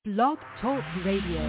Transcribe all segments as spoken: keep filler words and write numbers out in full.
Blog Talk Radio.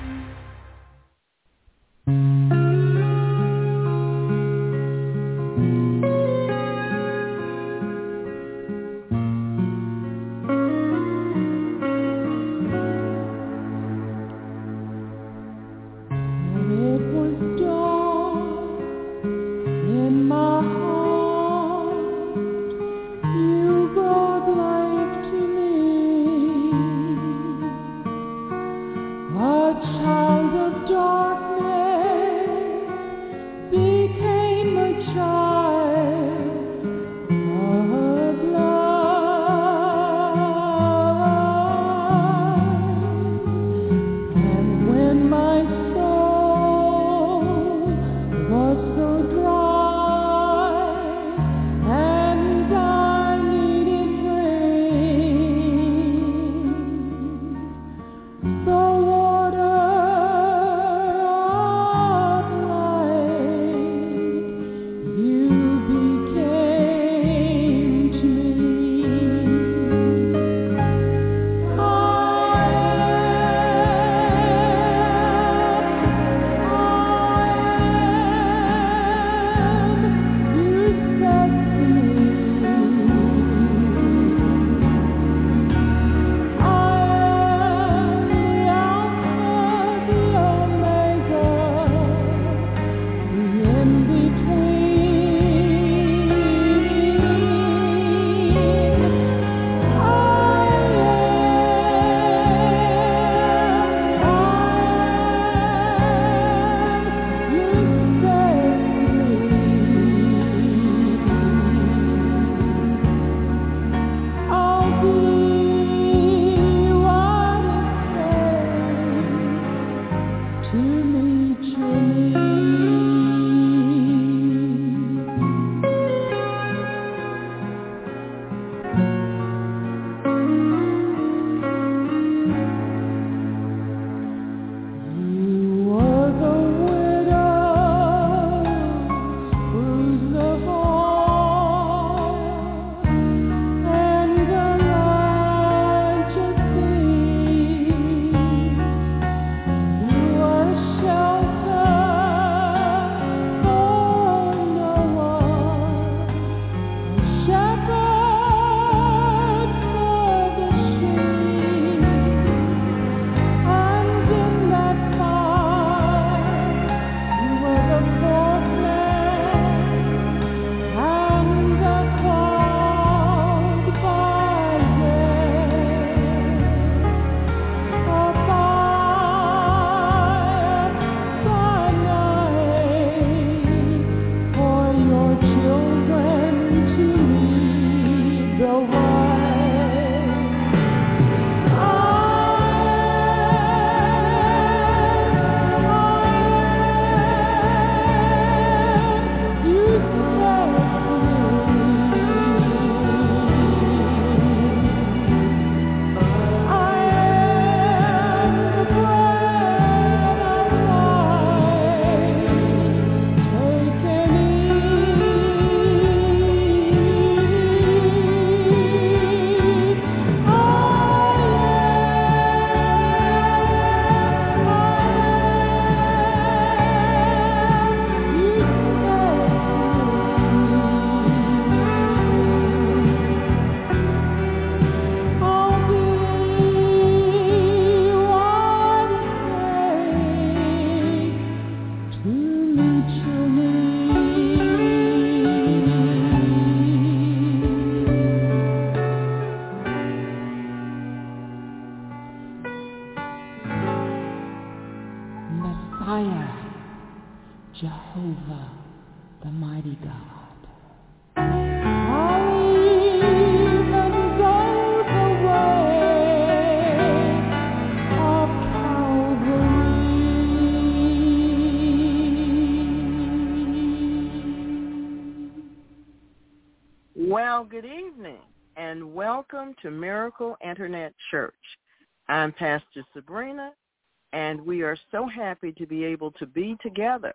Well, good evening, and welcome to Miracle Internet Church. I'm Pastor Sabrina, and we are so happy to be able to be together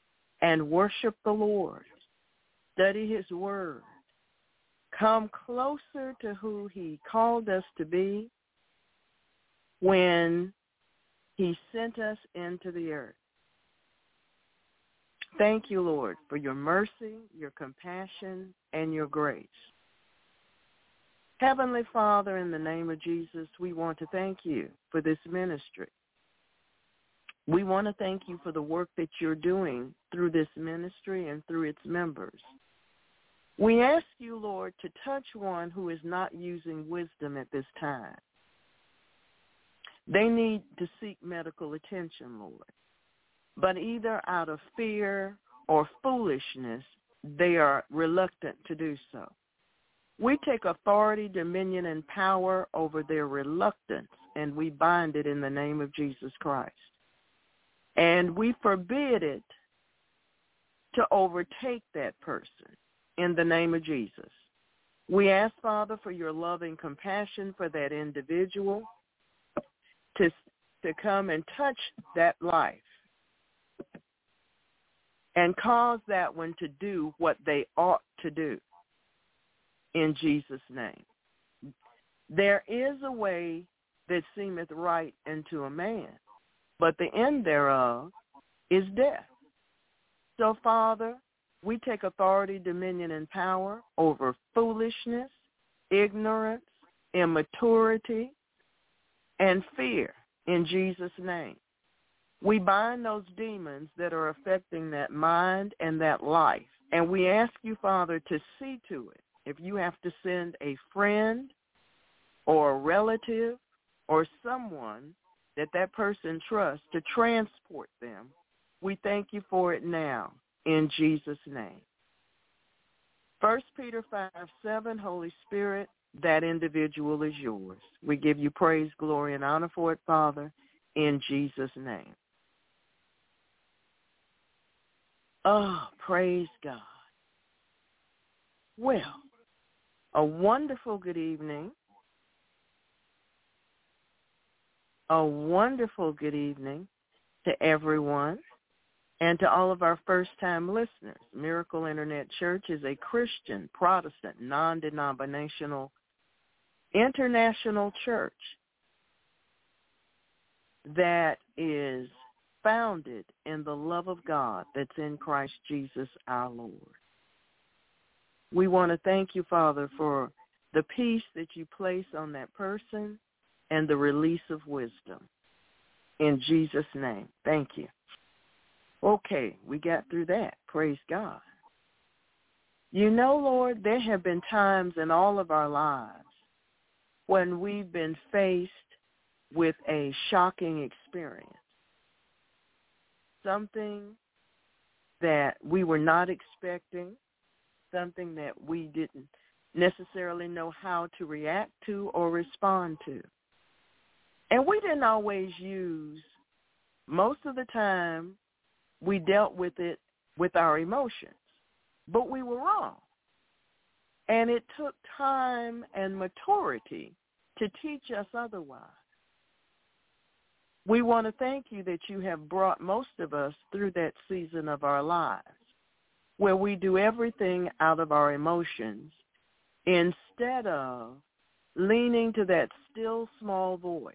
and worship the Lord, study his word, come closer to who he called us to be, when he sent us into the earth. Thank you, Lord, for your mercy, your compassion, and your grace. Heavenly Father, in the name of Jesus, we want to thank you for this ministry. We want to thank you for the work that you're doing through this ministry and through its members. We ask you, Lord, to touch one who is not using wisdom at this time. They need to seek medical attention, Lord. But either out of fear or foolishness, they are reluctant to do so. We take authority, dominion, and power over their reluctance, and we bind it in the name of Jesus Christ. And we forbid it to overtake that person in the name of Jesus. We ask, Father, for your loving compassion for that individual to, to come and touch that life and cause that one to do what they ought to do in Jesus' name. There is a way that seemeth right unto a man, but the end thereof is death. So, Father, we take authority, dominion, and power over foolishness, ignorance, immaturity, and fear in Jesus' name. We bind those demons that are affecting that mind and that life, and we ask you, Father, to see to it. If you have to send a friend or a relative or someone that that person trusts to transport them, we thank you for it now in Jesus' name. First Peter five seven, Holy Spirit, that individual is yours. We give you praise, glory, and honor for it, Father, in Jesus' name. Oh, praise God. Well, a wonderful good evening. A wonderful good evening to everyone and to all of our first-time listeners. Miracle Internet Church is a Christian, Protestant, non-denominational, international church that is founded in the love of God that's in Christ Jesus our Lord. We want to thank you, Father, for the peace that you place on that person and the release of wisdom. In Jesus' name, thank you. Okay, we got through that. Praise God. You know, Lord, there have been times in all of our lives when we've been faced with a shocking experience, something that we were not expecting, something that we didn't necessarily know how to react to or respond to. And we didn't always use, most of the time, we dealt with it with our emotions, but we were wrong. And it took time and maturity to teach us otherwise. We want to thank you that you have brought most of us through that season of our lives where we do everything out of our emotions instead of leaning to that still small voice,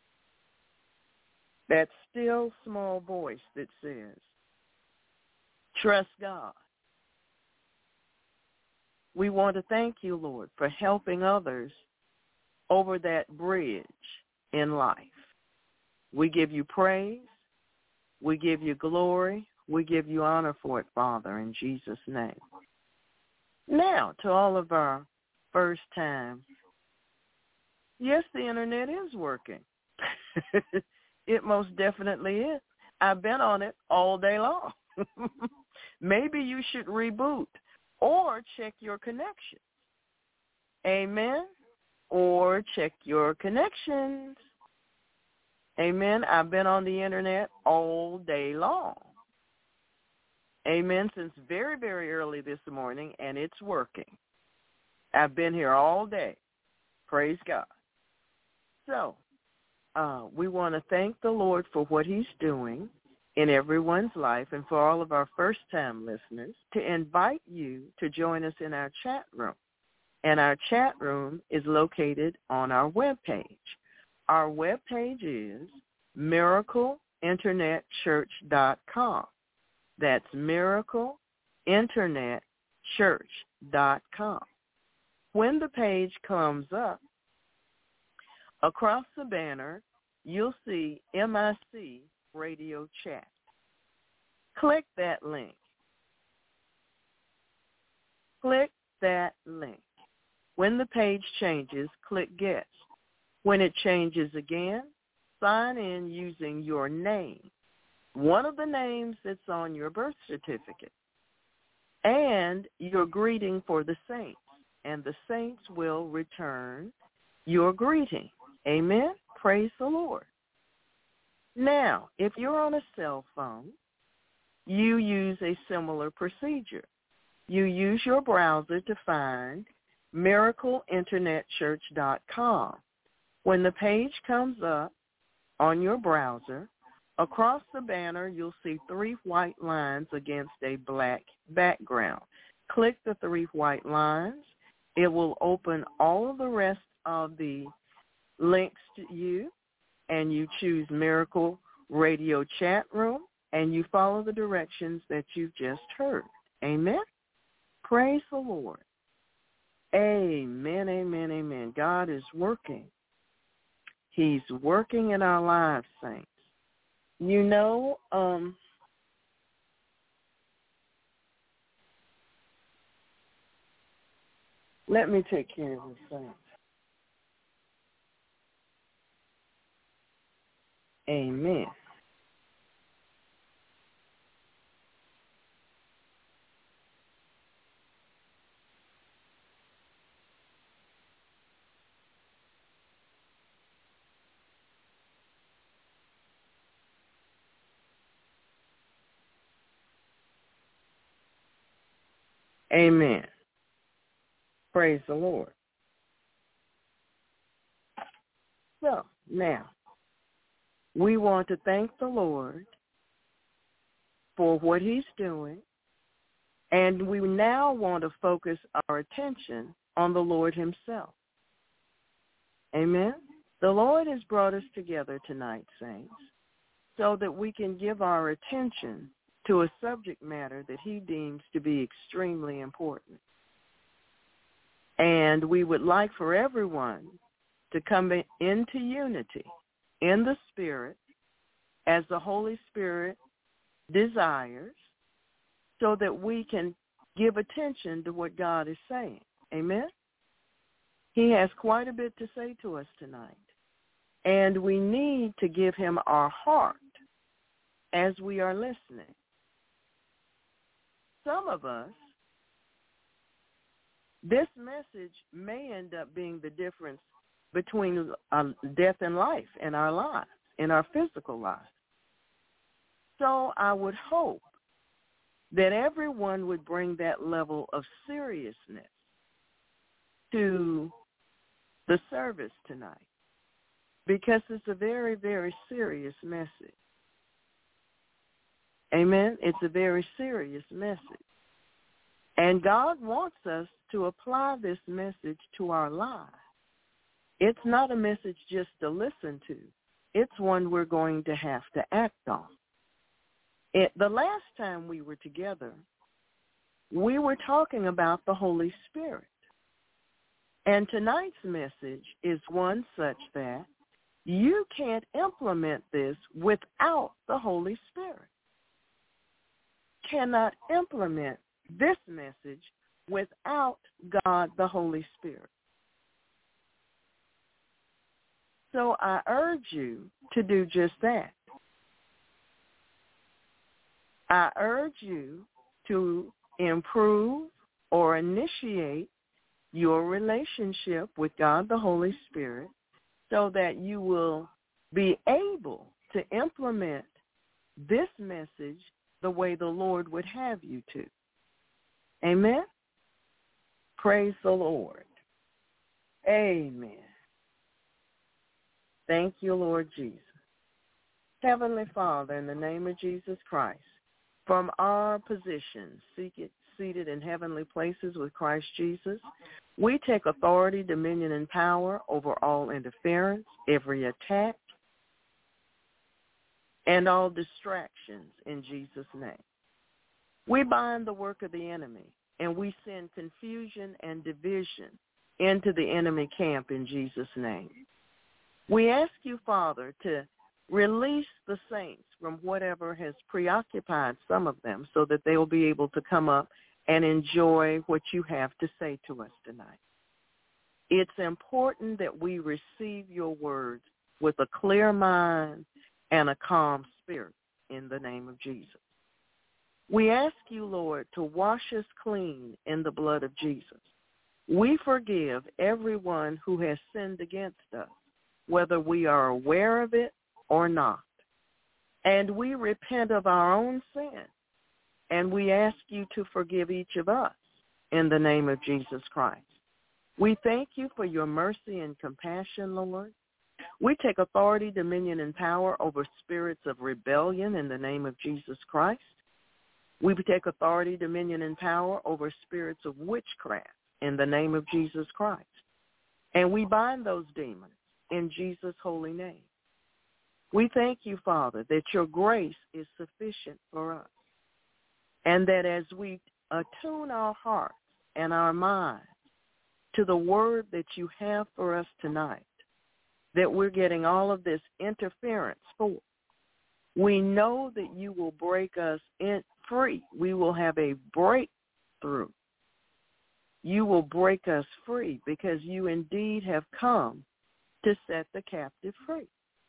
that still small voice that says, trust God. We want to thank you, Lord, for helping others over that bridge in life. We give you praise. We give you glory. We give you honor for it, Father, in Jesus' name. Now, to all of our first time, yes, the internet is working. It most definitely is. I've been on it all day long. Maybe you should reboot or check your connection. Amen? Or check your connections. Amen. I've been on the internet all day long. Amen. Since very, very early this morning, and it's working. I've been here all day. Praise God. So, uh, we want to thank the Lord for what he's doing in everyone's life, and for all of our first-time listeners, to invite you to join us in our chat room. And our chat room is located on our webpage. Our webpage is miracle internet church dot com. That's miracle internet church dot com. When the page comes up, across the banner, you'll see M I C Radio Chat. Click that link. Click that link. When the page changes, click Guest. When it changes again, sign in using your name, one of the names that's on your birth certificate, and your greeting for the saints, and the saints will return your greeting. Amen? Praise the Lord. Now, if you're on a cell phone, you use a similar procedure. You use your browser to find miracle internet church dot com. When the page comes up on your browser, across the banner, you'll see three white lines against a black background. Click the three white lines. It will open all of the rest of the links to you, and you choose Miracle Radio Chat Room, and you follow the directions that you've just heard. Amen? Praise the Lord. Amen, amen, amen. God is working. He's working in our lives, saints. You know, um, let me take care of this, saints. Amen. Amen. Praise the Lord. So, now, we want to thank the Lord for what he's doing, and we now want to focus our attention on the Lord himself. Amen? The Lord has brought us together tonight, saints, so that we can give our attention to a subject matter that he deems to be extremely important. And we would like for everyone to come into unity in the Spirit as the Holy Spirit desires, so that we can give attention to what God is saying. Amen? He has quite a bit to say to us tonight, and we need to give him our heart as we are listening. Some of us, this message may end up being the difference between uh, death and life in our lives, in our physical lives. So I would hope that everyone would bring that level of seriousness to the service tonight, because it's a very, very serious message. Amen? It's a very serious message. And God wants us to apply this message to our lives. It's not a message just to listen to. It's one we're going to have to act on. It, the last time we were together, we were talking about the Holy Spirit. And tonight's message is one such that you can't implement this without the Holy Spirit. Cannot implement this message without God, the Holy Spirit. So I urge you to do just that. I urge you to improve or initiate your relationship with God, the Holy Spirit, so that you will be able to implement this message the way the Lord would have you to. Amen? Praise the Lord. Amen. Thank you, Lord Jesus. Heavenly Father, in the name of Jesus Christ, from our position, seated, seated in heavenly places with Christ Jesus. We take authority, dominion, and power over all interference, every attack, and all distractions in Jesus' name. We bind the work of the enemy, and we send confusion and division into the enemy camp in Jesus' name. We ask you, Father, to release the saints from whatever has preoccupied some of them so that they will be able to come up and enjoy what you have to say to us tonight. It's important that we receive your words with a clear mind and a calm spirit in the name of Jesus. We ask you, Lord, to wash us clean in the blood of Jesus. We forgive everyone who has sinned against us, whether we are aware of it or not. And we repent of our own sin, and we ask you to forgive each of us in the name of Jesus Christ. We thank you for your mercy and compassion, Lord. We take authority, dominion, and power over spirits of rebellion in the name of Jesus Christ. We take authority, dominion, and power over spirits of witchcraft in the name of Jesus Christ. And we bind those demons in Jesus' holy name. We thank you, Father, that your grace is sufficient for us, and that as we attune our hearts and our minds to the word that you have for us tonight, that we're getting all of this interference for. We know that you will break us in free. We will have a breakthrough. You will break us free because you indeed have come to set the captive free.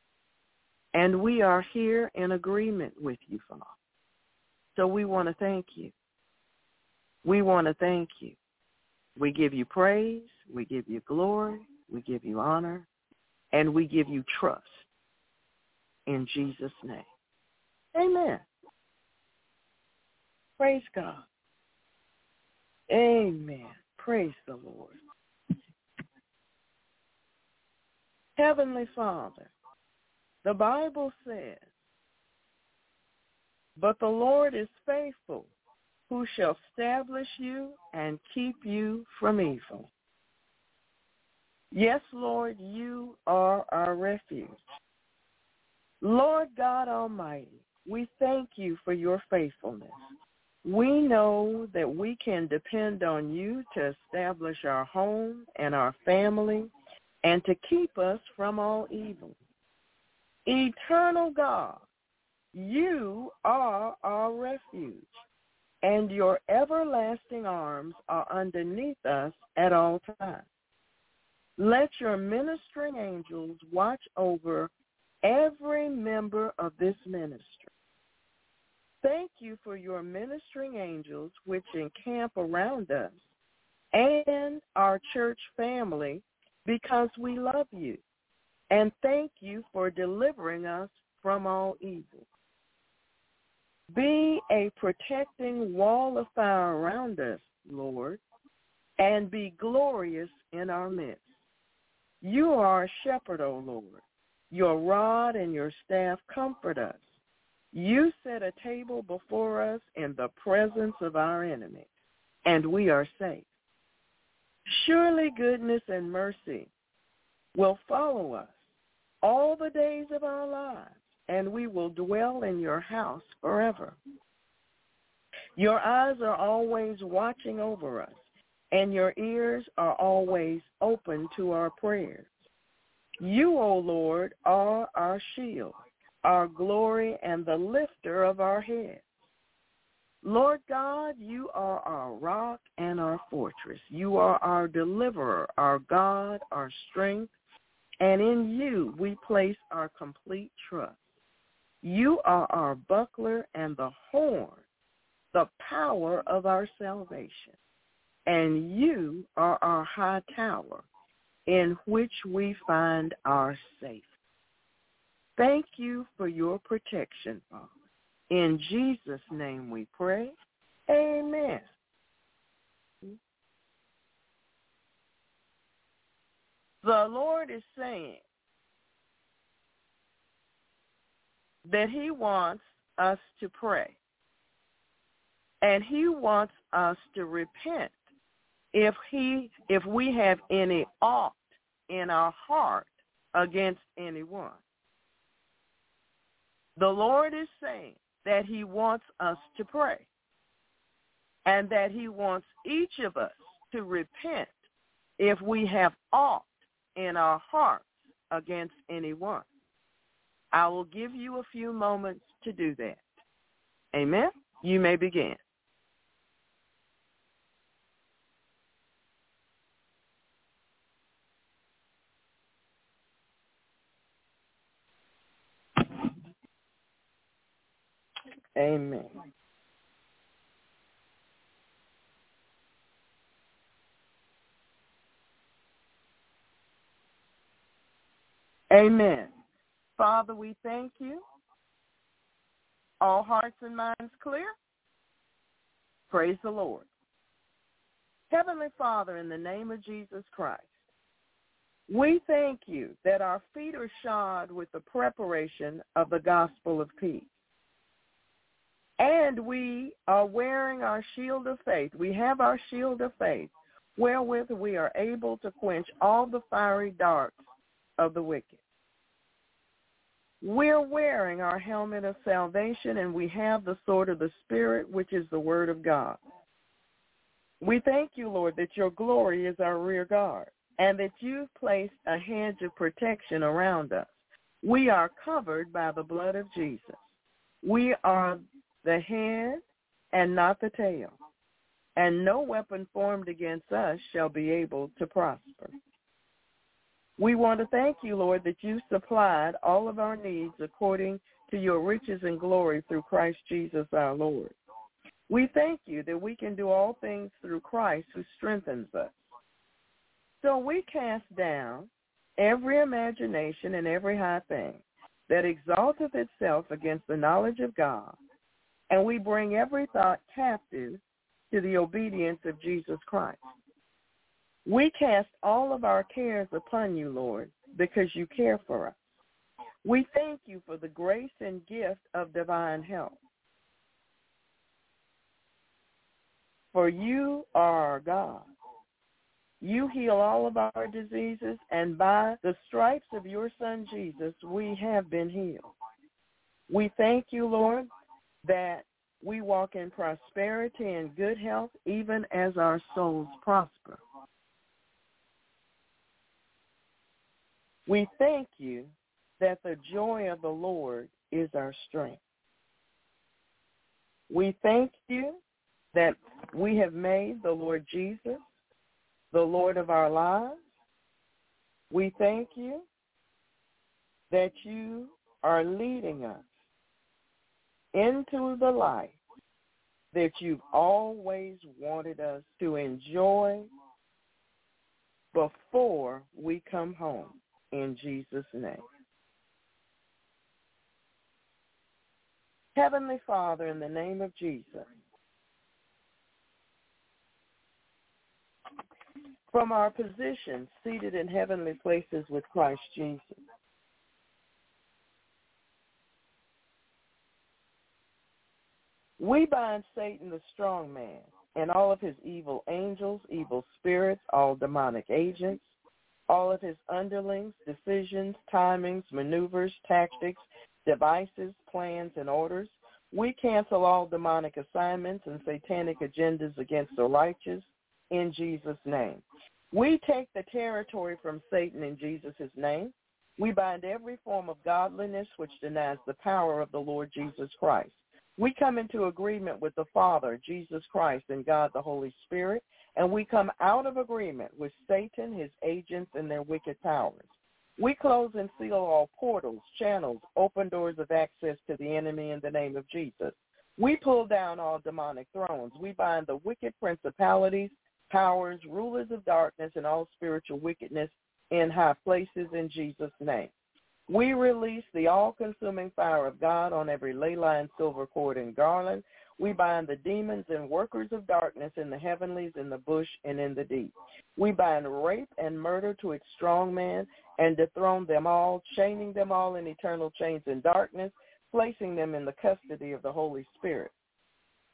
And we are here in agreement with you, Father. So we want to thank you. We want to thank you. We give you praise. We give you glory. We give you honor. And we give you trust in Jesus' name. Amen. Praise God. Amen. Praise the Lord. Heavenly Father, the Bible says, but the Lord is faithful, who shall establish you and keep you from evil. Yes, Lord, you are our refuge. Lord God Almighty, we thank you for your faithfulness. We know that we can depend on you to establish our home and our family and to keep us from all evil. Eternal God, you are our refuge, and your everlasting arms are underneath us at all times. Let your ministering angels watch over every member of this ministry. Thank you for your ministering angels which encamp around us and our church family because we love you. And thank you for delivering us from all evil. Be a protecting wall of fire around us, Lord, and be glorious in our midst. You are our shepherd, O Lord. Your rod and your staff comfort us. You set a table before us in the presence of our enemies, and we are safe. Surely goodness and mercy will follow us all the days of our lives, and we will dwell in your house forever. Your eyes are always watching over us, and your ears are always open to our prayers. You, O Lord, are our shield, our glory, and the lifter of our heads. Lord God, you are our rock and our fortress. You are our deliverer, our God, our strength, and in you we place our complete trust. You are our buckler and the horn, the power of our salvation. And you are our high tower in which we find our safety. Thank you for your protection, Father. In Jesus' name we pray. Amen. The Lord is saying that he wants us to pray. And he wants us to repent if he if we have any ought in our heart against anyone. The Lord is saying that he wants us to pray and that he wants each of us to repent if we have aught in our hearts against anyone. I will give you a few moments to do that. Amen? You may begin. Amen. Amen. Father, we thank you. All hearts and minds clear? Praise the Lord. Heavenly Father, in the name of Jesus Christ, we thank you that our feet are shod with the preparation of the gospel of peace. And we are wearing our shield of faith. We have our shield of faith, wherewith we are able to quench all the fiery darts of the wicked. We're wearing our helmet of salvation, and we have the sword of the Spirit, which is the word of God. We thank you, Lord, that your glory is our rear guard, and that you've placed a hedge of protection around us. We are covered by the blood of Jesus. We are the head and not the tail, and no weapon formed against us shall be able to prosper. We want to thank you, Lord, that you supplied all of our needs according to your riches and glory through Christ Jesus our Lord. We thank you that we can do all things through Christ who strengthens us. So we cast down every imagination and every high thing that exalteth itself against the knowledge of God, and we bring every thought captive to the obedience of Jesus Christ. We cast all of our cares upon you, Lord, because you care for us. We thank you for the grace and gift of divine health. For you are our God. You heal all of our diseases, and by the stripes of your Son, Jesus, we have been healed. We thank you, Lord, that we walk in prosperity and good health, even as our souls prosper. We thank you that the joy of the Lord is our strength. We thank you that we have made the Lord Jesus the Lord of our lives. We thank you that you are leading us into the life that you've always wanted us to enjoy before we come home, in Jesus' name. Heavenly Father, in the name of Jesus, from our position seated in heavenly places with Christ Jesus, we bind Satan the strong man and all of his evil angels, evil spirits, all demonic agents, all of his underlings, decisions, timings, maneuvers, tactics, devices, plans, and orders. We cancel all demonic assignments and satanic agendas against the righteous in Jesus' name. We take the territory from Satan in Jesus' name. We bind every form of godliness which denies the power of the Lord Jesus Christ. We come into agreement with the Father, Jesus Christ, and God the Holy Spirit, and we come out of agreement with Satan, his agents, and their wicked powers. We close and seal all portals, channels, open doors of access to the enemy in the name of Jesus. We pull down all demonic thrones. We bind the wicked principalities, powers, rulers of darkness, and all spiritual wickedness in high places in Jesus' name. We release the all-consuming fire of God on every ley line, silver cord, and garland. We bind the demons and workers of darkness in the heavenlies, in the bush, and in the deep. We bind rape and murder to its strong man and dethrone them all, chaining them all in eternal chains in darkness, placing them in the custody of the Holy Spirit.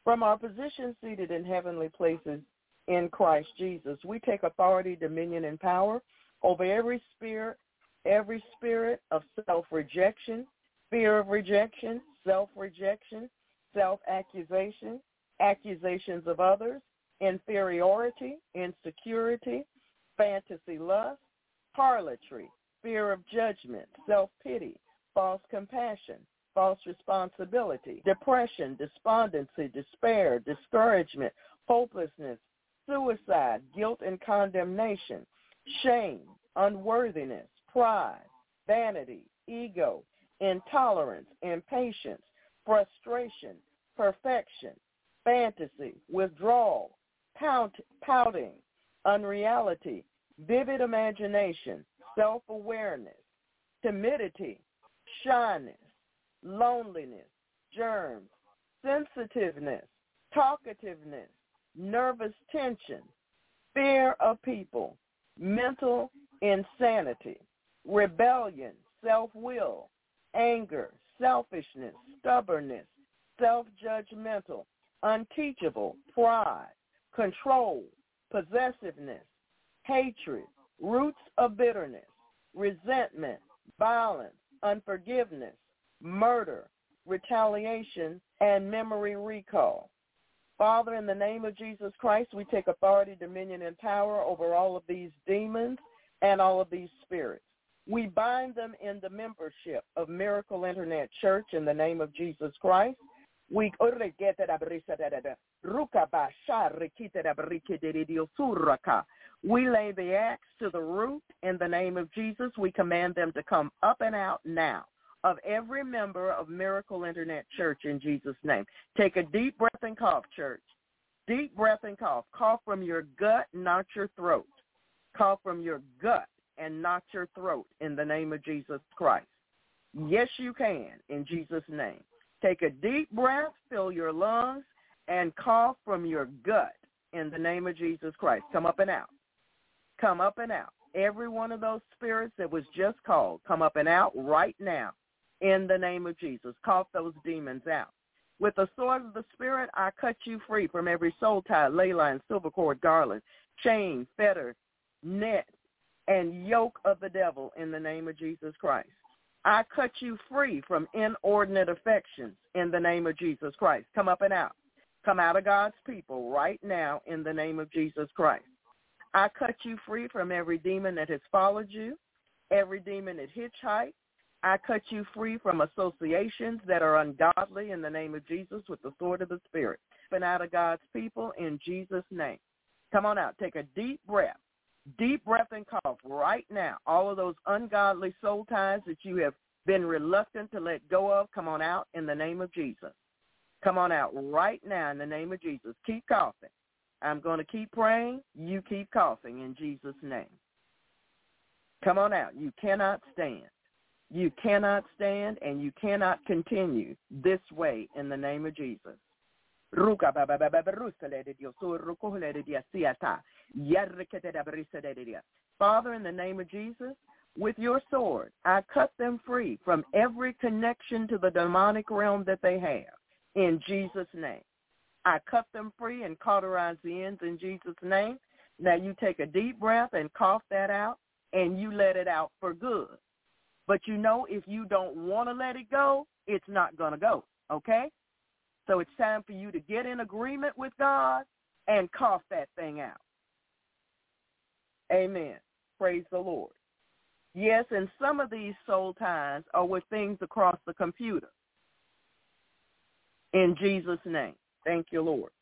From our position seated in heavenly places in Christ Jesus, we take authority, dominion, and power over every spirit, every spirit of self-rejection, fear of rejection, self-rejection, self-accusation, accusations of others, inferiority, insecurity, fantasy lust, harlotry, fear of judgment, self-pity, false compassion, false responsibility, depression, despondency, despair, discouragement, hopelessness, suicide, guilt and condemnation, shame, unworthiness, pride, vanity, ego, intolerance, impatience, frustration, perfection, fantasy, withdrawal, pout, pouting, unreality, vivid imagination, self-awareness, timidity, shyness, loneliness, germs, sensitiveness, talkativeness, nervous tension, fear of people, mental insanity, rebellion, self-will, anger, selfishness, stubbornness, self-judgmental, unteachable, pride, control, possessiveness, hatred, roots of bitterness, resentment, violence, unforgiveness, murder, retaliation, and memory recall. Father, in the name of Jesus Christ, we take authority, dominion, and power over all of these demons and all of these spirits. We bind them in the membership of Miracle Internet Church in the name of Jesus Christ. We we lay the axe to the root in the name of Jesus. We command them to come up and out now of every member of Miracle Internet Church in Jesus' name. Take a deep breath and cough, church. Deep breath and cough. Cough from your gut, not your throat. Cough from your gut and not your throat in the name of Jesus Christ. Yes, you can in Jesus' name. Take a deep breath, fill your lungs, and cough from your gut in the name of Jesus Christ. Come up and out. Come up and out. Every one of those spirits that was just called, come up and out right now in the name of Jesus. Cough those demons out. With the sword of the Spirit, I cut you free from every soul tie, ley line, silver cord, garland, chain, fetter, net, and yoke of the devil in the name of Jesus Christ. I cut you free from inordinate affections in the name of Jesus Christ. Come up and out. Come out of God's people right now in the name of Jesus Christ. I cut you free from every demon that has followed you, every demon that hitchhiked. I cut you free from associations that are ungodly in the name of Jesus with the sword of the Spirit. And out of God's people in Jesus' name. Come on out. Take a deep breath. Deep breath and cough right now. All of those ungodly soul ties that you have been reluctant to let go of, come on out in the name of Jesus. Come on out right now in the name of Jesus. Keep coughing. I'm going to keep praying. You keep coughing in Jesus' name. Come on out. You cannot stand. You cannot stand and you cannot continue this way in the name of Jesus. Father, in the name of Jesus, with your sword, I cut them free from every connection to the demonic realm that they have in Jesus' name. I cut them free and cauterize the ends in Jesus' name. Now you take a deep breath and cough that out and you let it out for good. But you know, if you don't want to let it go, it's not going to go, okay? So it's time for you to get in agreement with God and cough that thing out. Amen. Praise the Lord. Yes, and some of these soul ties are with things across the computer. In Jesus' name. Thank you, Lord.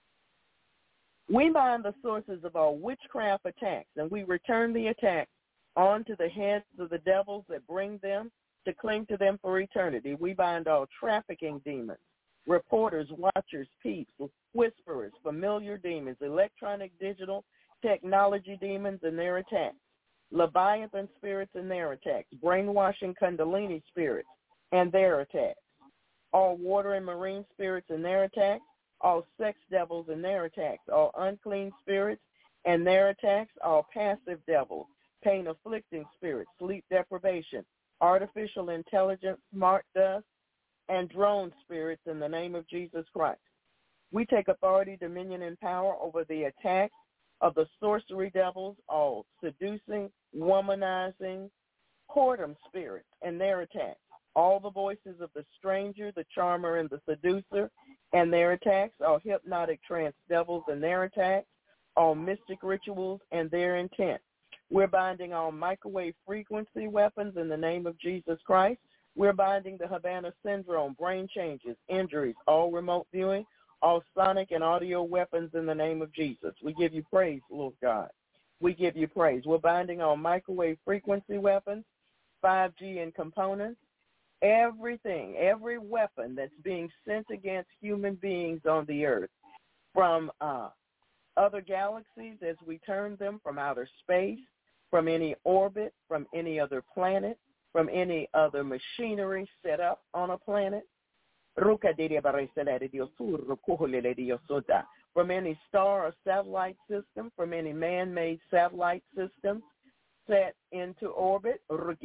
We bind the sources of all witchcraft attacks, and we return the attacks onto the heads of the devils that bring them to cling to them for eternity. We bind all trafficking demons, reporters, watchers, peeps, whisperers, familiar demons, electronic, digital, technology demons and their attacks, Leviathan spirits and their attacks, brainwashing Kundalini spirits and their attacks, all water and marine spirits and their attacks, all sex devils and their attacks, all unclean spirits and their attacks, all passive devils, pain-afflicting spirits, sleep deprivation, artificial intelligence, smart dust, and drone spirits in the name of Jesus Christ. We take authority, dominion, and power over the attacks of the sorcery devils, all seducing, womanizing, whoredom spirits and their attacks, all the voices of the stranger, the charmer, and the seducer and their attacks, all hypnotic trance devils and their attacks, all mystic rituals and their intent. We're binding all microwave frequency weapons in the name of Jesus Christ. We're binding the Havana syndrome, brain changes, injuries, all remote viewing, all sonic and audio weapons in the name of Jesus. We give you praise, Lord God. We give you praise. We're binding all microwave frequency weapons, five G and components, everything, every weapon that's being sent against human beings on the earth from uh, other galaxies as we term them, from outer space, from any orbit, from any other planet, from any other machinery set up on a planet, from any star or satellite system, from any man-made satellite system set into orbit.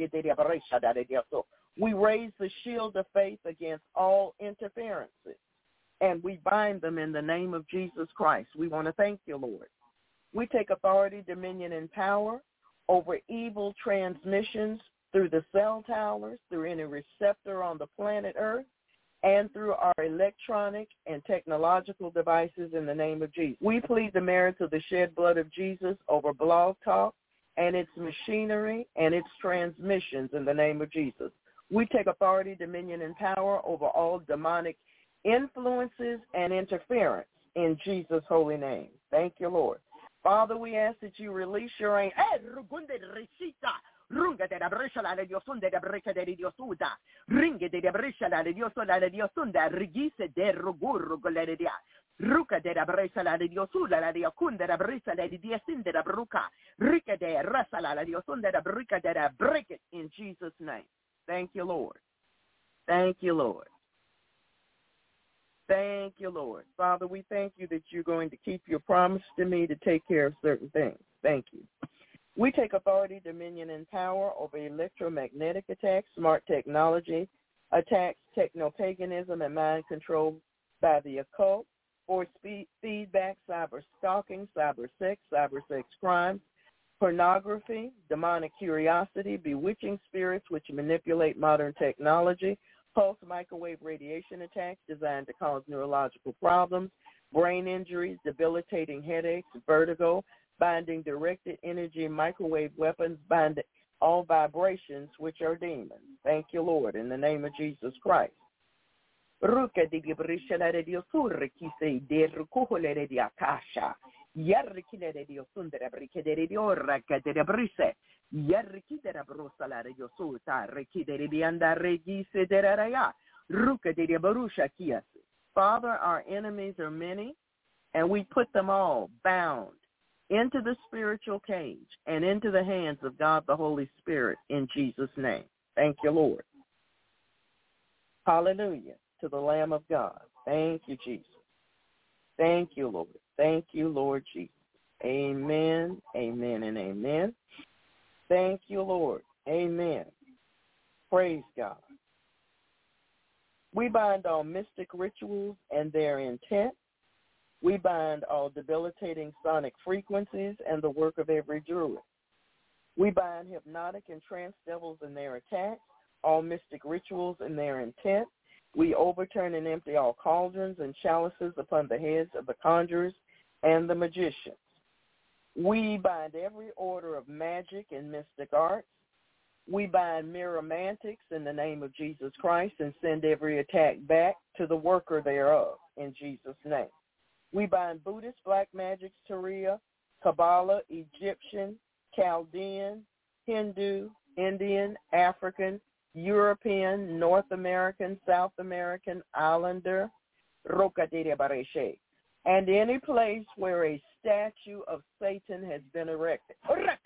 We raise the shield of faith against all interferences, and we bind them in the name of Jesus Christ. We want to thank you, Lord. We take authority, dominion, and power over evil transmissions through the cell towers, through any receptor on the planet Earth, and through our electronic and technological devices in the name of Jesus. We plead the merits of the shed blood of Jesus over Blog Talk and its machinery and its transmissions in the name of Jesus. We take authority, dominion, and power over all demonic influences and interference in Jesus' holy name. Thank you, Lord. Father, we ask that you release your angels. Runga de la brescia la de Diosunda de breca de Diosuda. Ringa de la brescia la de Diosola de Diosunda. Rigise de rugurro goleria. Ruca de la brescia la de Diosula la de Acunda de la brescia la de Diasinde de Bruca. Rica de rasa la de Diosunda de Brica de la break it in Jesus' name. Thank you, Lord. Thank you, Lord. Thank you, Lord. Father, we thank you that you're going to keep your promise to me to take care of certain things. Thank you. We take authority, dominion, and power over electromagnetic attacks, smart technology attacks, techno-paganism, and mind control by the occult, force feedback, cyber stalking, cyber sex, cyber sex crimes, pornography, demonic curiosity, bewitching spirits which manipulate modern technology, pulse microwave radiation attacks designed to cause neurological problems, brain injuries, debilitating headaches, vertigo, binding directed energy microwave weapons, binding all vibrations which are demons. Thank you, Lord, in the name of Jesus Christ. Father, our enemies are many, and we put them all bound into the spiritual cage and into the hands of God the Holy Spirit in Jesus' name. Thank you, Lord. Hallelujah to the Lamb of God. Thank you, Jesus. Thank you, Lord. Thank you, Lord Jesus. Amen, amen, and amen. Thank you, Lord. Amen. Praise God. We bind all mystic rituals and their intent. We bind all debilitating sonic frequencies and the work of every druid. We bind hypnotic and trance devils and their attacks, all mystic rituals and their intent. We overturn and empty all cauldrons and chalices upon the heads of the conjurers and the magicians. We bind every order of magic and mystic arts. We bind mirromantics in the name of Jesus Christ and send every attack back to the worker thereof in Jesus' name. We bind Buddhist, Black Magic, Turiya, Kabbalah, Egyptian, Chaldean, Hindu, Indian, African, European, North American, South American, Islander, and any place where a statue of Satan has been erected.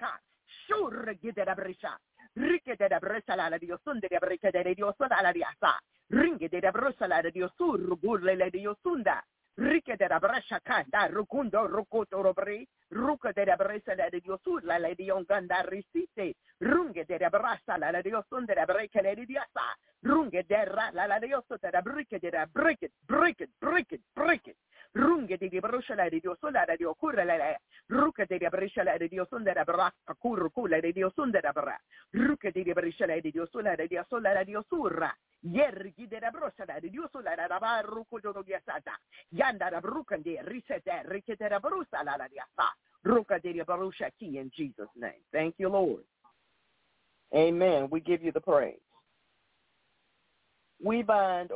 Rica de la Brescia Canda, Rucundo, Rucuto Robri, Ruca de la Bresa la de Diosur, la de Dionganda Risite, Runge de la Brasa, la de Diosun de la Breca de Diasa, Runge de la la Dioso de la Brica de la Break it, break it, break it, break it. Runge de brushala de Dio sola de Dio curala. Ruka de brushala de Dio sonda da bra curcula de Dio sonda da bra. Ruka de brushala de Dio sola de Dio sola de Dio surra. Yergi de brushala de Dio sola da ba ruko do diasata. Yanda da brukande risete rikete da brusala la diasa. Ruka de brusha ki in Jesus' name. Thank you, Lord. Amen. We give you the praise. We bind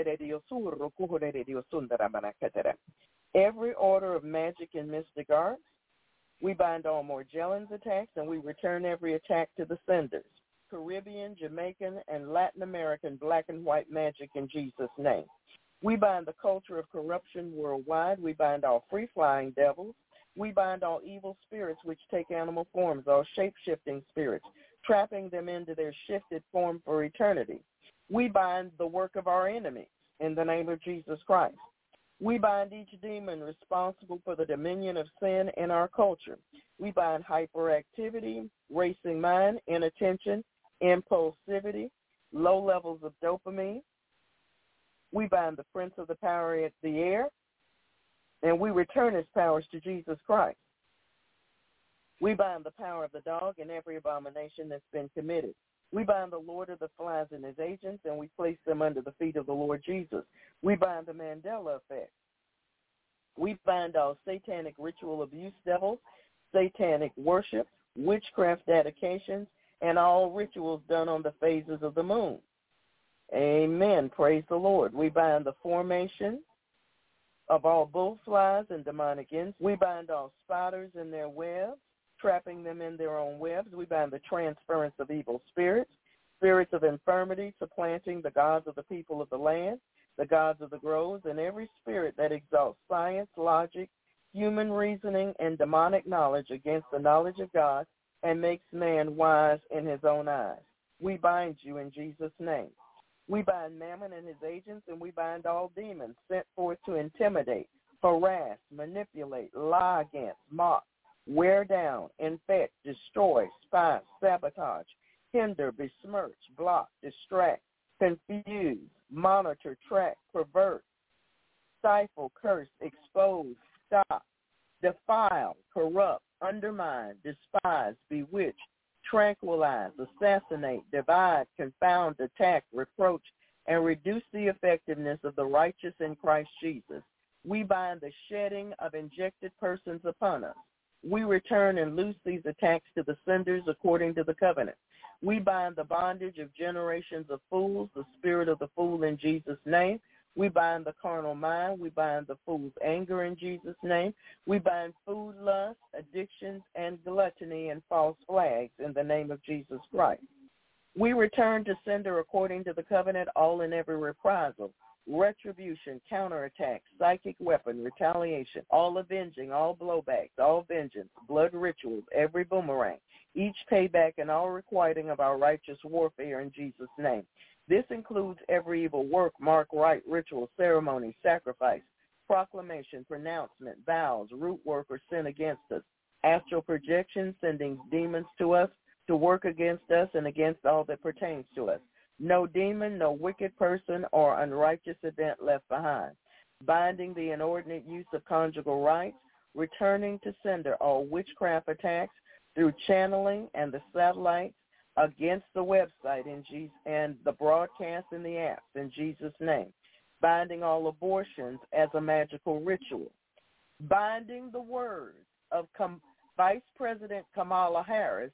every order of magic and mystic arts. We bind all Morgellons attacks, and we return every attack to the senders. Caribbean, Jamaican, and Latin American black and white magic in Jesus' name. We bind the culture of corruption worldwide. We bind all free-flying devils. We bind all evil spirits which take animal forms, all shape-shifting spirits, trapping them into their shifted form for eternity. We bind the work of our enemies in the name of Jesus Christ. We bind each demon responsible for the dominion of sin in our culture. We bind hyperactivity, racing mind, inattention, impulsivity, low levels of dopamine. We bind the prince of the power of the air, and we return his powers to Jesus Christ. We bind the power of the dog and every abomination that's been committed. We bind the Lord of the Flies and his agents, and we place them under the feet of the Lord Jesus. We bind the Mandela effect. We bind all satanic ritual abuse devils, satanic worship, witchcraft dedications, and all rituals done on the phases of the moon. Amen. Praise the Lord. We bind the formation of all bullflies and demonic insects. We bind all spiders in their webs, trapping them in their own webs. We bind the transference of evil spirits, spirits of infirmity, supplanting the gods of the people of the land, the gods of the groves, and every spirit that exalts science, logic, human reasoning, and demonic knowledge against the knowledge of God and makes man wise in his own eyes. We bind you in Jesus' name. We bind Mammon and his agents, and we bind all demons sent forth to intimidate, harass, manipulate, lie against, mock, wear down, infect, destroy, spy, sabotage, hinder, besmirch, block, distract, confuse, monitor, track, pervert, stifle, curse, expose, stop, defile, corrupt, undermine, despise, bewitch, tranquilize, assassinate, divide, confound, attack, reproach, and reduce the effectiveness of the righteous in Christ Jesus. We bind the shedding of injected persons upon us. We return and loose these attacks to the senders according to the covenant. We bind the bondage of generations of fools, the spirit of the fool in Jesus' name. We bind the carnal mind. We bind the fool's anger in Jesus' name. We bind food lust, addictions, and gluttony and false flags in the name of Jesus Christ. We return to sender according to the covenant all and every reprisal, retribution, counterattack, psychic weapon, retaliation, all avenging, all blowbacks, all vengeance, blood rituals, every boomerang, each payback and all requiting of our righteous warfare in Jesus' name. This includes every evil work, mark, rite, ritual, ceremony, sacrifice, proclamation, pronouncement, vows, root work, or sin against us, astral projection, sending demons to us to work against us and against all that pertains to us. No demon, no wicked person, or unrighteous event left behind. Binding the inordinate use of conjugal rights, returning to sender all witchcraft attacks through channeling and the satellites against the website in Jesus and the broadcast and the apps in Jesus' name. Binding all abortions as a magical ritual. Binding the words of Com- Vice President Kamala Harris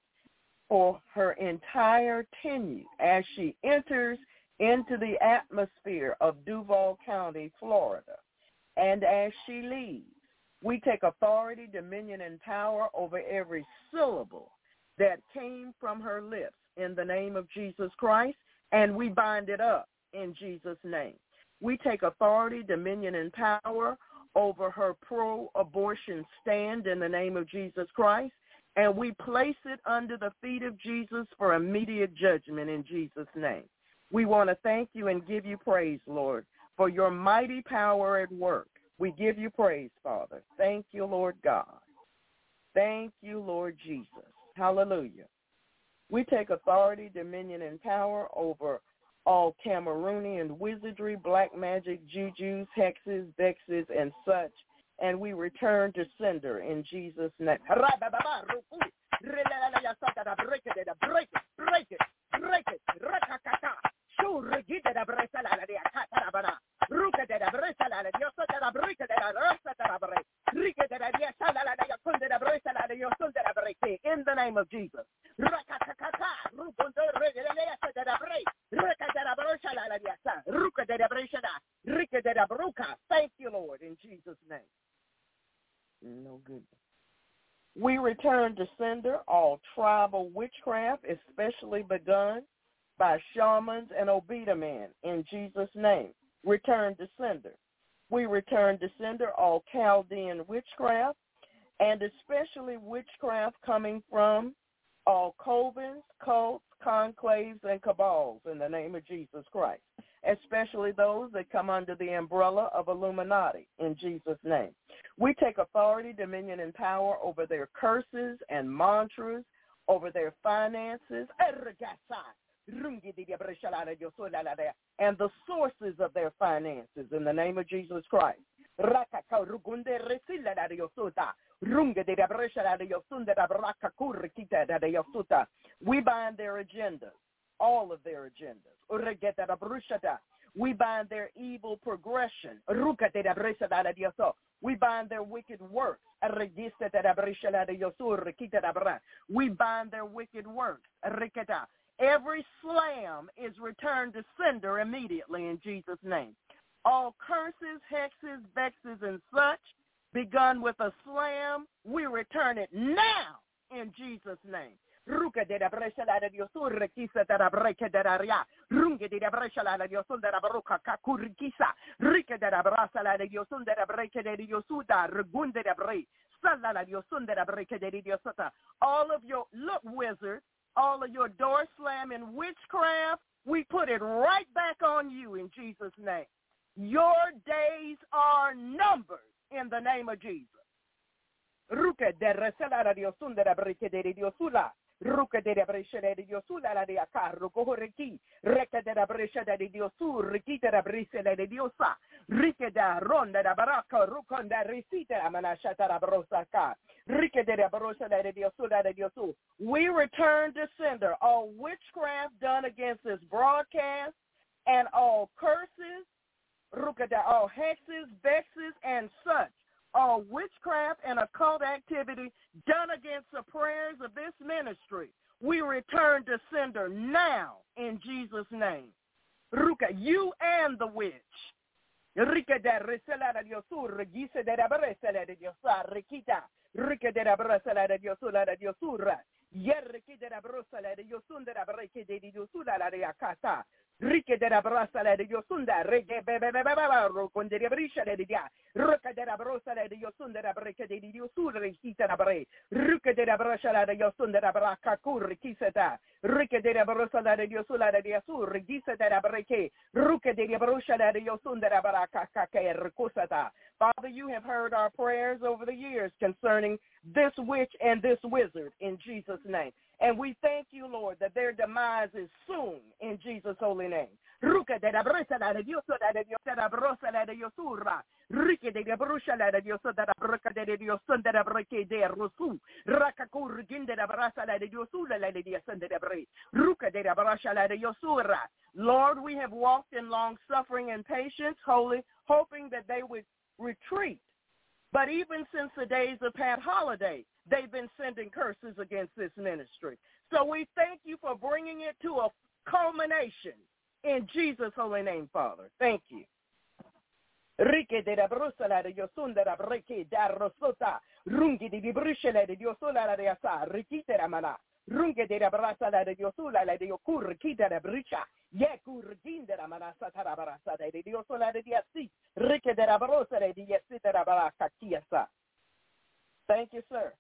for her entire tenure as she enters into the atmosphere of Duval County, Florida. And as she leaves, we take authority, dominion, and power over every syllable that came from her lips in the name of Jesus Christ, and we bind it up in Jesus' name. We take authority, dominion, and power over her pro-abortion stand in the name of Jesus Christ, and we place it under the feet of Jesus for immediate judgment in Jesus' name. We want to thank you and give you praise, Lord, for your mighty power at work. We give you praise, Father. Thank you, Lord God. Thank you, Lord Jesus. Hallelujah. We take authority, dominion, and power over all Cameroonian wizardry, black magic, jujus, hexes, vexes, and such, and we return to sender in Jesus' name. Break it, break it, break it, break it. Rakakaka. Shurigita da bresa la de Catarabana. Ruka de la bresa la de Yosa de la Brica de la Rosa de la Bre. Rica de la Diasa la de Yacunda de Bresa la de Yosun de la Breke. In the name of Jesus. Rakakaka. Ruka de la de la Bre. Rica de la Bresa la de Yasa. Ruka de la Bresa la. Rica de la Bruca. Thank you, Lord, in Jesus' name. No good. We return to sender all tribal witchcraft, especially begun by shamans and Obeda men, in Jesus' name. Return to sender. We return to sender all Chaldean witchcraft, and especially witchcraft coming from all covens, cults, conclaves, and cabals, in the name of Jesus Christ, especially those that come under the umbrella of Illuminati, in Jesus' name. We take authority, dominion, and power over their curses and mantras, over their finances, and the sources of their finances, in the name of Jesus Christ. We bind their agendas, all of their agendas. We bind their evil progression. We bind their wicked works. We bind their wicked works. Every slam is returned to sender immediately in Jesus' name. All curses, hexes, vexes, and such, begun with a slam, we return it now in Jesus' name. Ruka de la brescia la de Diosur, kisa de la breca de la ria, runga de la brescia la de Diosun de la baruca, kakurikisa, rica de la brasa la de Diosun de la breca de Diosuda, regunde de bre, sala la Diosun de la breca de Diosota. All of your, look, wizard, all of your door slam and witchcraft, we put it right back on you in Jesus' name. Your days are numbered in the name of Jesus. Ruka de resala la Diosun de la breca de Diosula. Ruka de la brescia de Diosula la de Acarro, Cohoreki, Reca de la brescia de Diosur, Riquita de brescia de Diosa, Rica da Ronda da Baracca, Ruconda Recita, Amanashata da Brosaca, Rica de la brescia de Diosula de Diosu. We return to sender all witchcraft done against this broadcast and all curses, Ruka da all hexes, vexes, and such. All witchcraft and occult activity done against the prayers of this ministry, we return to sender now in Jesus' name. Ruka, you and the witch. Rica de reselada diosur, gise de la bresela de diosa, riquita, rica de la bresela de diosula de diosura, yerriqui de la brosala de diosun de la breque de diosula la de acata. Riche della brasa de Yosunda, Rege Bebebebaro, con de briscia de dia, Ruca della brosa de Yosunda, la breca de Diosura, Ricita la bre, Ruca della brascia de Yosunda, la braca curri, Kiseta, Riche della brosa de Diosula de Diasur, Gisa della breque, Ruca della broscia de Yosunda, la braca cacaer, Cusata. Father, you have heard our prayers over the years concerning this witch and this wizard in Jesus' name. And we thank you, Lord, that their demise is soon in Jesus' holy name. Ruca de la bresa la de Dios, la de Dios, la brosa la de Diosurra. Rique de la brusha la de Dios, la broca de Dios, de la breque de Rosu. Racacur, ginde la brasa la de Diosula, la de Dios, de la bre. Ruca de la brasha la de Diosurra. Lord, we have walked in long suffering and patience, holy, hoping that they would retreat. But even since the days of Pat Holiday, they've been sending curses against this ministry. So we thank you for bringing it to a culmination in Jesus' holy name, Father. Thank you. Rique de la brusala de Yosunda la breque da rosota, rungi di brusela de Diosola la de asa, riquite la mana, runge de la brasala de Diosula la de Yokur, kita la bricha, yekur ginde la manasa tarabarasa de Diosola de Diasi, rique de la brosala de Yasita la baraka kiasa. Thank you, sir.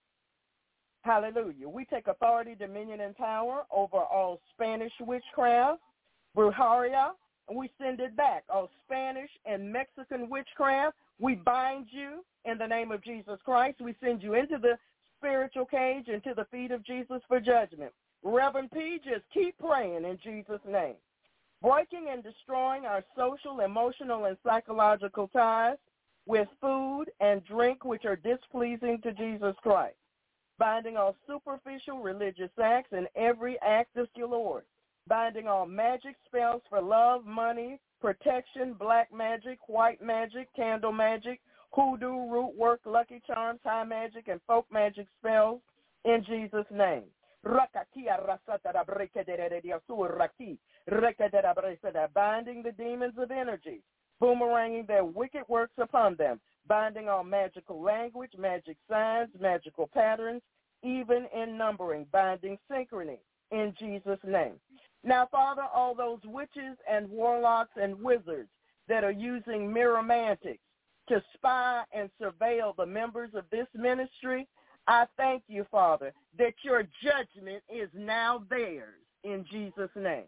Hallelujah. We take authority, dominion, and power over all Spanish witchcraft, brujeria, and we send it back. All Spanish and Mexican witchcraft, we bind you in the name of Jesus Christ. We send you into the spiritual cage, into the feet of Jesus for judgment. Reverend P, just keep praying in Jesus' name. breaking and destroying our social, emotional, and psychological ties with food and drink which are displeasing to Jesus Christ, binding all superficial religious acts and every act of the Lord, binding all magic spells for love, money, protection, black magic, white magic, candle magic, hoodoo, root work, lucky charms, high magic, and folk magic spells in Jesus' name. Binding the demons of energy, boomeranging their wicked works upon them, binding all magical language, magic signs, magical patterns, even in numbering, binding synchrony in Jesus' name. Now, Father, all those witches and warlocks and wizards that are using miromantics to spy and surveil the members of this ministry, I thank you, Father, that your judgment is now theirs in Jesus' name.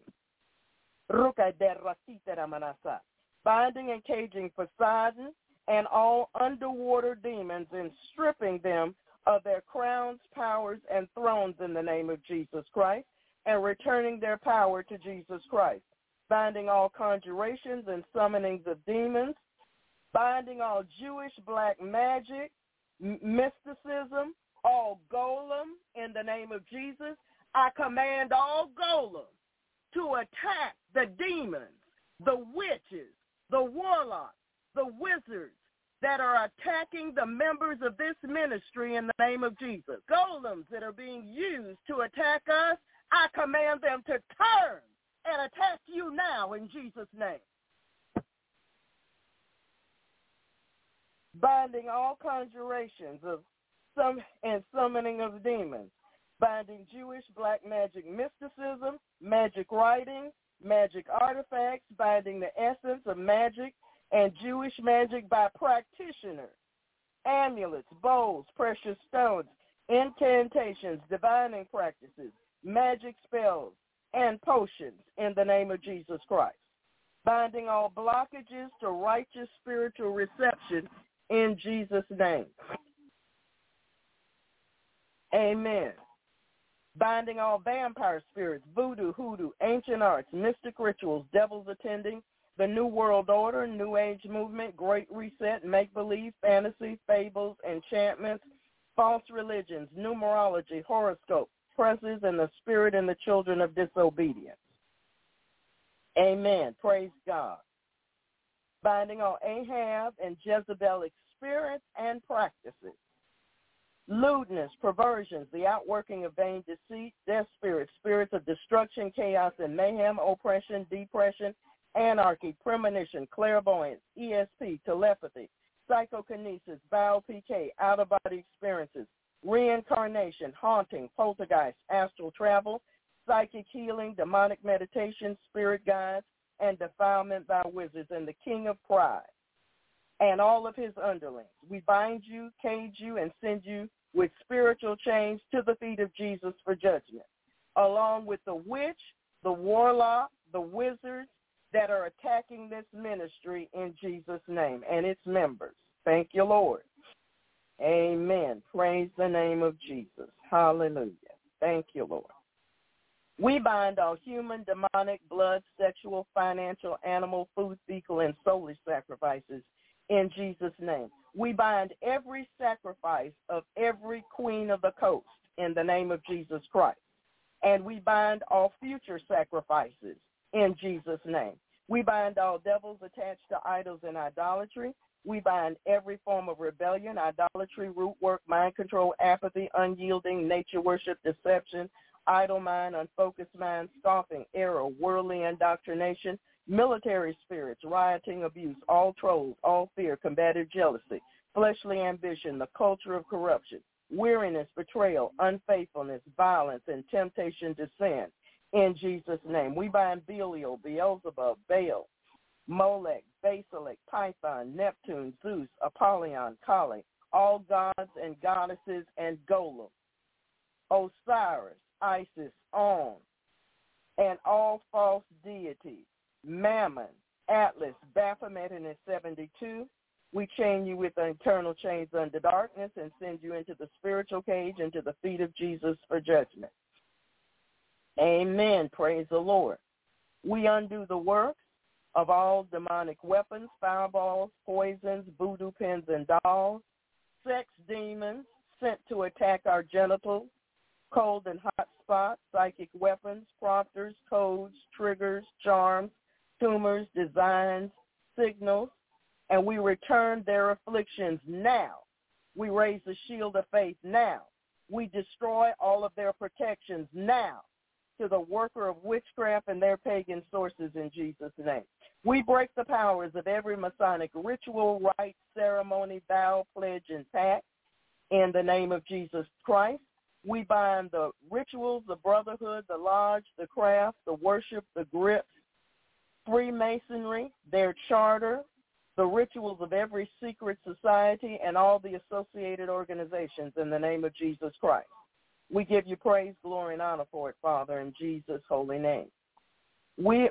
Binding and caging Poseidon and all underwater demons and stripping them of their crowns, powers, and thrones in the name of Jesus Christ, and returning their power to Jesus Christ. Binding all conjurations and summonings of demons, binding all Jewish black magic, m- mysticism, all golem in the name of Jesus. I command all golem to attack the demons, the witches, the warlocks, the wizards that are attacking the members of this ministry in the name of Jesus. Golems that are being used to attack us, I command them to turn and attack you now in Jesus' name. Binding all conjurations of some and summoning of demons, binding Jewish black magic mysticism, magic writing, magic artifacts, binding the essence of magic and Jewish magic by practitioners, amulets, bowls, precious stones, incantations, divining practices, magic spells, and potions in the name of Jesus Christ. Binding all blockages to righteous spiritual reception in Jesus' name. Amen. Binding all vampire spirits, voodoo, hoodoo, ancient arts, mystic rituals, devils attending, the New World Order, New Age movement, Great Reset, make-believe, fantasy, fables, enchantments, false religions, numerology, horoscope, presses, and the spirit and the children of disobedience. Amen. Praise God. Binding all Ahab and Jezebelic spirits and practices. Lewdness, perversions, the outworking of vain deceit, death spirits, spirits of destruction, chaos, and mayhem, oppression, depression, anarchy, premonition, clairvoyance, E S P, telepathy, psychokinesis, bowel P K, out-of-body experiences, reincarnation, haunting, poltergeist, astral travel, psychic healing, demonic meditation, spirit guides, and defilement by wizards, and the king of pride, and all of his underlings. We bind you, cage you, and send you with spiritual chains to the feet of Jesus for judgment, along with the witch, the warlock, the wizards that are attacking this ministry in Jesus' name and its members. Thank you, Lord. Amen. Praise the name of Jesus. Hallelujah. Thank you, Lord. We bind all human, demonic, blood, sexual, financial, animal, food, fecal, and soulish sacrifices in Jesus' name. We bind every sacrifice of every queen of the coast in the name of Jesus Christ. And we bind all future sacrifices in Jesus' name. We bind all devils attached to idols and idolatry. We bind every form of rebellion, idolatry, root work, mind control, apathy, unyielding, nature worship, deception, idle mind, unfocused mind, scoffing, error, worldly indoctrination, military spirits, rioting, abuse, all trolls, all fear, combative jealousy, fleshly ambition, the culture of corruption, weariness, betrayal, unfaithfulness, violence, and temptation to sin. In Jesus' name, we bind Belial, Beelzebub, Baal, Molech, Basilic, Python, Neptune, Zeus, Apollyon, Kali, all gods and goddesses and Golem, Osiris, Isis, On, and all false deities, Mammon, Atlas, Baphomet, and his seventy-two. We chain you with the eternal chains under darkness and send you into the spiritual cage, into the feet of Jesus for judgment. Amen. Praise the Lord. We undo the works of all demonic weapons, fireballs, poisons, voodoo pins and dolls, sex demons sent to attack our genitals, cold and hot spots, psychic weapons, prompters, codes, triggers, charms, tumors, designs, signals, and we return their afflictions now. We raise the shield of faith now. We destroy all of their protections now to the worker of witchcraft and their pagan sources in Jesus' name. We break the powers of every Masonic ritual, rite, ceremony, vow, pledge, and pact in the name of Jesus Christ. We bind the rituals, the brotherhood, the lodge, the craft, the worship, the grips, Freemasonry, their charter, the rituals of every secret society, and all the associated organizations in the name of Jesus Christ. We give you praise, glory, and honor for it, Father, in Jesus' holy name. We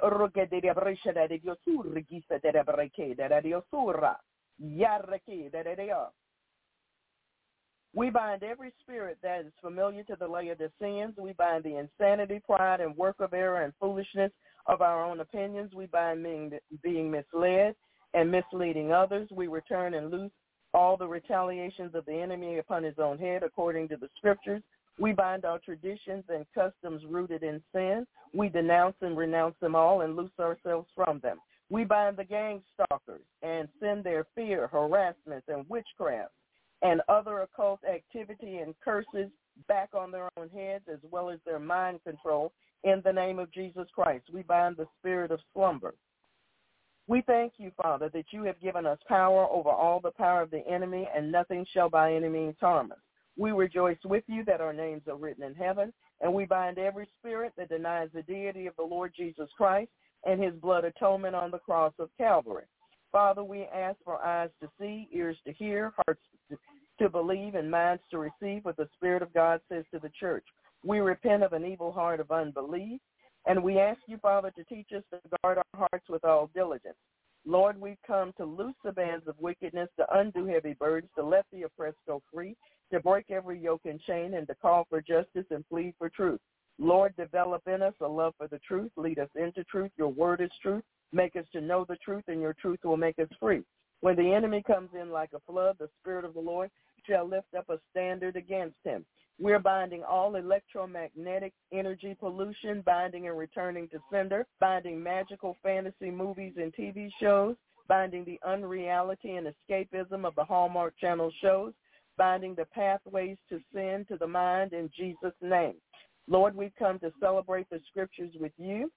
We bind every spirit that is familiar to the Laodiceans. We bind the insanity, pride, and work of error and foolishness of our own opinions. We bind being, being misled and misleading others. We return and loose all the retaliations of the enemy upon his own head according to the scriptures. We bind our traditions and customs rooted in sin. We denounce and renounce them all and loose ourselves from them. We bind the gang stalkers and send their fear, harassment, and witchcraft and other occult activity and curses back on their own heads, as well as their mind control, in the name of Jesus Christ. We bind the spirit of slumber. We thank you, Father, that you have given us power over all the power of the enemy, and nothing shall by any means harm us. We rejoice with you that our names are written in heaven, and we bind every spirit that denies the deity of the Lord Jesus Christ and his blood atonement on the cross of Calvary. Father, we ask for eyes to see, ears to hear, hearts to, to believe, and minds to receive what the Spirit of God says to the church. We repent of an evil heart of unbelief, and we ask you, Father, to teach us to guard our hearts with all diligence. Lord, we've come to loose the bands of wickedness, to undo heavy burdens, to let the oppressed go free, to break every yoke and chain, and to call for justice and plead for truth. Lord, develop in us a love for the truth. Lead us into truth. Your word is truth. Make us to know the truth, and your truth will make us free. When the enemy comes in like a flood, the Spirit of the Lord shall lift up a standard against him. We're binding all electromagnetic energy pollution, binding and returning to sender, binding magical fantasy movies and T V shows, binding the unreality and escapism of the Hallmark Channel shows, binding the pathways to sin to the mind in Jesus' name. Lord, we've come to celebrate the scriptures with you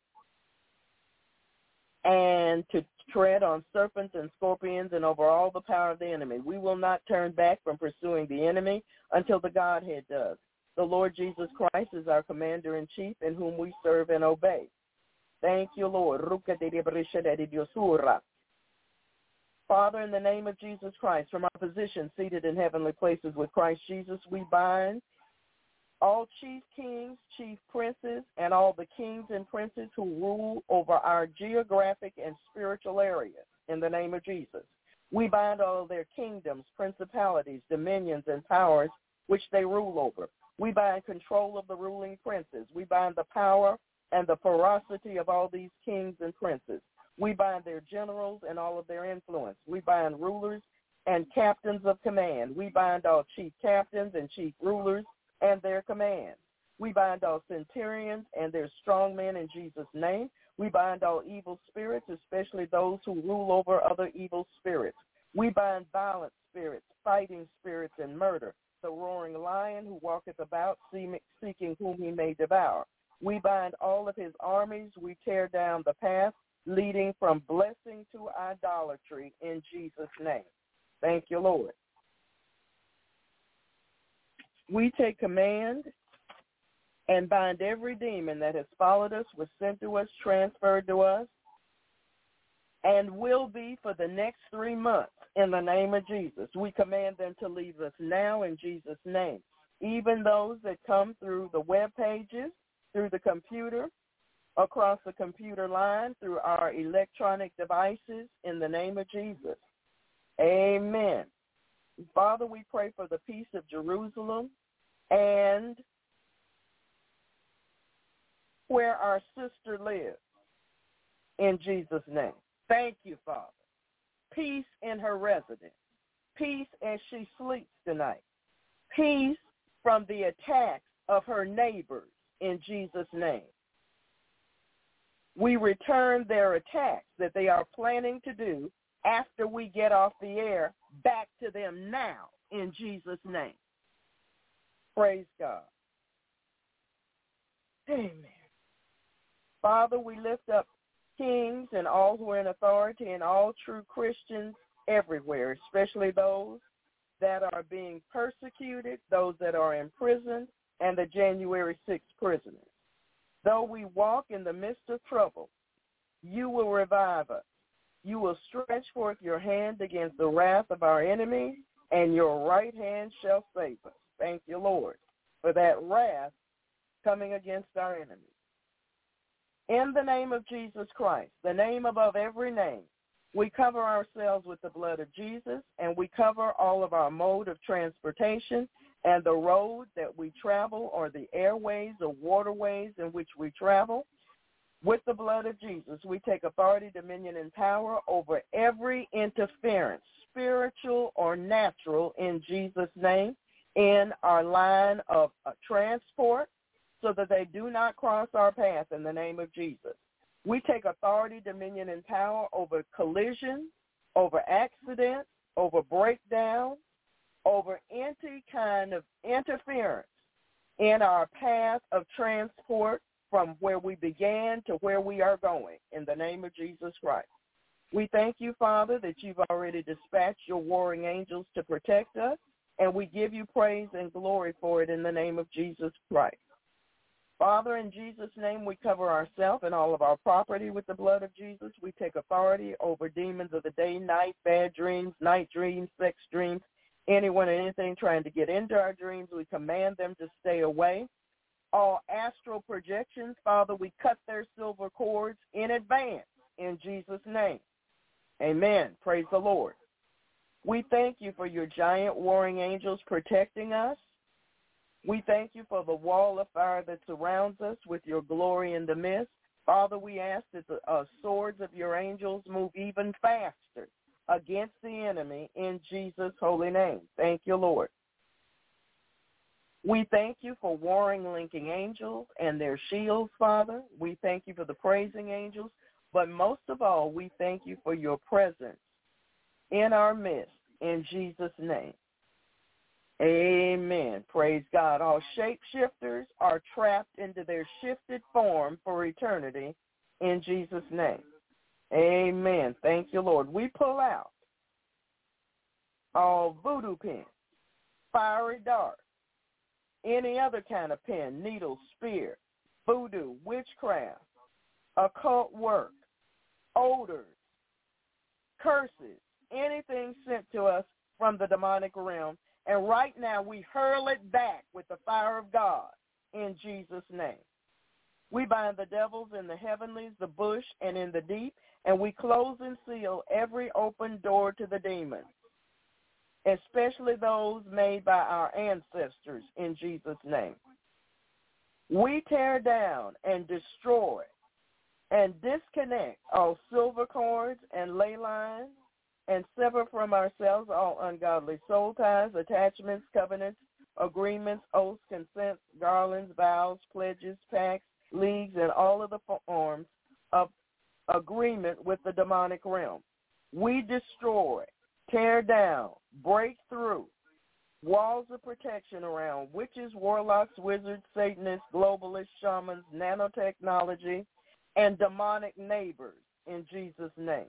and to tread on serpents and scorpions and over all the power of the enemy. We will not turn back from pursuing the enemy until the Godhead does. The Lord Jesus Christ is our commander-in-chief, in whom we serve and obey. Thank you, Lord. Father, in the name of Jesus Christ, from our position seated in heavenly places with Christ Jesus, we bind all chief kings, chief princes, and all the kings and princes who rule over our geographic and spiritual areas in the name of Jesus. We bind all of their kingdoms, principalities, dominions, and powers which they rule over. We bind control of the ruling princes. We bind the power and the ferocity of all these kings and princes. We bind their generals and all of their influence. We bind rulers and captains of command. We bind all chief captains and chief rulers and their commands. We bind all centurions and their strong men in Jesus' name. We bind all evil spirits, especially those who rule over other evil spirits. We bind violent spirits, fighting spirits, and murder, the roaring lion who walketh about seeking whom he may devour. We bind all of his armies. We tear down the path leading from blessing to idolatry in Jesus' name. Thank you, Lord. We take command and bind every demon that has followed us, was sent to us, transferred to us, and will be for the next three months in the name of Jesus. We command them to leave us now in Jesus' name. Even those that come through the web pages, through the computer, across the computer line, through our electronic devices, in the name of Jesus. Amen. Father, we pray for the peace of Jerusalem and where our sister lives. in Jesus' name. Thank you, Father. Peace in her residence. Peace as she sleeps tonight. Peace from the attacks of her neighbors in Jesus' name. We return their attacks that they are planning to do after we get off the air back to them now in Jesus' name. Praise God. Amen. Father, we lift up kings and all who are in authority and all true Christians everywhere, especially those that are being persecuted, those that are in prison, and the January sixth prisoners. Though we walk in the midst of trouble, you will revive us. You will stretch forth your hand against the wrath of our enemies, and your right hand shall save us. Thank you, Lord, for that wrath coming against our enemies. In the name of Jesus Christ, the name above every name, we cover ourselves with the blood of Jesus, and we cover all of our mode of transportation and the road that we travel or the airways or waterways in which we travel. With the blood of Jesus, we take authority, dominion, and power over every interference, spiritual or natural, in Jesus' name, in our line of uh, transport, so that they do not cross our path in the name of Jesus. We take authority, dominion, and power over collisions, over accidents, over breakdowns, over any kind of interference in our path of transport from where we began to where we are going, in the name of Jesus Christ. We thank you, Father, that you've already dispatched your warring angels to protect us, and we give you praise and glory for it in the name of Jesus Christ. Father, in Jesus' name, we cover ourselves and all of our property with the blood of Jesus. We take authority over demons of the day, night, bad dreams, night dreams, sex dreams, anyone and anything trying to get into our dreams. We command them to stay away. All astral projections, Father, we cut their silver cords in advance in Jesus' name. Amen. Praise the Lord. We thank you for your giant warring angels protecting us. We thank you for the wall of fire that surrounds us with your glory in the midst. Father, we ask that the uh, swords of your angels move even faster against the enemy in Jesus' holy name. Thank you, Lord. We thank you for warring linking angels and their shields, Father. We thank you for the praising angels. But most of all, we thank you for your presence in our midst in Jesus' name. Amen. Praise God. All shapeshifters are trapped into their shifted form for eternity in Jesus' name. Amen. Thank you, Lord. We pull out all voodoo pins, fiery darts, any other kind of pen, needle, spear, voodoo, witchcraft, occult work, odors, curses, anything sent to us from the demonic realm. And right now we hurl it back with the fire of God in Jesus' name. We bind the devils in the heavenlies, the bush, and in the deep, and we close and seal every open door to the demons, especially those made by our ancestors in Jesus' name. We tear down and destroy and disconnect all silver cords and ley lines, and sever from ourselves all ungodly soul ties, attachments, covenants, agreements, oaths, consents, garlands, vows, pledges, pacts, leagues, and all of the forms of agreement with the demonic realm. We destroy, tear down, break through walls of protection around witches, warlocks, wizards, Satanists, globalists, shamans, nanotechnology, and demonic neighbors in Jesus' name.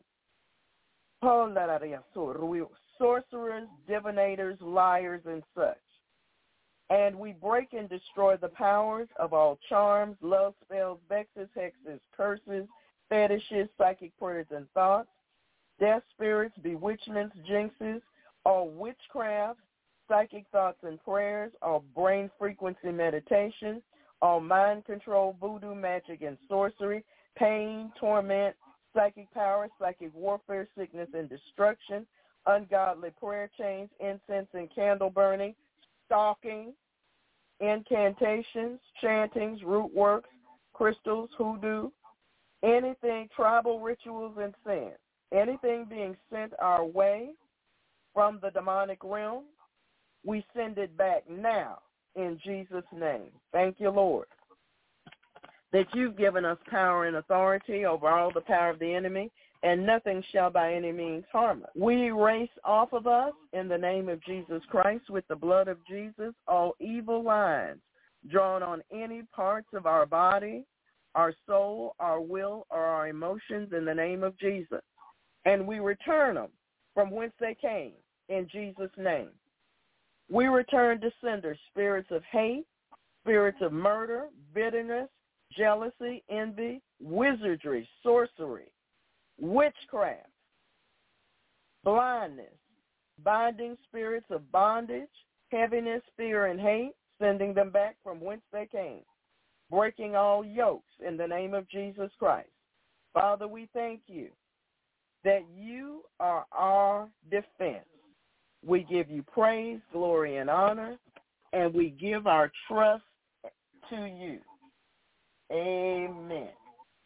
Sorcerers, divinators, liars, and such. And we break and destroy the powers of all charms, love spells, vexes, hexes, curses, fetishes, psychic prayers and thoughts, death spirits, bewitchments, jinxes, all witchcraft, psychic thoughts and prayers, all brain frequency meditation, all mind control, voodoo, magic, and sorcery, pain, torment, psychic power, psychic warfare, sickness and destruction, ungodly prayer chains, incense and candle burning, stalking, incantations, chantings, root works, crystals, hoodoo, anything, tribal rituals and sins, anything being sent our way from the demonic realm, we send it back now in Jesus' name. Thank you, Lord, that you've given us power and authority over all the power of the enemy, and nothing shall by any means harm us. We erase off of us, in the name of Jesus Christ, with the blood of Jesus, all evil lines drawn on any parts of our body, our soul, our will, or our emotions, in the name of Jesus. And we return them from whence they came, in Jesus' name. We return to sender spirits of hate, spirits of murder, bitterness, jealousy, envy, wizardry, sorcery, witchcraft, blindness, binding spirits of bondage, heaviness, fear, and hate, sending them back from whence they came, breaking all yokes in the name of Jesus Christ. Father, we thank you that you are our defense. We give you praise, glory, and honor, and we give our trust to you. Amen.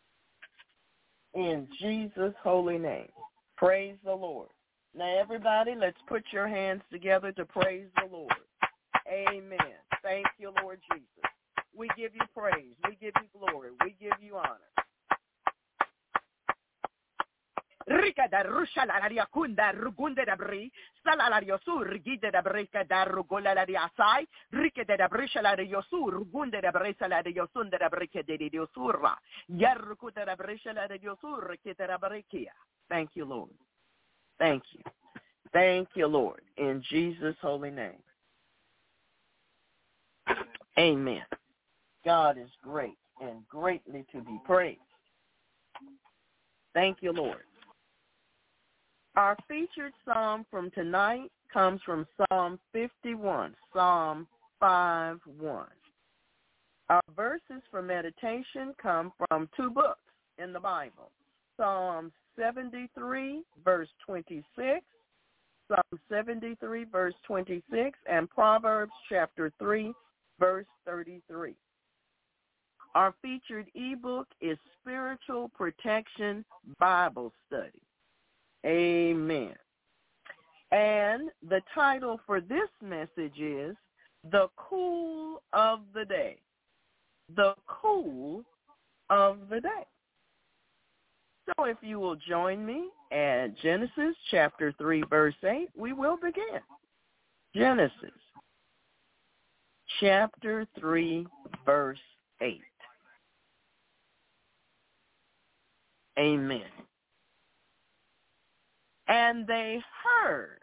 In Jesus' holy name. Praise the Lord. Now, everybody, let's put your hands together to praise the Lord. Amen. Thank you, Lord Jesus. We give you praise. We give you glory. We give you honor. Rika da rusha la la kunda rugunde da bri sala la sur gide da brika da rugola la asai rike da brisha la yosur rugunde da brisa la yosunda da brike de yosurra yarkuta da brisha la yosur kita da brikia. Thank you, Lord. Thank you. Thank you, Lord, in Jesus' holy name. Amen. God is great and greatly to be praised. Thank you, Lord. Our featured psalm from tonight comes from Psalm fifty-one, Psalm five one. Our verses for meditation come from two books in the Bible, Psalm seventy-three, verse twenty-six, Psalm seventy-three, verse twenty-six, and Proverbs chapter three, verse thirty-three. Our featured ebook is Spiritual Protection Bible Study. Amen. And the title for this message is The Cool of the Day. The Cool of the Day. So if you will join me at Genesis chapter three, verse eight, we will begin. Genesis chapter three, verse eight. Amen. And they heard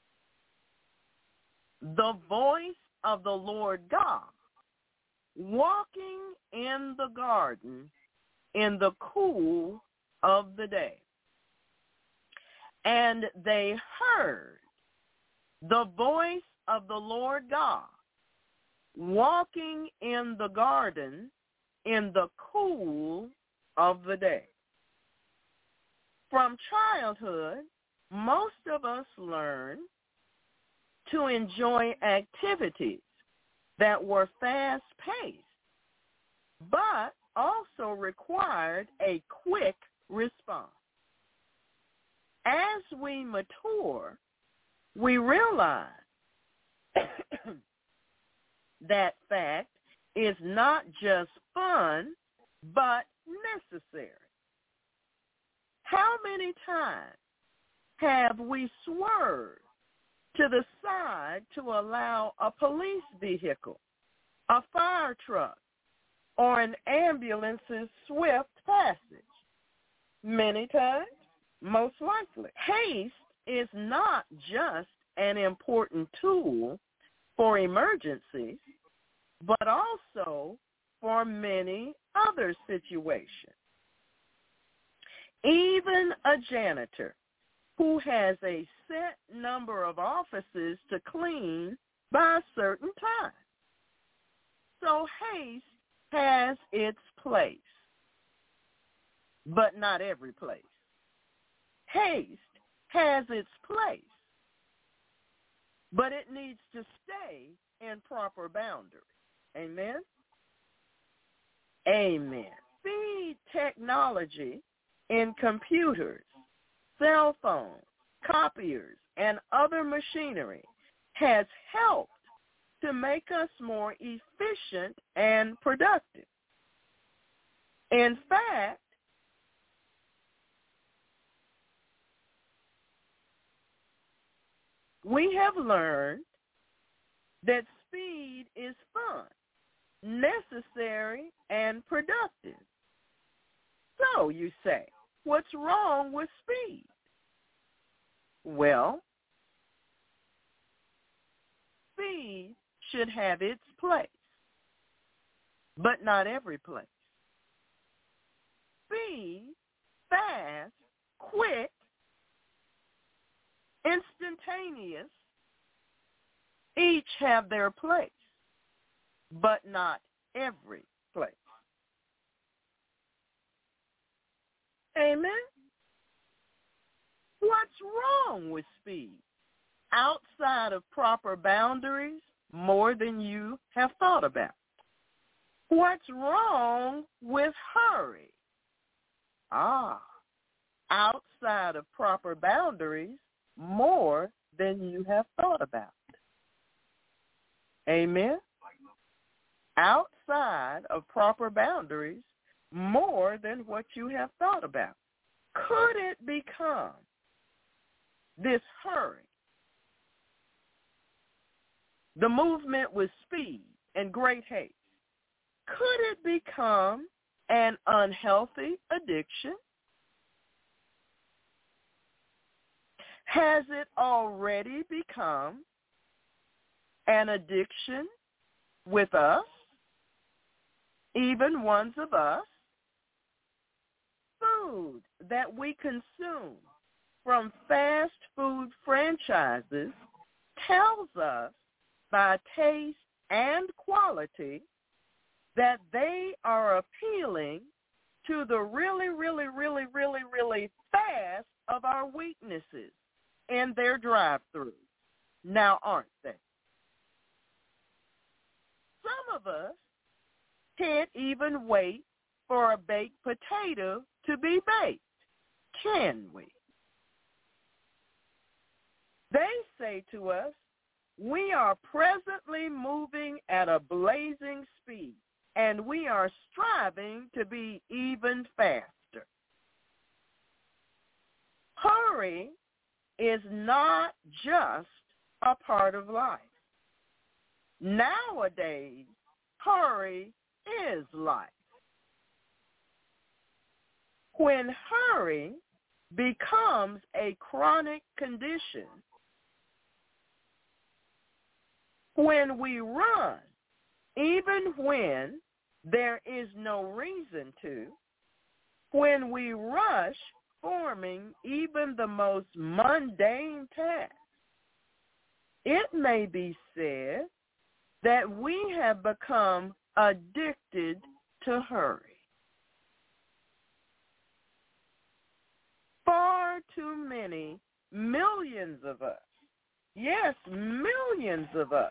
the voice of the Lord God walking in the garden in the cool of the day. And they heard the voice of the Lord God walking in the garden in the cool of the day. From childhood, most of us learn to enjoy activities that were fast-paced, but also required a quick response. As we mature, we realize that fact is not just fun, but necessary. How many times have we swerved to the side to allow a police vehicle, a fire truck, or an ambulance's swift passage? Many times, most likely. Haste is not just an important tool for emergencies, but also for many other situations. Even a janitor who has a set number of offices to clean by a certain time. So haste has its place, but not every place. Haste has its place, but it needs to stay in proper boundaries. Amen? Amen. speed technology in computers, cell phones, copiers, and other machinery has helped to make us more efficient and productive. In fact, we have learned that speed is fun, necessary, and productive. So, you say, what's wrong with speed? Well, speed should have its place, but not every place. Speed, fast, quick, instantaneous, each have their place, but not every place. Amen? What's wrong with speed? Outside of proper boundaries, more than you have thought about. What's wrong with hurry? Ah, outside of proper boundaries, more than you have thought about. Amen? Outside of proper boundaries, more than what you have thought about. Could it become this hurry, the movement with speed and great haste, could it become an unhealthy addiction? Has it already become an addiction with us, even ones of us? Food that we consume from fast food franchises tells us by taste and quality that they are appealing to the really, really, really, really, really fast of our weaknesses in their drive-throughs. Now, aren't they? Some of us can't even wait for a baked potato to be baked, can we? They say to us, we are presently moving at a blazing speed, and we are striving to be even faster. Hurry is not just a part of life. Nowadays, hurry is life. When hurry becomes a chronic condition, when we run, even when there is no reason to, when we rush performing even the most mundane tasks, it may be said that we have become addicted to hurry. Far too many, millions of us, yes, millions of us,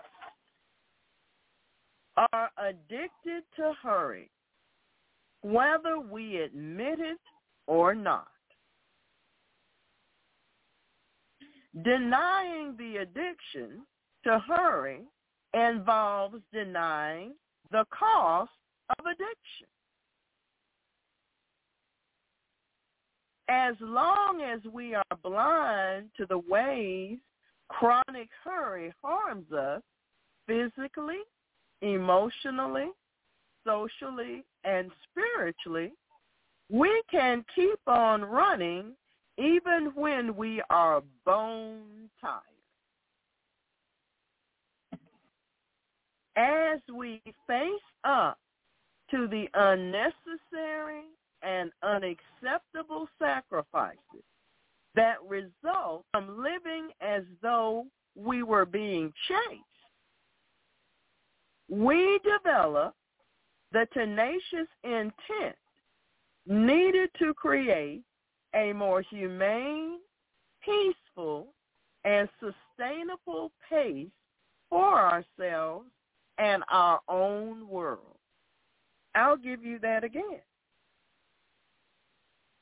are addicted to hurry, whether we admit it or not. Denying the addiction to hurry involves denying the cost of addiction. As long as we are blind to the ways chronic hurry harms us physically, emotionally, socially, and spiritually, we can keep on running even when we are bone tired. As we face up to the unnecessary and unacceptable sacrifices that result from living as though we were being chased, we develop the tenacious intent needed to create a more humane, peaceful, and sustainable pace for ourselves and our own world. I'll give you that again.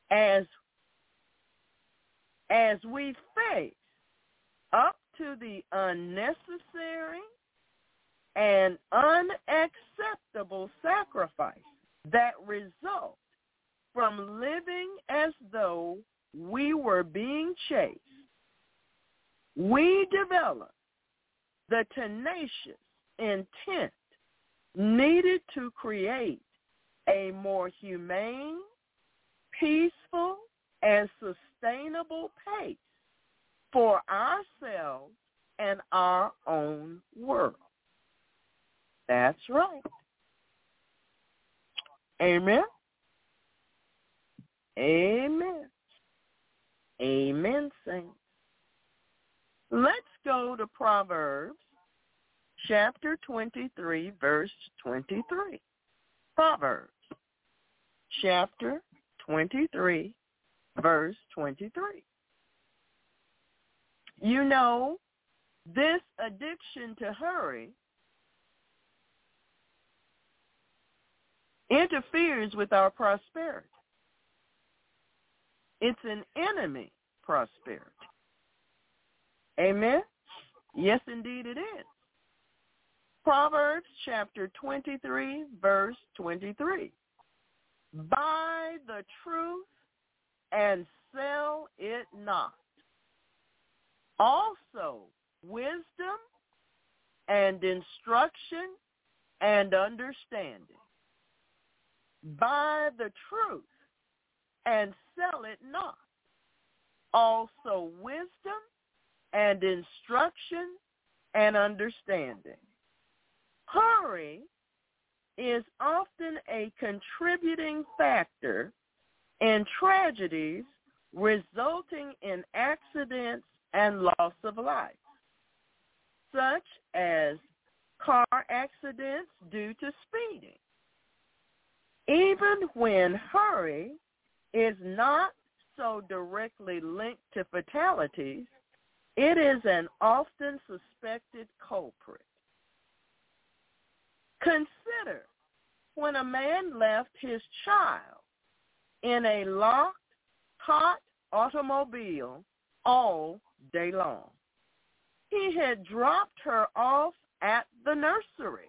as, as we face up to the unnecessary and unacceptable sacrifice that result from living as though we were being chased, we develop the tenacious intent needed to create a more humane, peaceful, and sustainable pace for ourselves and our own world. That's right. Amen. Amen. Amen, saints. Let's go to Proverbs chapter twenty-three, verse twenty-three. Proverbs chapter twenty-three, verse twenty-three. You know, this addiction to hurry interferes with our prosperity. It's an enemy prosperity. Amen? Yes, indeed it is. Proverbs chapter twenty-three, verse twenty-three. Buy the truth and sell it not. Also, wisdom and instruction and understanding. Buy the truth and sell it not. Also, wisdom and instruction and understanding. Hurry is often a contributing factor in tragedies resulting in accidents and loss of life, such as car accidents due to speeding. Even when hurry is not so directly linked to fatalities, it is an often suspected culprit. Consider when a man left his child in a locked, hot automobile all day long. He had dropped her off at the nursery.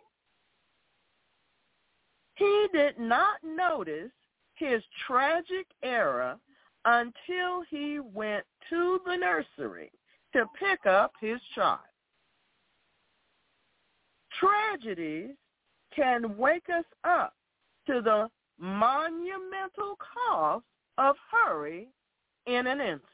He did not notice his tragic error until he went to the nursery to pick up his child. Tragedies can wake us up to the monumental cost of hurry in an instant.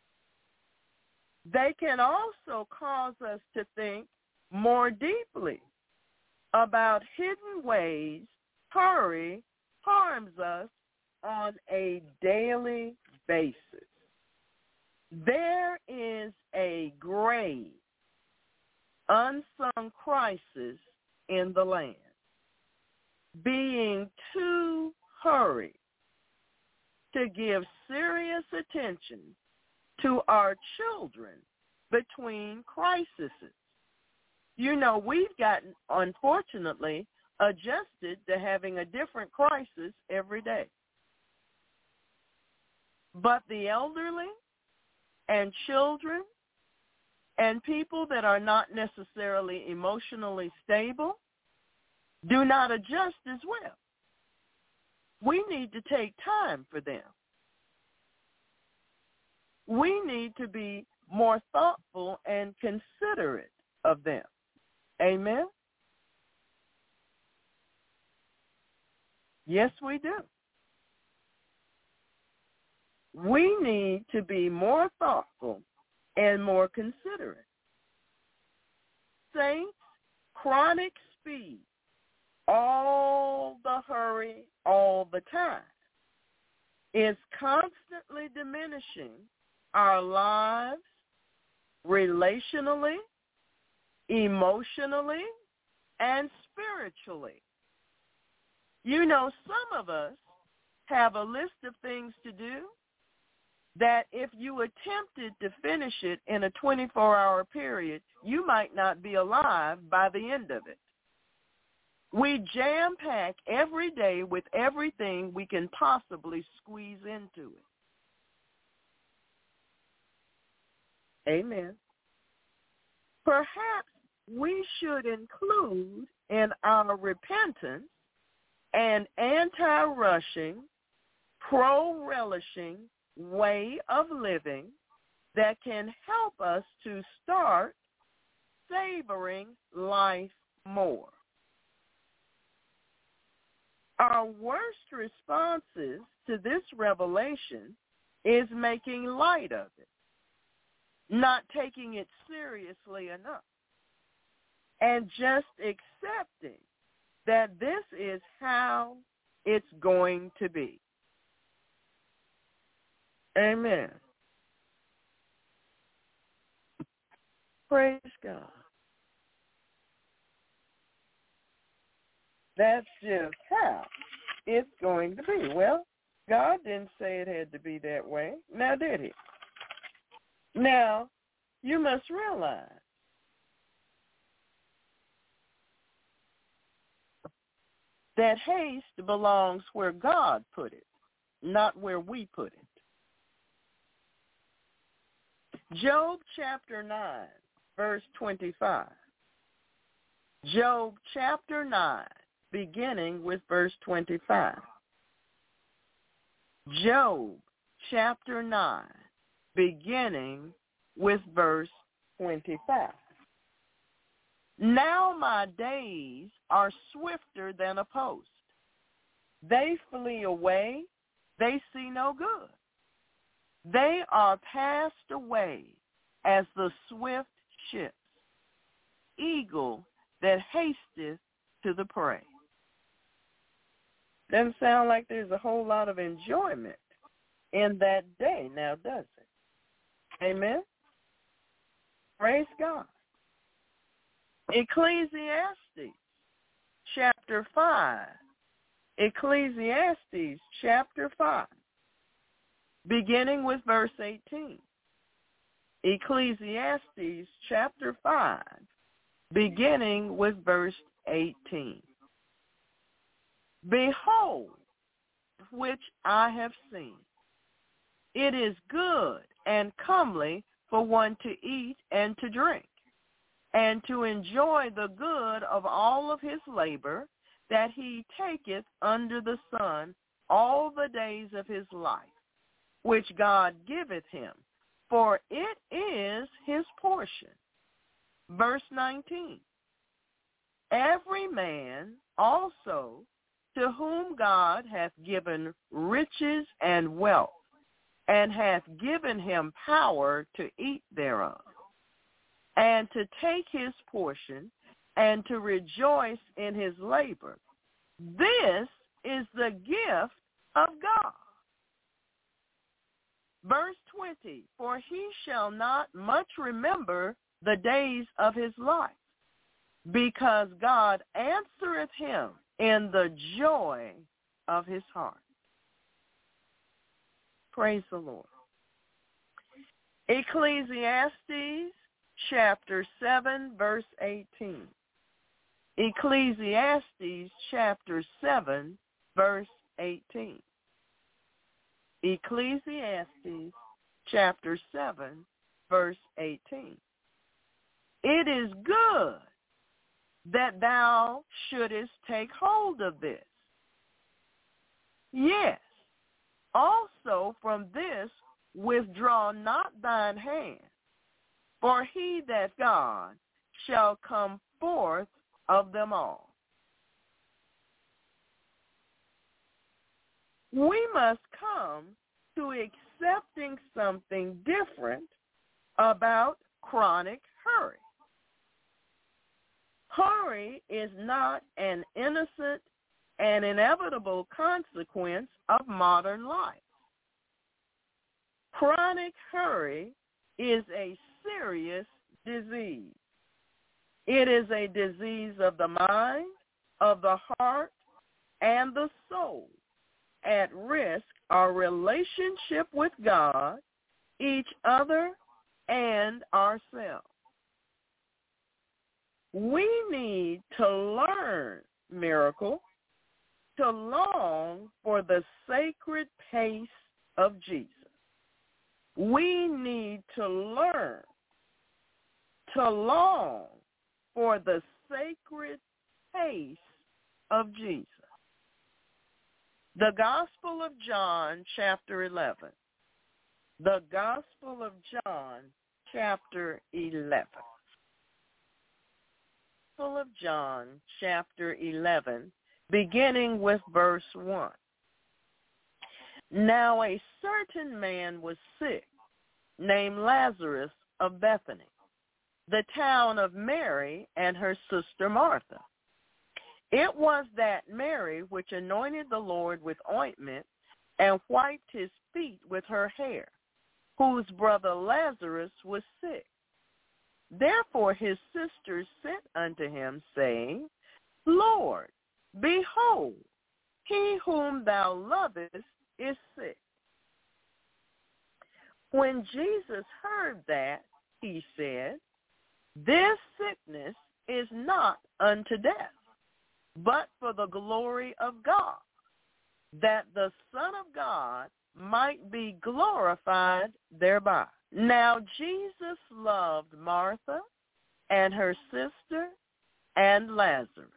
They can also cause us to think more deeply about hidden ways hurry harms us on a daily basis. There is a grave, unsung crisis in the land. Being too hurried to give serious attention to our children between crises. You know, we've gotten, unfortunately, adjusted to having a different crisis every day. But the elderly and children and people that are not necessarily emotionally stable do not adjust as well. We need to take time for them. We need to be more thoughtful and considerate of them. Amen? Yes, we do. We need to be more thoughtful and more considerate. Saints, chronic speed, all the hurry, all the time, is constantly diminishing our lives relationally, emotionally, and spiritually. You know, some of us have a list of things to do that if you attempted to finish it in a twenty-four hour period, you might not be alive by the end of it. We jam-pack every day with everything we can possibly squeeze into it. Amen. Perhaps we should include in our repentance an anti-rushing, pro-relishing way of living that can help us to start savoring life more. Our worst responses to this revelation is making light of it, not taking it seriously enough, and just accepting that this is how it's going to be. Amen. Praise God. That's just how it's going to be. Well, God didn't say it had to be that way. Now, did he? Now, you must realize that haste belongs where God put it, not where we put it. Job chapter nine, verse twenty-five. Job chapter nine, beginning with verse twenty-five. Job chapter nine, beginning with verse twenty-five. Now my days are swifter than a post. They flee away, they see no good. They are passed away as the swift ships, eagle that hasteth to the prey. Doesn't sound like there's a whole lot of enjoyment in that day now, does it? Amen? Praise God. Ecclesiastes chapter five. Ecclesiastes chapter five, beginning with verse eighteen. Ecclesiastes chapter five, beginning with verse eighteen. Behold, which I have seen. It is good and comely for one to eat and to drink, and to enjoy the good of all of his labor that he taketh under the sun all the days of his life, which God giveth him, for it is his portion. Verse nineteen. Every man also to whom God hath given riches and wealth, and hath given him power to eat thereof, and to take his portion, and to rejoice in his labor. This is the gift of God. Verse twenty, for he shall not much remember the days of his life, because God answereth him in the joy of his heart. Praise the Lord. Ecclesiastes chapter seven, verse eighteen. Ecclesiastes chapter seven, verse eighteen. Ecclesiastes chapter seven, verse eighteen. It is good that thou shouldest take hold of this. Yes, also from this withdraw not thine hand, for he that God shall come forth of them all. We must come to accepting something different about chronic hurry. Hurry is not an innocent and inevitable consequence of modern life. Chronic hurry is a serious disease. It is a disease of the mind, of the heart, and the soul. At risk our relationship with God, each other, and ourselves. We need to learn, miracle, to long for the sacred pace of Jesus. We need to learn to long for the sacred taste of Jesus. The Gospel of John, chapter eleven. The Gospel of John, chapter eleven. Gospel of John, chapter eleven, beginning with verse one. Now a certain man was sick, named Lazarus of Bethany, the town of Mary and her sister Martha. It was that Mary which anointed the Lord with ointment and wiped his feet with her hair, whose brother Lazarus was sick. Therefore his sisters sent unto him, saying, Lord, behold, he whom thou lovest is sick. When Jesus heard that, he said, This sickness is not unto death, but for the glory of God, that the Son of God might be glorified thereby. Now Jesus loved Martha and her sister and Lazarus.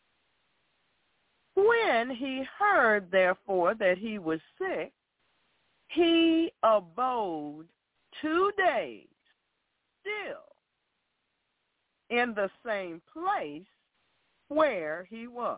When he heard, therefore, that he was sick, he abode two days still in the same place where he was.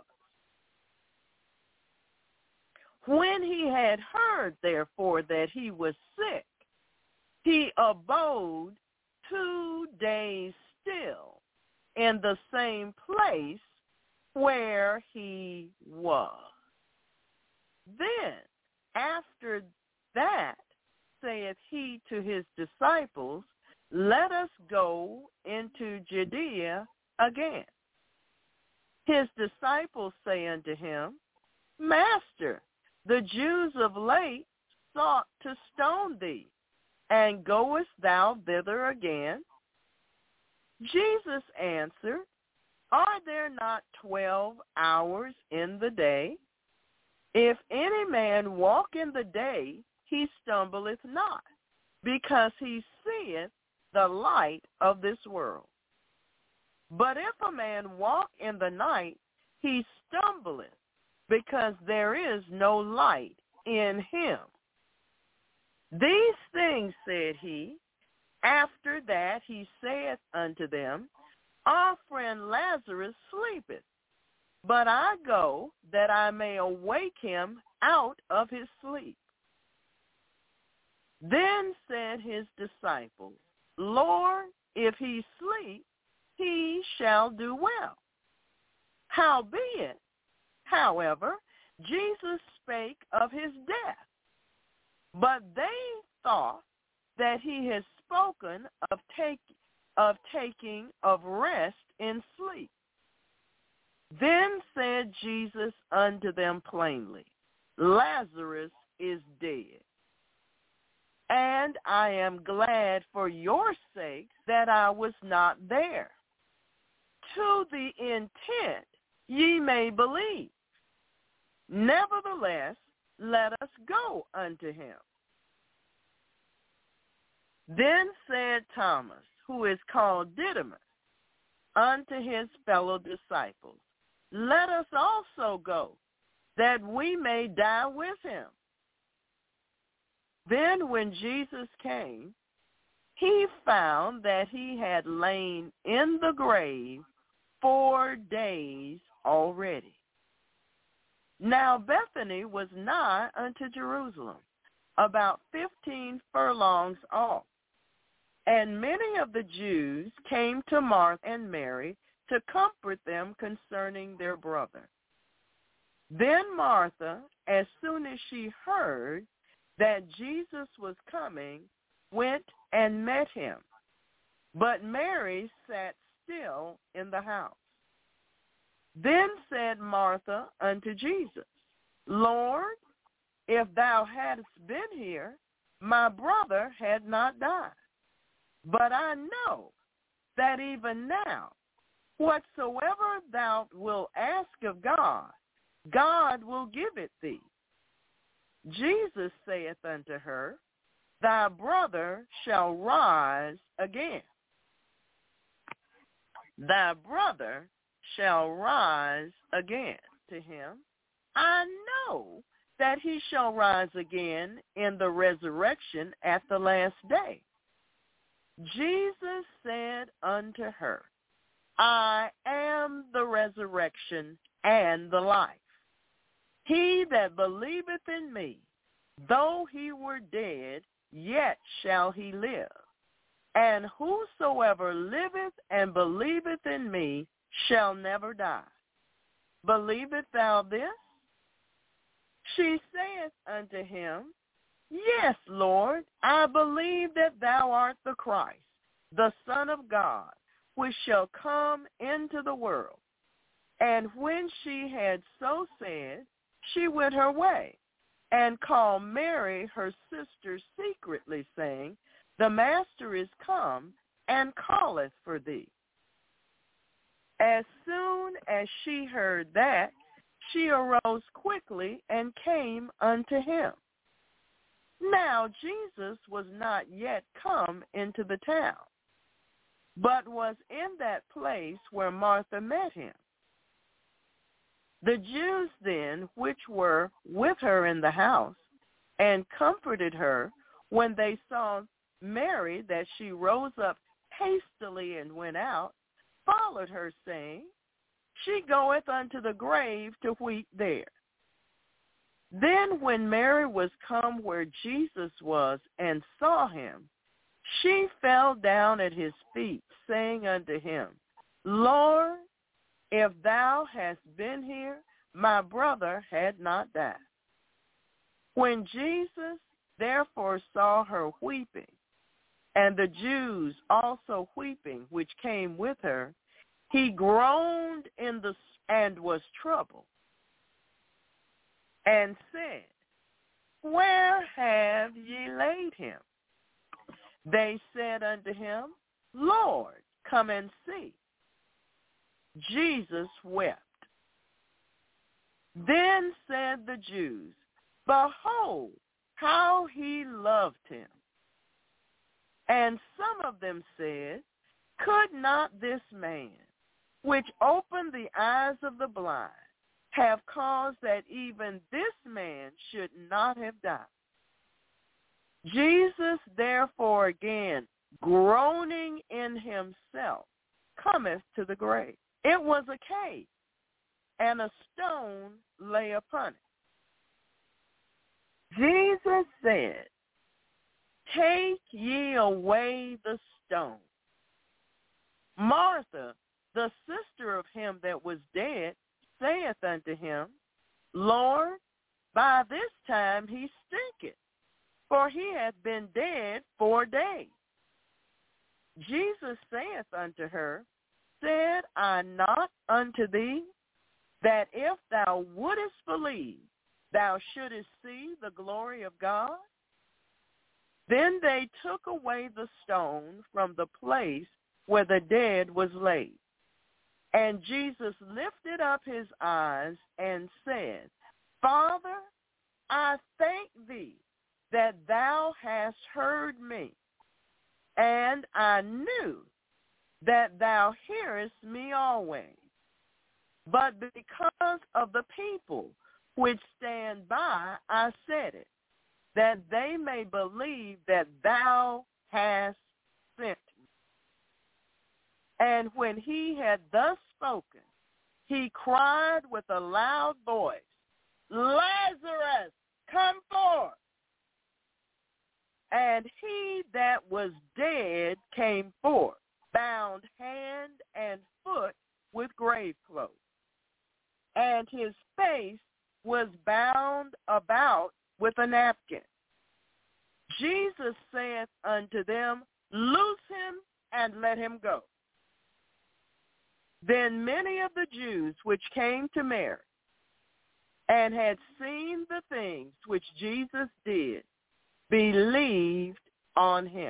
When he had heard, therefore, that he was sick, he abode two days still in the same place where he was. Then, after that, saith he to his disciples, Let us go into Judea again. His disciples say unto him, Master, the Jews of late sought to stone thee, and goest thou thither again? Jesus answered, Are there not twelve hours in the day? If any man walk in the day, he stumbleth not, because he seeth the light of this world. But if a man walk in the night, he stumbleth, because there is no light in him. These things said he. After that he saith unto them, Our friend Lazarus sleepeth, but I go that I may awake him out of his sleep. Then said his disciples, Lord, if he sleep, he shall do well. Howbeit, however, Jesus spake of his death, but they thought that he had spoken of, take, of taking of rest in sleep. Then said Jesus unto them plainly, Lazarus is dead. And I am glad for your sakes that I was not there, to the intent ye may believe. Nevertheless, let us go unto him. Then said Thomas, who is called Didymus, unto his fellow disciples, Let us also go, that we may die with him. Then when Jesus came, he found that he had lain in the grave four days already. Now Bethany was nigh unto Jerusalem, about fifteen furlongs off. And many of the Jews came to Martha and Mary to comfort them concerning their brother. Then Martha, as soon as she heard that Jesus was coming, went and met him. But Mary sat still in the house. Then said Martha unto Jesus, Lord, if thou hadst been here, my brother had not died. But I know that even now, whatsoever thou wilt ask of God, God will give it thee. Jesus saith unto her, Thy brother shall rise again. thy brother shall rise again. To him, I know that he shall rise again in the resurrection at the last day. Jesus said unto her, I am the resurrection and the life. He that believeth in me, though he were dead, yet shall he live. And whosoever liveth and believeth in me shall never die. Believest thou this? She saith unto him, Yes, Lord, I believe that thou art the Christ, the Son of God, which shall come into the world. And when she had so said, she went her way, and called Mary her sister secretly, saying, The Master is come, and calleth for thee. As soon as she heard that, she arose quickly and came unto him. Now Jesus was not yet come into the town, but was in that place where Martha met him. The Jews then, which were with her in the house, and comforted her when they saw Mary, that she rose up hastily and went out, followed her, saying, She goeth unto the grave to weep there. Then when Mary was come where Jesus was, and saw him, she fell down at his feet, saying unto him, Lord, if thou hadst been here, my brother had not died. When Jesus therefore saw her weeping, and the Jews also weeping, which came with her, he groaned in the and was troubled, and said, Where have ye laid him? They said unto him, Lord, come and see. Jesus wept. Then said the Jews, Behold, how he loved him. And some of them said, Could not this man, which opened the eyes of the blind, have caused that even this man should not have died? Jesus therefore again, groaning in himself, cometh to the grave. It was a cave, and a stone lay upon it. Jesus said, Take ye away the stone. Martha, the sister of him that was dead, saith unto him, Lord, by this time he stinketh, for he hath been dead four days. Jesus saith unto her, Said I not unto thee, that if thou wouldest believe, thou shouldest see the glory of God? Then they took away the stone from the place where the dead was laid. And Jesus lifted up his eyes and said, Father, I thank thee that thou hast heard me, and I knew that thou hearest me always. But because of the people which stand by, I said it, that they may believe that thou hast sent me. And when he had thus spoken, he cried with a loud voice, Lazarus, come forth. And he that was dead came forth, bound hand and foot with grave clothes, and his face was bound about with a napkin. Jesus saith unto them, Loose him and let him go. Then many of the Jews which came to Mary and had seen the things which Jesus did believed on him.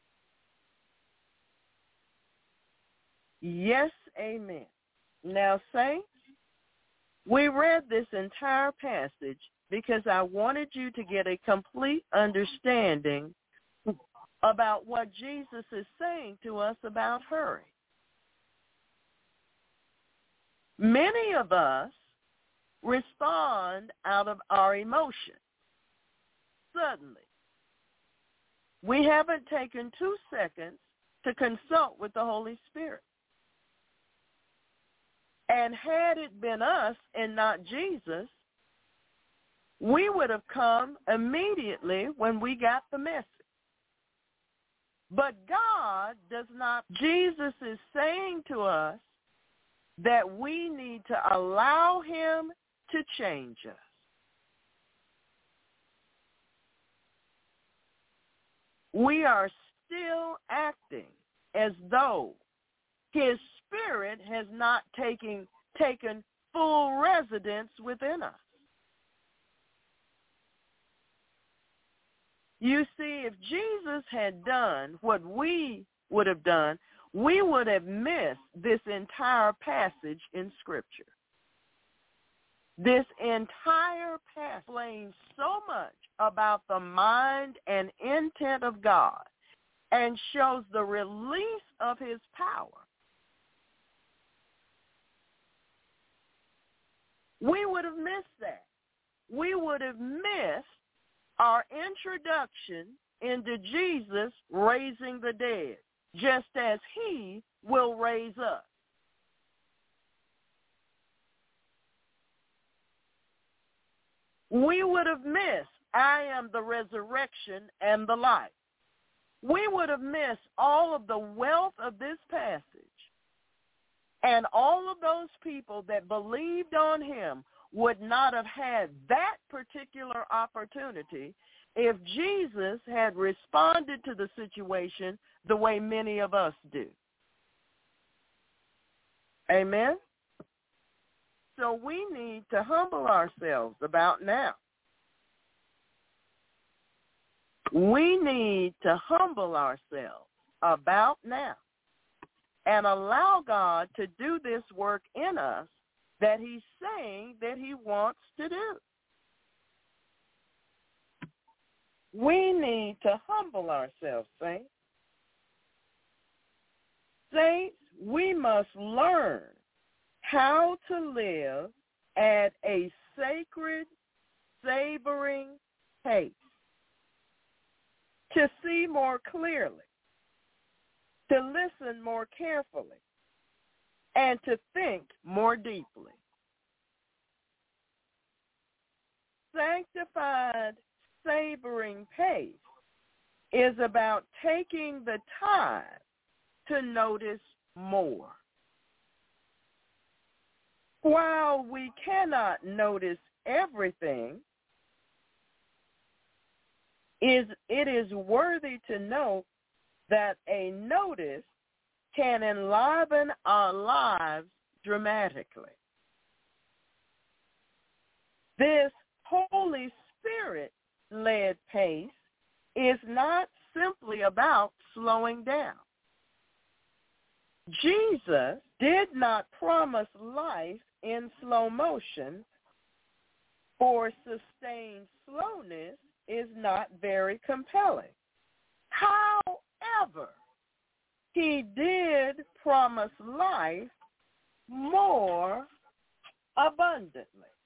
Yes, amen. Now, saints, we read this entire passage because I wanted you to get a complete understanding about what Jesus is saying to us about hurry. Many of us respond out of our emotion. Suddenly, we haven't taken two seconds to consult with the Holy Spirit. And had it been us and not Jesus, we would have come immediately when we got the message. But God does not. Jesus is saying to us that we need to allow him to change us. We are still acting as though his Spirit has not taken, taken full residence within us. You see, if Jesus had done what we would have done, we would have missed this entire passage in Scripture. This entire passage explains so much about the mind and intent of God and shows the release of his power. We would have missed that. We would have missed our introduction into Jesus raising the dead, just as he will raise us. We would have missed, I am the resurrection and the life. We would have missed all of the wealth of this passage. And all of those people that believed on him would not have had that particular opportunity if Jesus had responded to the situation the way many of us do. Amen? So we need to humble ourselves about now. We need to humble ourselves about now and allow God to do this work in us that he's saying that he wants to do. We need to humble ourselves, saints. Saints, we must learn how to live at a sacred, savoring pace, to see more clearly, to listen more carefully, and to think more deeply. Sanctified, savoring pace is about taking the time to notice more. While we cannot notice everything, is it is worthy to note that a notice can enliven our lives dramatically. This Holy Spirit-led pace is not simply about slowing down. Jesus did not promise life in slow motion, for sustained slowness is not very compelling. However, he did promise life more abundantly.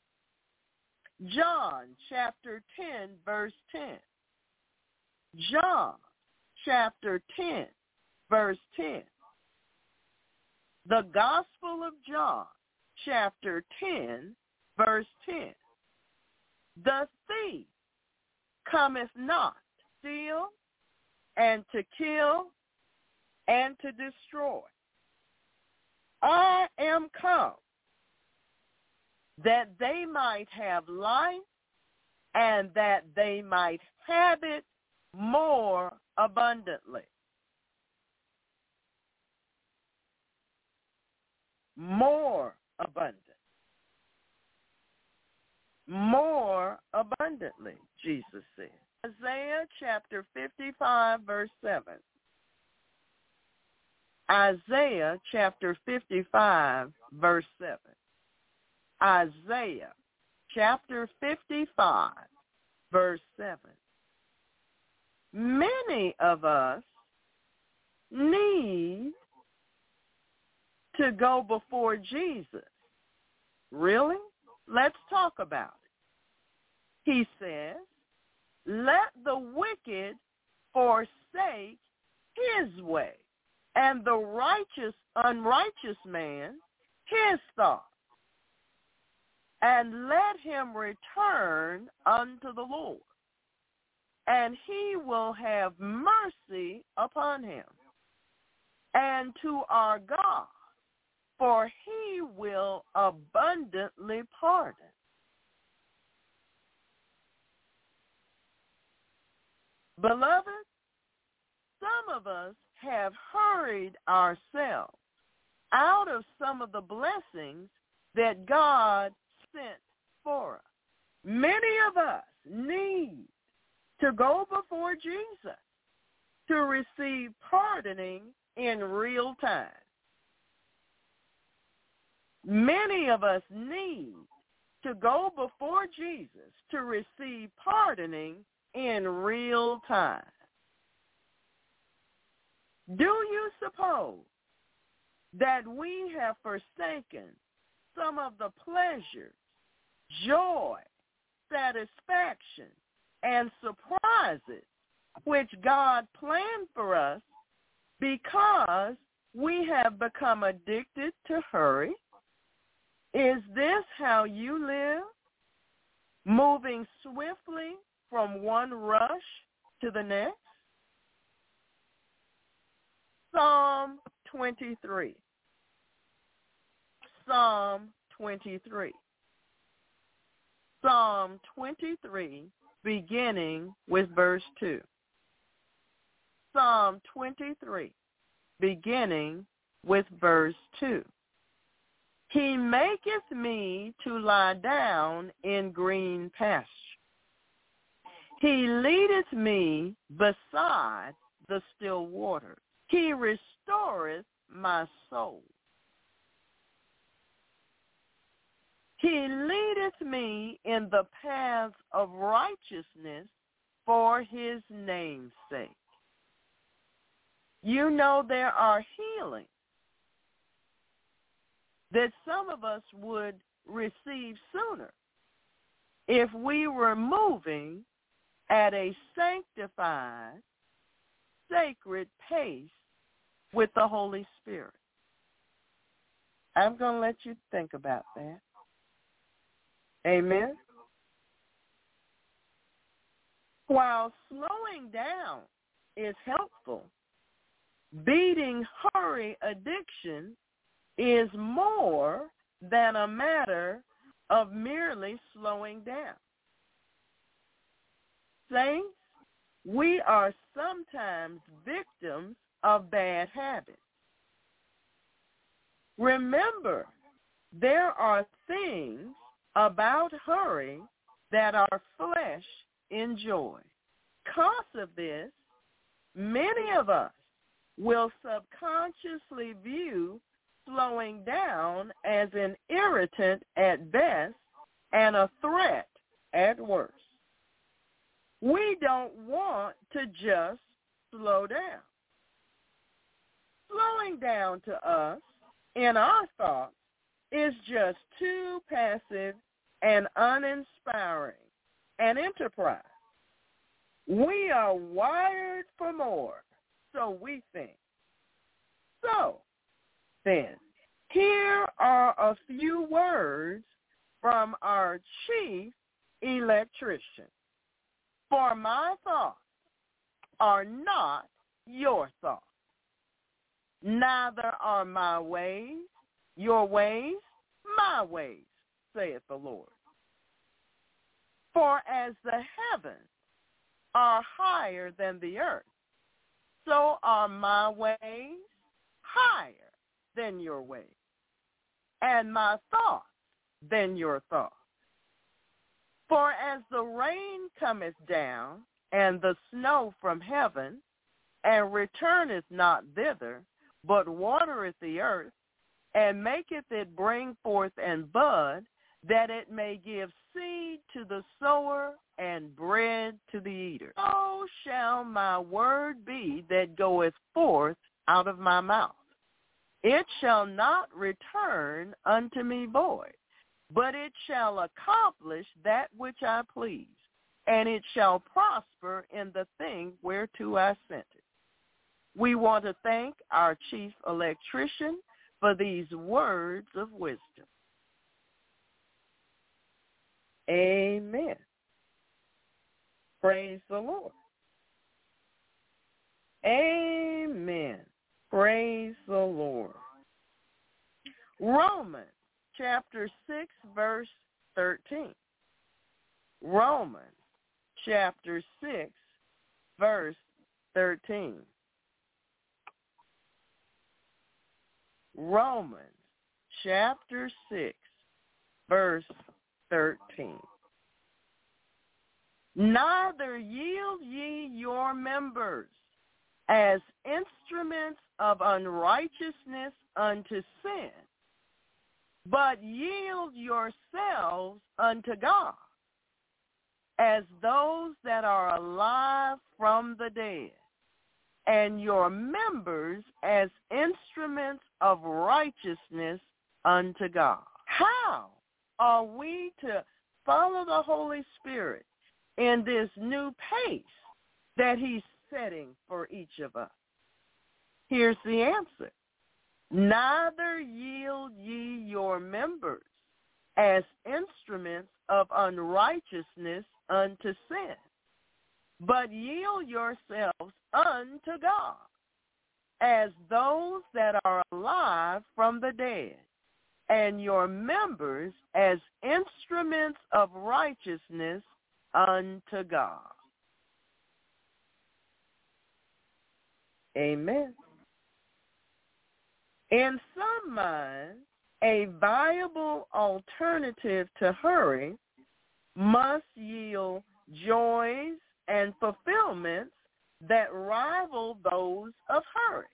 John chapter ten, verse ten. John chapter ten, verse ten. The Gospel of John chapter ten, verse ten. The thief cometh not to steal and to kill and to destroy. I am come that they might have life and that they might have it more abundantly. More abundant. More abundantly, Jesus said. Isaiah chapter fifty-five, verse seven. Isaiah chapter fifty-five, verse seven. Isaiah chapter fifty-five, verse seven. Many of us need to go before Jesus Really? Let's talk about it. He says, let the wicked forsake his way, and the righteous, unrighteous man, his thought, and let him return unto the Lord, and he will have mercy upon him, and to our God, for he will abundantly pardon. Beloved, some of us have hurried ourselves out of some of the blessings that God sent for us. Many of us need to go before Jesus to receive pardoning in real time. Many of us need to go before Jesus to receive pardoning in real time. Do you suppose that we have forsaken some of the pleasures, joy, satisfaction, and surprises which God planned for us because we have become addicted to hurry? Is this how you live, moving swiftly from one rush to the next? Psalm twenty-three. Psalm twenty-three. Psalm twenty-three, beginning with verse two. Psalm twenty-three, beginning with verse two. He maketh me to lie down in green pasture. He leadeth me beside the still waters. He restoreth my soul. He leadeth me in the paths of righteousness for his name's sake. You know there are healings that some of us would receive sooner if we were moving at a sanctified, sacred pace with the Holy Spirit. I'm going to let you think about that. Amen. While slowing down is helpful, beating hurry addiction is more than a matter of merely slowing down. Saints, we are sometimes victims of bad habits. Remember, there are things about hurry that our flesh enjoy. Because of this, many of us will subconsciously view slowing down as an irritant at best and a threat at worst. We don't want to just slow down. Slowing down to us, in our thoughts, is just too passive and uninspiring an enterprise. We are wired for more, so we think. So, then, here are a few words from our chief electrician. For my thoughts are not your thoughts, neither are my ways your ways, my ways, saith the Lord. For as the heavens are higher than the earth, so are my ways higher than your ways, and my thoughts than your thoughts. For as the rain cometh down, and the snow from heaven, and returneth not thither, but watereth the earth, and maketh it bring forth and bud, that it may give seed to the sower and bread to the eater. So shall my word be that goeth forth out of my mouth. It shall not return unto me void, but it shall accomplish that which I please, and it shall prosper in the thing whereto I sent it. We want to thank our chief electrician for these words of wisdom. Amen. Praise the Lord. Amen. Praise the Lord. Romans chapter six, verse thirteen. Romans chapter six, verse thirteen. Romans chapter six, verse thirteen. Neither yield ye your members as instruments of unrighteousness unto sin, but yield yourselves unto God as those that are alive from the dead, and your members as instruments of righteousness unto God. How are we to follow the Holy Spirit in this new pace that he's setting for each of us? Here's the answer. Neither yield ye your members as instruments of unrighteousness unto sin, but yield yourselves unto God as those that are alive from the dead, and your members as instruments of righteousness unto God. Amen. In some minds, a viable alternative to hurry must yield joys and fulfillments that rival those of hurry.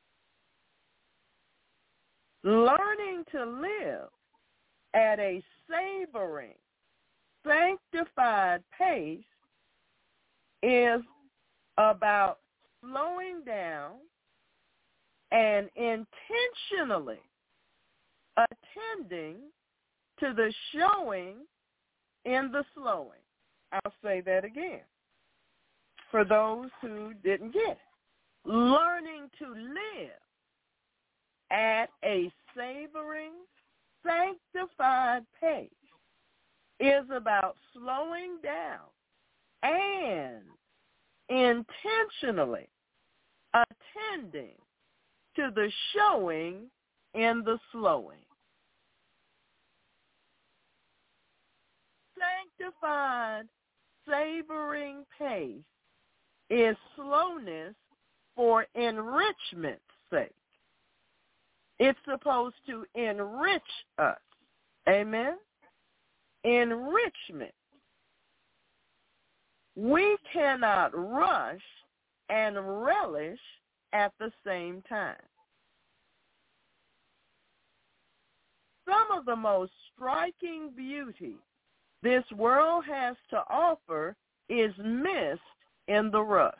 Learning to live at a savoring, sanctified pace is about slowing down and intentionally attending to the showing in the slowing. I'll say that again for those who didn't get it. Learning to live at a savoring, sanctified pace is about slowing down and intentionally attending to the showing in the slowing. Sanctified, savoring pace is slowness for enrichment's sake. It's supposed to enrich us. Amen? Enrichment. We cannot rush and relish at the same time. Some of the most striking beauty this world has to offer is missed in the rush.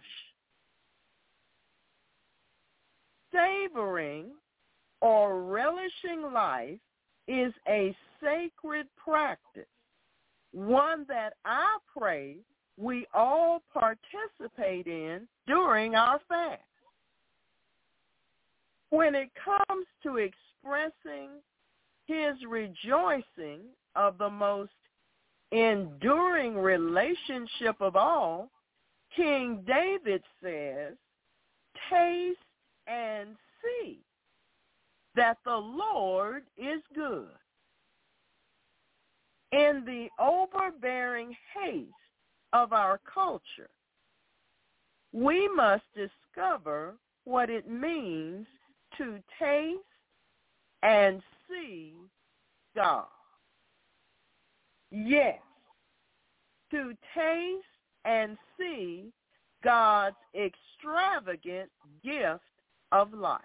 Savoring or relishing life is a sacred practice, one that I pray we all participate in during our fast. When it comes to expressing his rejoicing of the most enduring relationship of all, King David says, taste and see that the Lord is good. In the overbearing haste of our culture, we must discover what it means to taste and see God. Yes, to taste and see God's extravagant gift of life.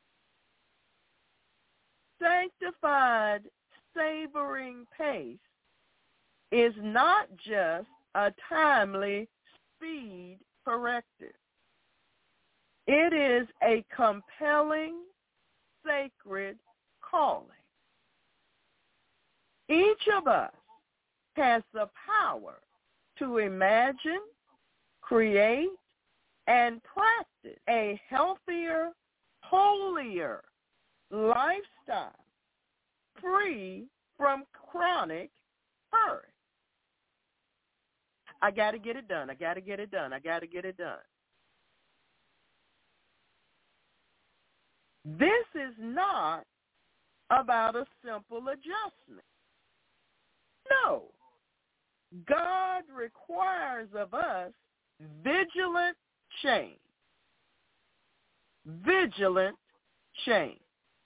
Sanctified, savoring pace is not just a timely speed corrective. It is a compelling, sacred calling. Each of us has the power to imagine, create, and practice a healthier, holier lifestyle free from chronic hurry. I got to get it done. I got to get it done. I got to get it done. This is not about a simple adjustment. No. God requires of us vigilant change. Vigilant change.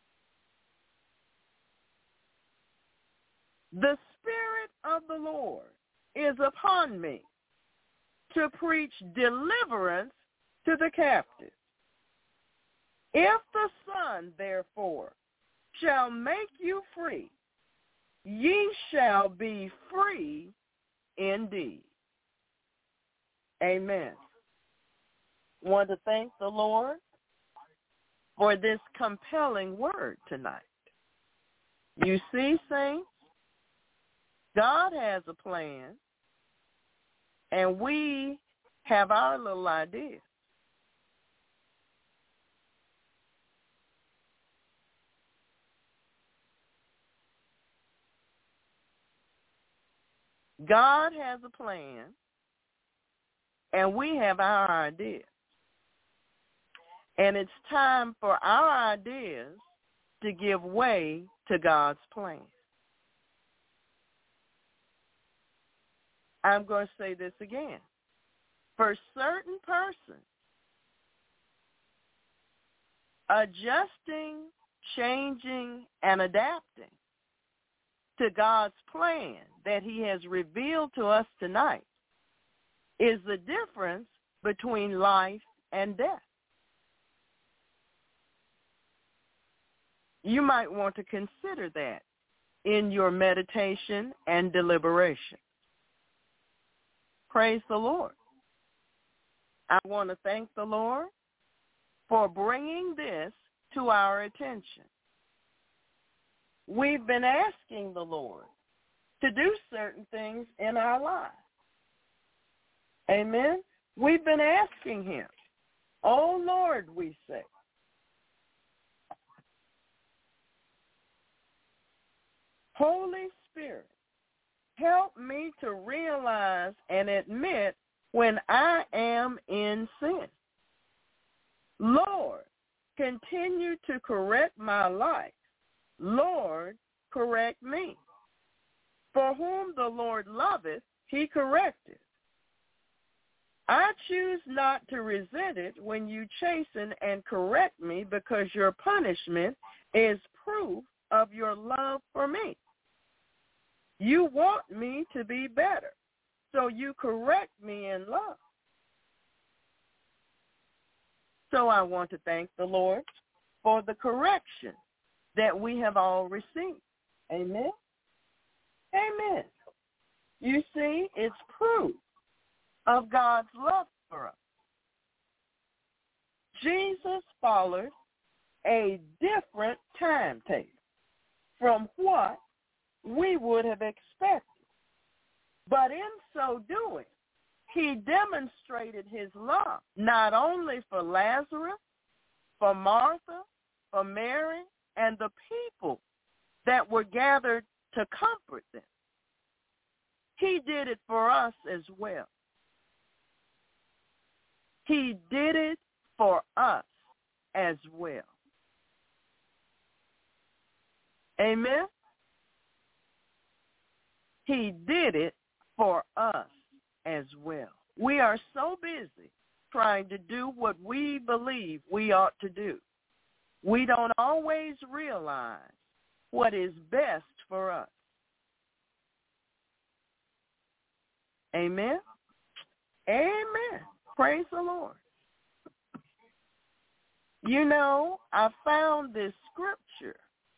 The Spirit of the Lord is upon me to preach deliverance to the captives. If the Son, therefore, shall make you free, ye shall be free indeed. Amen. Want to thank the Lord for this compelling word tonight. You see, saints, God has a plan, and we have our little ideas. God has a plan, and we have our ideas. And it's time for our ideas to give way to God's plan. I'm going to say this again. For certain persons, adjusting, changing, and adapting to God's plan that he has revealed to us tonight is the difference between life and death. You might want to consider that in your meditation and deliberation. Praise the Lord. I want to thank the Lord for bringing this to our attention. We've been asking the Lord to do certain things in our lives. Amen? We've been asking him. Oh, Lord, we say. Holy Spirit, help me to realize and admit when I am in sin. Lord, continue to correct my life. Lord, correct me. For whom the Lord loveth, he correcteth. I choose not to resent it when you chasten and correct me, because your punishment is proof of your love for me. You want me to be better, so you correct me in love. So I want to thank the Lord for the correction that we have all received. Amen? Amen. You see, it's proof of God's love for us. Jesus followed a different timetable from what we would have expected. But in so doing, he demonstrated his love not only for Lazarus, for Martha, for Mary, and the people that were gathered to comfort them. He did it for us as well. He did it for us as well. Amen? He did it for us as well. We are so busy trying to do what we believe we ought to do. We don't always realize what is best for us. Amen? Amen. Praise the Lord. You know, I found this scripture.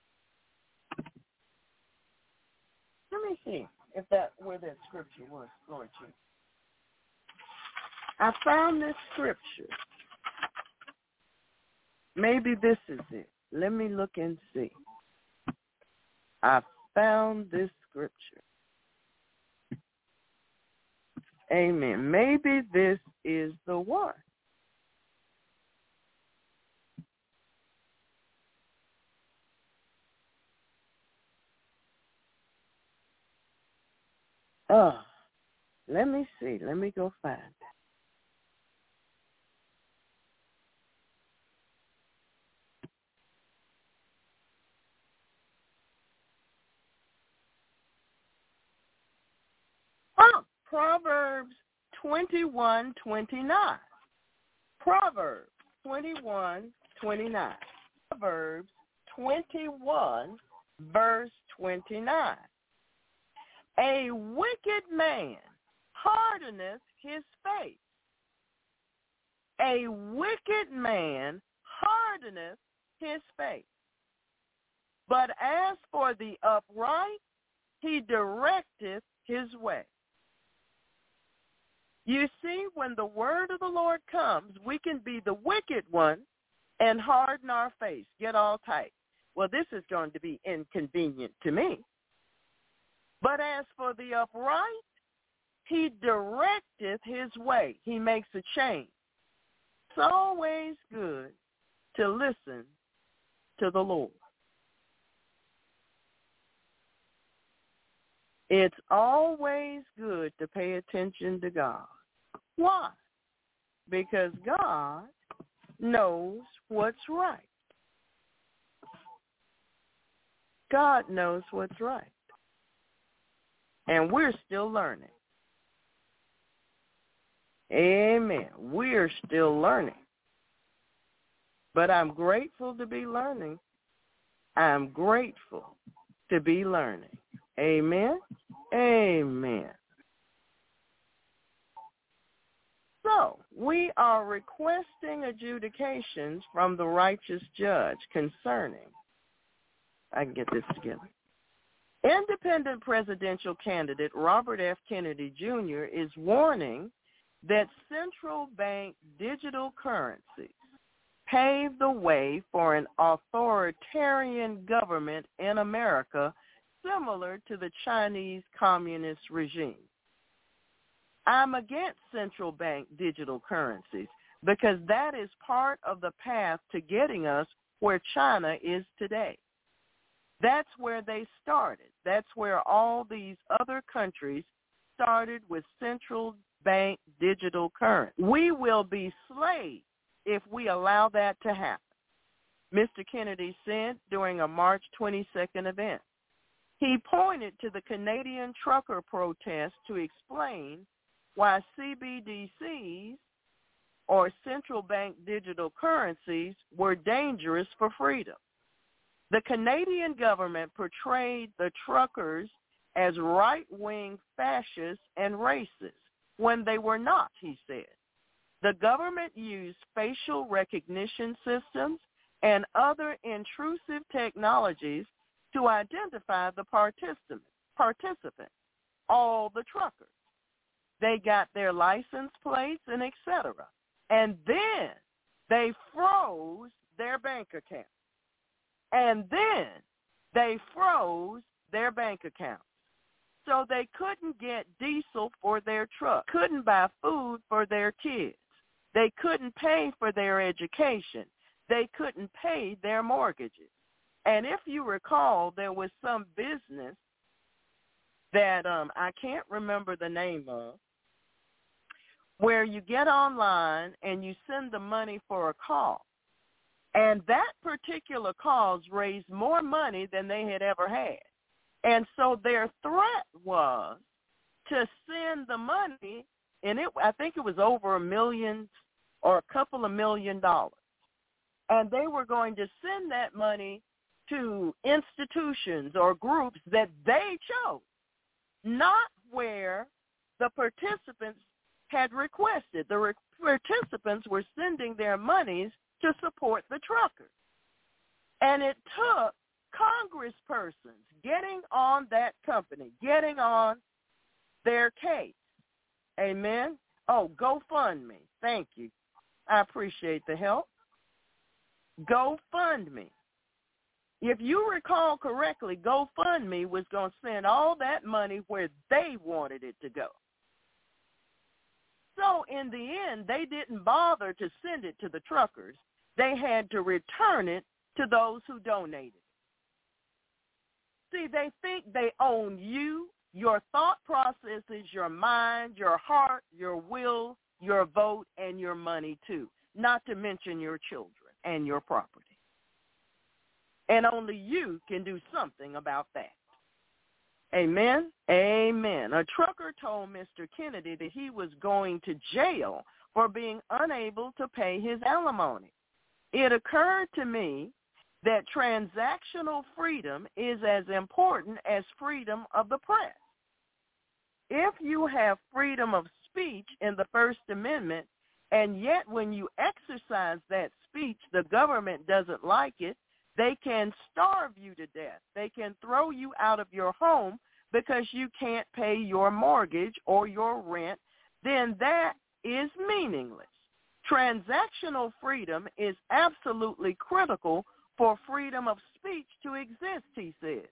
Let me see if that where that scripture was going to. I found this scripture. Maybe this is it. Let me look and see. I found this Amen. Maybe this is the one. Oh, let me see. Let me go find it. Oh, Proverbs twenty-one twenty-nine. Proverbs twenty-one twenty-nine. Proverbs twenty-one, verse twenty-nine. A wicked man hardeneth his face. A wicked man hardeneth his face. But as for the upright, he directeth his way. You see, when the word of the Lord comes, we can be the wicked one and harden our face, get all tight. Well, this is going to be inconvenient to me. But as for the upright, he directeth his way. He makes a change. It's always good to listen to the Lord. It's always good to pay attention to God. Why? Because God knows what's right. God knows what's right. And we're still learning. Amen. We're still learning. But I'm grateful to be learning. I'm grateful to be learning. Amen. Amen. So, we are requesting adjudications from the righteous judge concerning, I can get this together. Independent presidential candidate Robert F. Kennedy Junior is warning that central bank digital currencies pave the way for an authoritarian government in America similar to the Chinese communist regime. I'm against central bank digital currencies because that is part of the path to getting us where China is today. That's where they started. That's where all these other countries started with central bank digital currency. We will be slaves if we allow that to happen, Mister Kennedy said during a March twenty-second event. He pointed to the Canadian trucker protest to explain why C B D Cs, or central bank digital currencies, were dangerous for freedom. The Canadian government portrayed the truckers as right-wing fascists and racist when they were not, he said. The government used facial recognition systems and other intrusive technologies to identify the participants, participants, all the truckers. They got their license plates and et cetera. And then they froze their bank account. And then they froze their bank accounts. So they couldn't get diesel for their truck, couldn't buy food for their kids. They couldn't pay for their education. They couldn't pay their mortgages. And if you recall, there was some business that um, I can't remember the name of, where you get online and you send the money for a call. And that particular cause raised more money than they had ever had. And so their threat was to send the money, and it, I think it was over a million or a couple of million dollars. And they were going to send that money to institutions or groups that they chose, not where the participants had requested. The re- participants were sending their monies to support the truckers. And it took congresspersons getting on that company, getting on their case. Amen? Oh, GoFundMe. Thank you. I appreciate the help. GoFundMe. If you recall correctly, GoFundMe was going to send all that money where they wanted it to go. So in the end, they didn't bother to send it to the truckers. They had to return it to those who donated. See, they think they own you, your thought processes, your mind, your heart, your will, your vote, and your money too, not to mention your children and your property. And only you can do something about that. Amen? Amen. A trucker told Mister Kennedy that he was going to jail for being unable to pay his alimony. It occurred to me that transactional freedom is as important as freedom of the press. If you have freedom of speech in the First Amendment, and yet when you exercise that speech, the government doesn't like it, they can starve you to death. They can throw you out of your home because you can't pay your mortgage or your rent, then that is meaningless. Transactional freedom is absolutely critical for freedom of speech to exist, he said.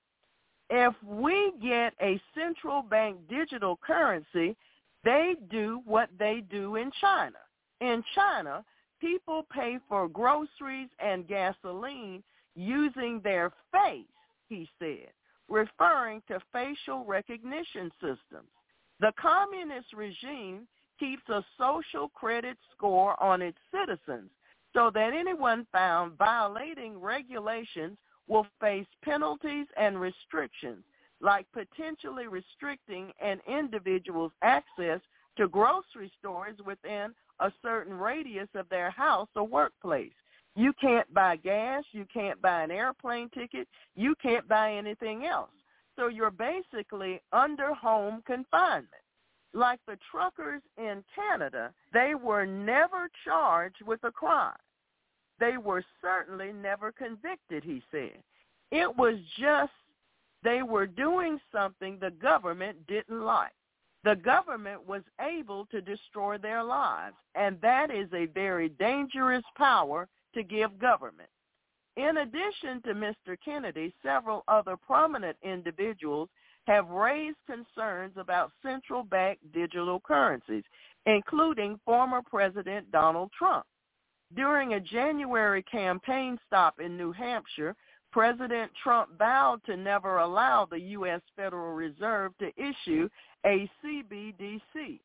If we get a central bank digital currency, they do what they do in China. In China, people pay for groceries and gasoline using their face, he said, referring to facial recognition systems. The communist regime keeps a social credit score on its citizens so that anyone found violating regulations will face penalties and restrictions, like potentially restricting an individual's access to grocery stores within a certain radius of their house or workplace. You can't buy gas, you can't buy an airplane ticket, you can't buy anything else. So you're basically under home confinement. Like the truckers in Canada, they were never charged with a crime. They were certainly never convicted, he said. It was just they were doing something the government didn't like. The government was able to destroy their lives, and that is a very dangerous power to give government. In addition to Mister Kennedy, several other prominent individuals have raised concerns about central bank digital currencies, including former President Donald Trump. During a January campaign stop in New Hampshire, President Trump vowed to never allow the U S Federal Reserve to issue a C B D C.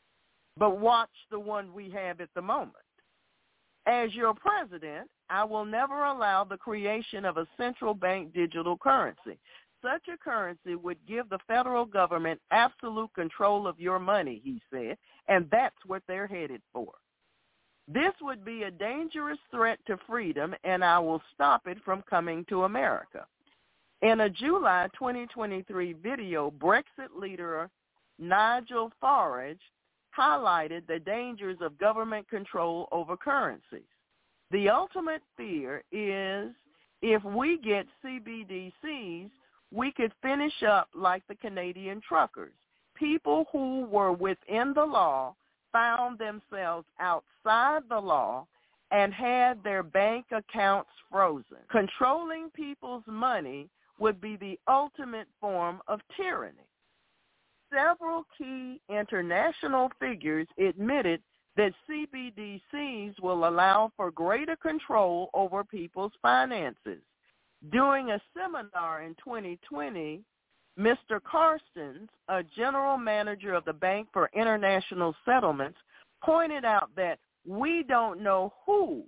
But watch the one we have at the moment. As your president, I will never allow the creation of a central bank digital currency. Such a currency would give the federal government absolute control of your money, he said, and that's what they're headed for. This would be a dangerous threat to freedom, and I will stop it from coming to America. In a July twenty twenty-three video, Brexit leader Nigel Farage highlighted the dangers of government control over currencies. The ultimate fear is if we get C B D Cs, we could finish up like the Canadian truckers. People who were within the law found themselves outside the law and had their bank accounts frozen. Controlling people's money would be the ultimate form of tyranny. Several key international figures admitted that C B D Cs will allow for greater control over people's finances. During a seminar in twenty twenty, Mister Carstens, a general manager of the Bank for International Settlements, pointed out that we don't know who,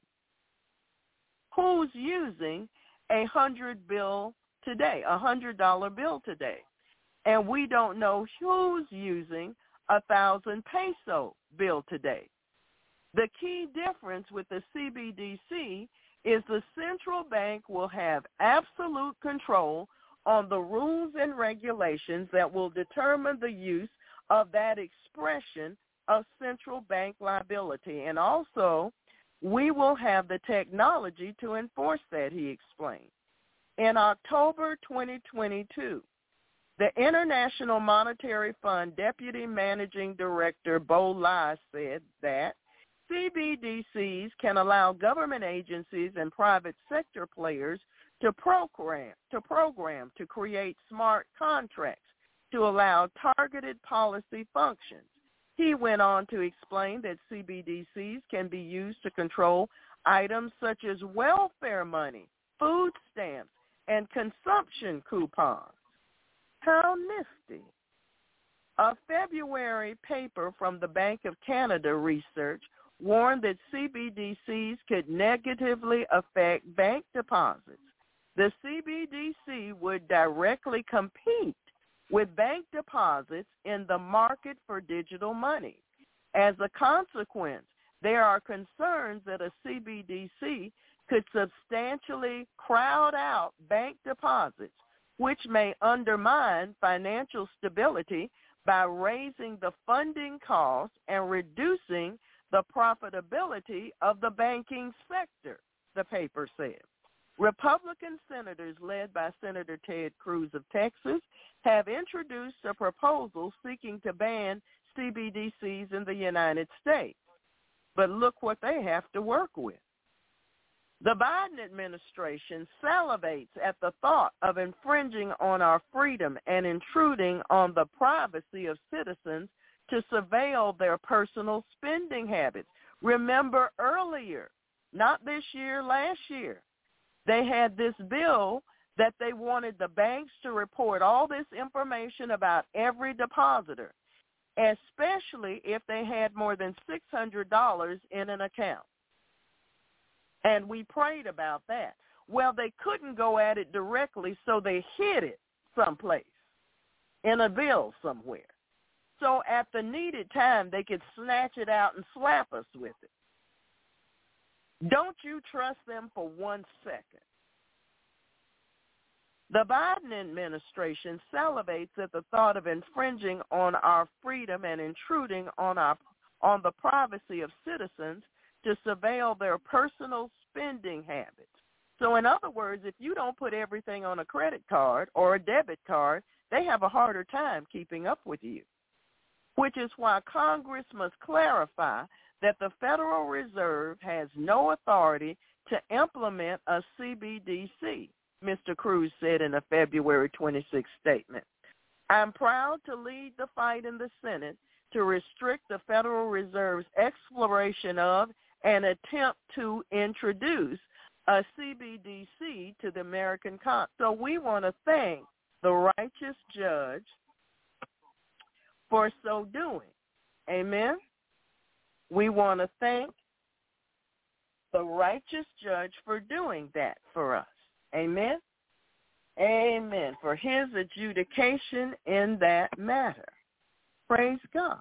who's using a hundred bill today, a hundred dollar bill today. And we don't know who's using a thousand peso bill today. The key difference with the C B D C is the central bank will have absolute control on the rules and regulations that will determine the use of that expression of central bank liability. And also, we will have the technology to enforce that, he explained. In October twenty twenty-two, the International Monetary Fund Deputy Managing Director Bo Lai said that C B D Cs can allow government agencies and private sector players to program, to program to create smart contracts to allow targeted policy functions. He went on to explain that C B D Cs can be used to control items such as welfare money, food stamps, and consumption coupons. How nifty. A February paper from the Bank of Canada research warned that C B D Cs could negatively affect bank deposits. The C B D C would directly compete with bank deposits in the market for digital money. As a consequence, there are concerns that a C B D C could substantially crowd out bank deposits, which may undermine financial stability by raising the funding costs and reducing the profitability of the banking sector, the paper said. Republican senators led by Senator Ted Cruz of Texas have introduced a proposal seeking to ban C B D Cs in the United States. But look what they have to work with. The Biden administration salivates at the thought of infringing on our freedom and intruding on the privacy of citizens to surveil their personal spending habits. Remember earlier, not this year, last year, they had this bill that they wanted the banks to report all this information about every depositor, especially if they had more than six hundred dollars in an account. And we prayed about that. Well, they couldn't go at it directly, so they hid it someplace in a bill somewhere. So at the needed time, they could snatch it out and slap us with it. Don't you trust them for one second. The Biden administration salivates at the thought of infringing on our freedom and intruding on our on the privacy of citizens to surveil their personal spending habits. So in other words, if you don't put everything on a credit card or a debit card, they have a harder time keeping up with you, which is why Congress must clarify that the Federal Reserve has no authority to implement a C B D C, Mister Cruz said in a February twenty-sixth statement. I'm proud to lead the fight in the Senate to restrict the Federal Reserve's exploration of and attempt to introduce a C B D C to the American Congress. So we want to thank the righteous judge for so doing. Amen? We want to thank the righteous judge for doing that for us. Amen? Amen. For his adjudication in that matter. Praise God.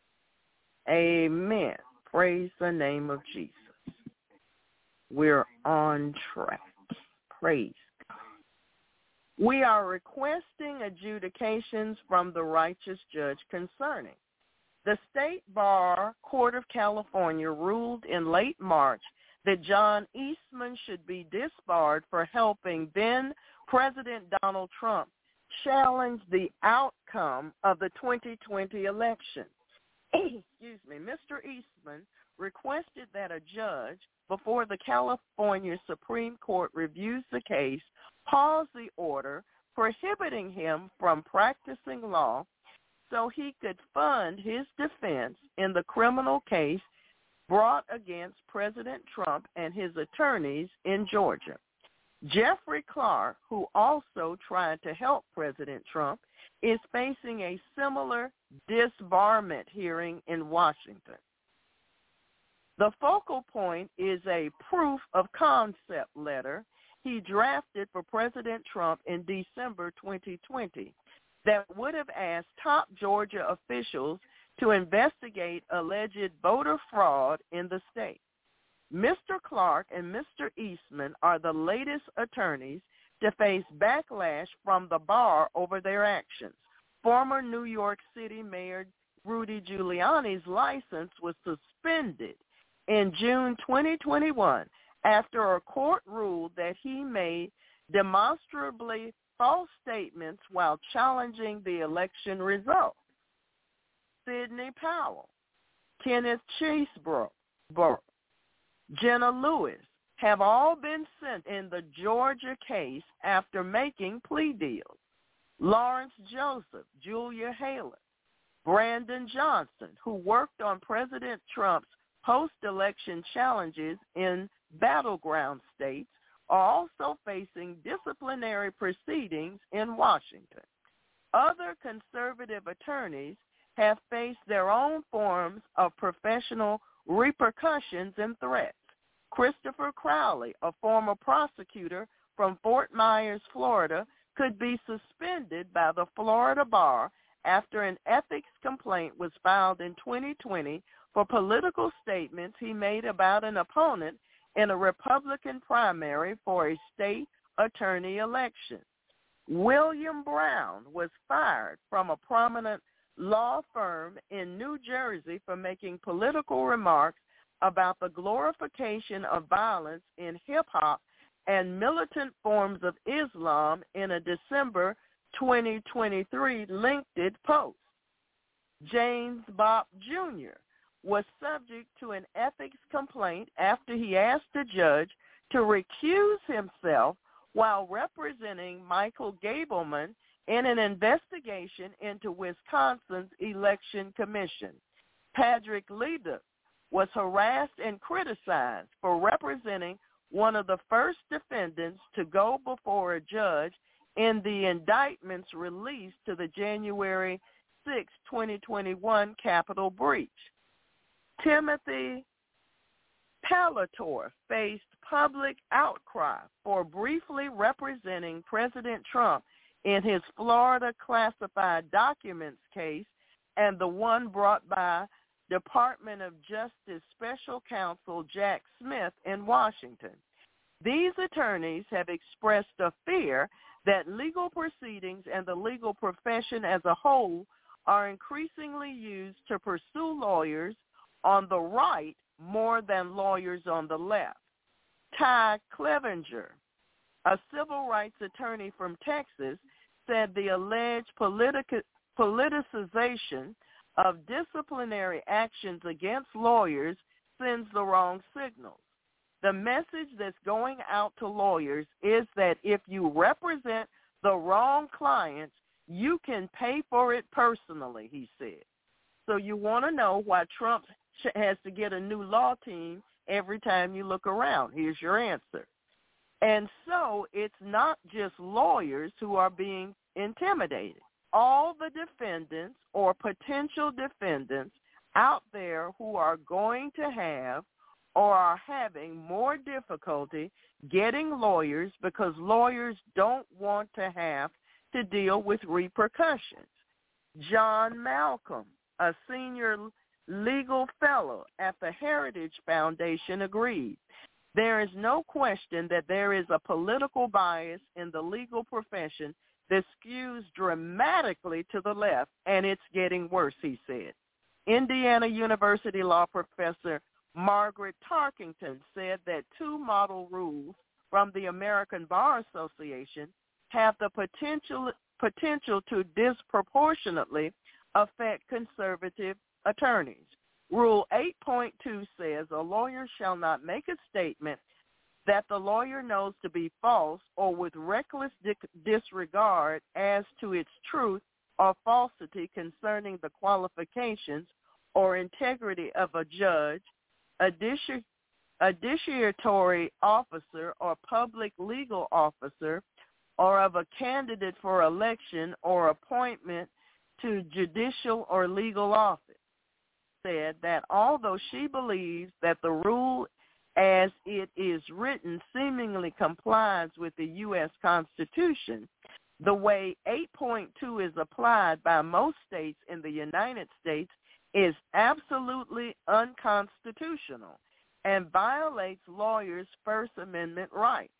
Amen. Praise the name of Jesus. We're on track. Praise God. We are requesting adjudications from the righteous judge concerning. The State Bar Court of California ruled in late March that John Eastman should be disbarred for helping then President Donald Trump challenge the outcome of the twenty twenty election. Excuse me. Mister Eastman requested that a judge, before the California Supreme Court reviews the case, pause the order prohibiting him from practicing law so he could fund his defense in the criminal case brought against President Trump and his attorneys in Georgia. Jeffrey Clark, who also tried to help President Trump, is facing a similar disbarment hearing in Washington. The focal point is a proof of concept letter he drafted for President Trump in December twenty twenty that would have asked top Georgia officials to investigate alleged voter fraud in the state. Mister Clark and Mister Eastman are the latest attorneys to face backlash from the bar over their actions. Former New York City Mayor Rudy Giuliani's license was suspended in June twenty twenty-one after a court ruled that he made demonstrably false statements while challenging the election results. Sidney Powell, Kenneth Chesebro, Jenna Lewis have all been sent in the Georgia case after making plea deals. Lawrence Joseph, Julia Halen, Brandon Johnson, who worked on President Trump's post-election challenges in battleground states, are also facing disciplinary proceedings in Washington. Other conservative attorneys have faced their own forms of professional repercussions and threats. Christopher Crowley, a former prosecutor from Fort Myers, Florida, could be suspended by the Florida bar after an ethics complaint was filed in twenty twenty for political statements he made about an opponent in a Republican primary for a state attorney election. William Brown was fired from a prominent law firm in New Jersey for making political remarks about the glorification of violence in hip-hop and militant forms of Islam in a December twenty twenty-three LinkedIn post. James Bopp Junior was subject to an ethics complaint after he asked a judge to recuse himself while representing Michael Gableman in an investigation into Wisconsin's election commission. Patrick Leduc was harassed and criticized for representing one of the first defendants to go before a judge in the indictments released to the January sixth, twenty twenty-one Capitol breach. Timothy Palator faced public outcry for briefly representing President Trump in his Florida classified documents case and the one brought by Department of Justice Special Counsel Jack Smith in Washington. These attorneys have expressed a fear that legal proceedings and the legal profession as a whole are increasingly used to pursue lawyers on the right more than lawyers on the left. Ty Clevenger, a civil rights attorney from Texas, said the alleged politica- politicization of disciplinary actions against lawyers sends the wrong signals. The message that's going out to lawyers is that if you represent the wrong clients, you can pay for it personally, he said. So you want to know why Trump has to get a new law team every time you look around. Here's your answer. And so it's not just lawyers who are being intimidated. All the defendants or potential defendants out there who are going to have or are having more difficulty getting lawyers because lawyers don't want to have to deal with repercussions. John Malcolm, a senior legal fellow at the Heritage Foundation, agreed. There is no question that there is a political bias in the legal profession that skews dramatically to the left, and it's getting worse, he said. Indiana University law professor Margaret Tarkington said that two model rules from the American Bar Association have the potential potential to disproportionately affect conservative attorneys. Rule eight point two says a lawyer shall not make a statement that the lawyer knows to be false or with reckless di- disregard as to its truth or falsity concerning the qualifications or integrity of a judge, a dici- a judiciary officer or public legal officer, or of a candidate for election or appointment to judicial or legal office. Said that although she believes that the rule as it is written seemingly complies with the U S Constitution, the way eight point two is applied by most states in the United States is absolutely unconstitutional and violates lawyers' First Amendment rights.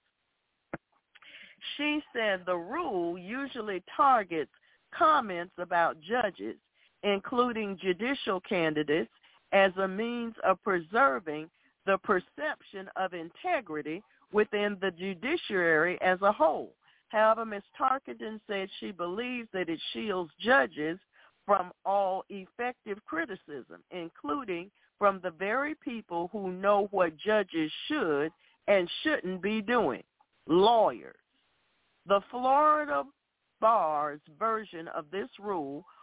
She said the rule usually targets comments about judges, including judicial candidates, as a means of preserving the perception of integrity within the judiciary as a whole. However, Miz Tarkington said she believes that it shields judges from all effective criticism, including from the very people who know what judges should and shouldn't be doing, lawyers. The Florida Bar's version of this rule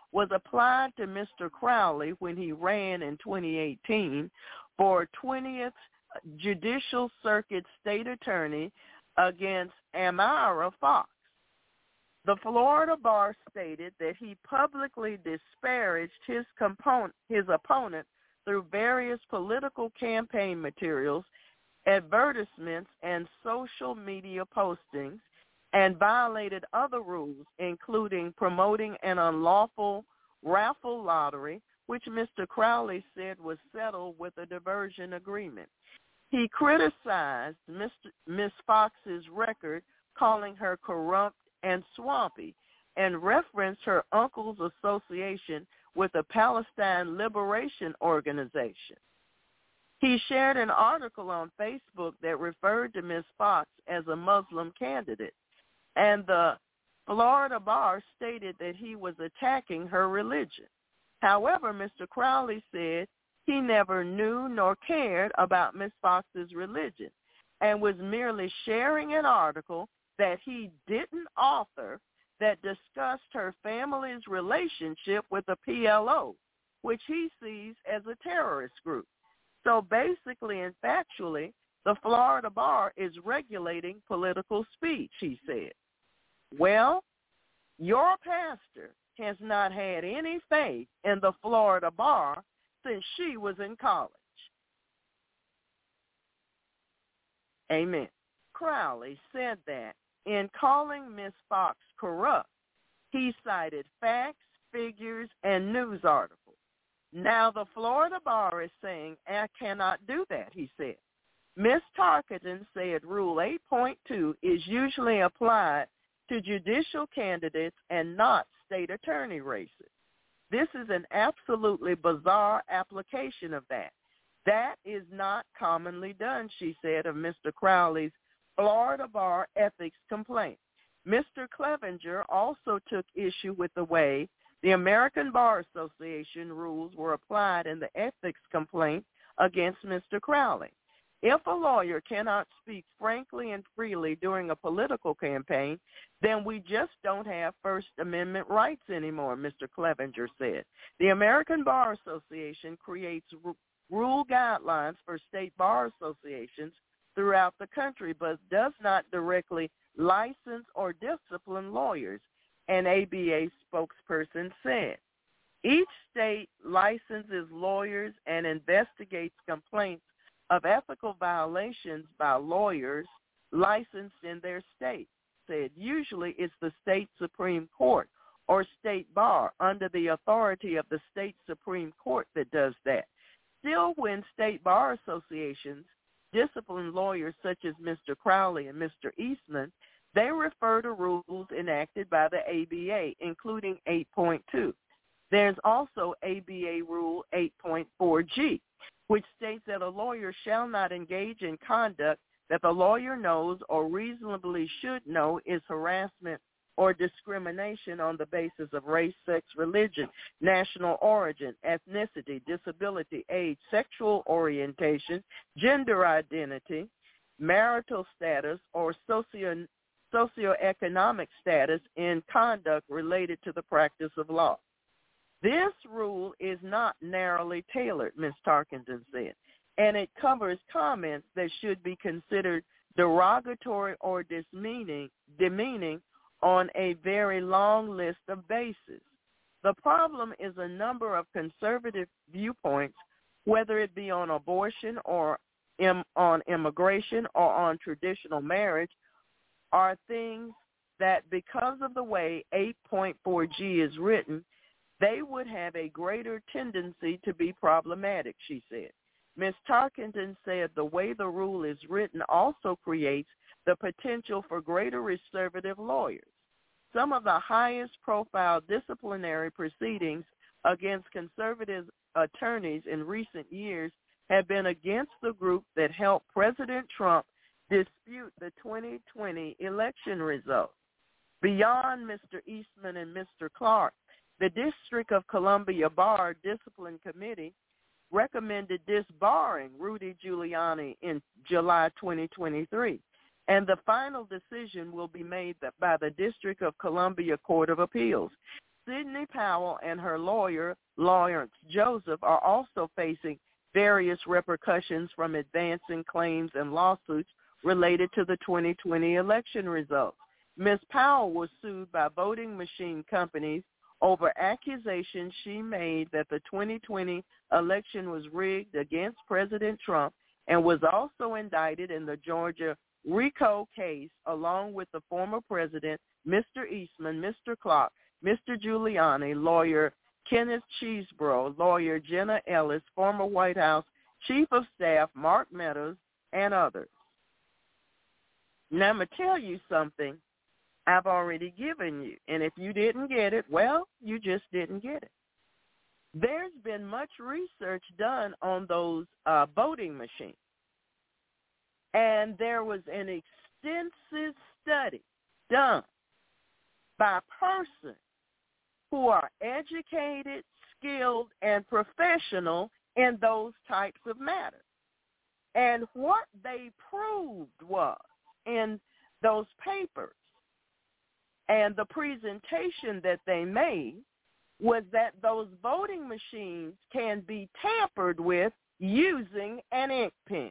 was applied to Mister Crowley when he ran in twenty eighteen for twentieth Judicial Circuit State Attorney against Amira Fox. The Florida bar stated that he publicly disparaged his, component, his opponent through various political campaign materials, advertisements, and social media postings, and violated other rules, including promoting an unlawful raffle lottery, which Mister Crowley said was settled with a diversion agreement. He criticized Mister Miz Fox's record, calling her corrupt and swampy, and referenced her uncle's association with the Palestine Liberation Organization. He shared an article on Facebook that referred to Miz Fox as a Muslim candidate, and the Florida bar stated that he was attacking her religion. However, Mister Crowley said he never knew nor cared about Miz Fox's religion and was merely sharing an article that he didn't author that discussed her family's relationship with the P L O, which he sees as a terrorist group. So basically and factually, the Florida bar is regulating political speech, he said. Well, your pastor has not had any faith in the Florida bar since she was in college. Amen. Crowley said that in calling Miz Fox corrupt, he cited facts, figures, and news articles. Now the Florida bar is saying, I cannot do that, he said. Miz Tarkenton said Rule eight point two is usually applied to judicial candidates and not state attorney races. This is an absolutely bizarre application of that. That is not commonly done, she said, of Mister Crowley's Florida bar ethics complaint. Mister Clevenger also took issue with the way the American Bar Association rules were applied in the ethics complaint against Mister Crowley. If a lawyer cannot speak frankly and freely during a political campaign, then we just don't have First Amendment rights anymore, Mister Clevenger said. The American Bar Association creates r- rule guidelines for state bar associations throughout the country, but does not directly license or discipline lawyers, an A B A spokesperson said. Each state licenses lawyers and investigates complaints of ethical violations by lawyers licensed in their state, said. Usually it's the state Supreme Court or state bar under the authority of the state Supreme Court that does that. Still, when state bar associations discipline lawyers such as Mister Crowley and Mister Eastman, they refer to rules enacted by the A B A, including eight point two. There's also A B A Rule eight point four G, which states that a lawyer shall not engage in conduct that the lawyer knows or reasonably should know is harassment or discrimination on the basis of race, sex, religion, national origin, ethnicity, disability, age, sexual orientation, gender identity, marital status, or socio socioeconomic status in conduct related to the practice of law. This rule is not narrowly tailored, Miz Tarkenton said, and it covers comments that should be considered derogatory or demeaning, demeaning on a very long list of bases. The problem is a number of conservative viewpoints, whether it be on abortion or im- on immigration or on traditional marriage, are things that because of the way eight point four G is written, they would have a greater tendency to be problematic, she said. Miz Tarkenton said the way the rule is written also creates the potential for greater reservative lawyers. Some of the highest profile disciplinary proceedings against conservative attorneys in recent years have been against the group that helped President Trump dispute the twenty twenty election results. Beyond Mister Eastman and Mister Clark, the District of Columbia Bar Discipline Committee recommended disbarring Rudy Giuliani in July twenty twenty-three, and the final decision will be made by the District of Columbia Court of Appeals. Sidney Powell and her lawyer, Lawrence Joseph, are also facing various repercussions from advancing claims and lawsuits related to the twenty twenty election results. Miz Powell was sued by voting machine companies over accusations she made that the twenty twenty election was rigged against President Trump, and was also indicted in the Georgia RICO case along with the former president, Mister Eastman, Mister Clark, Mister Giuliani, lawyer Kenneth Chesebro, lawyer Jenna Ellis, former White House Chief of Staff Mark Meadows, and others. Now, I'm going to tell you something I've already given you, and if you didn't get it, well, you just didn't get it. There's been much research done on those uh, voting machines, and there was an extensive study done by persons who are educated, skilled, and professional in those types of matters. And what they proved was in those papers and the presentation that they made was that those voting machines can be tampered with using an ink pen.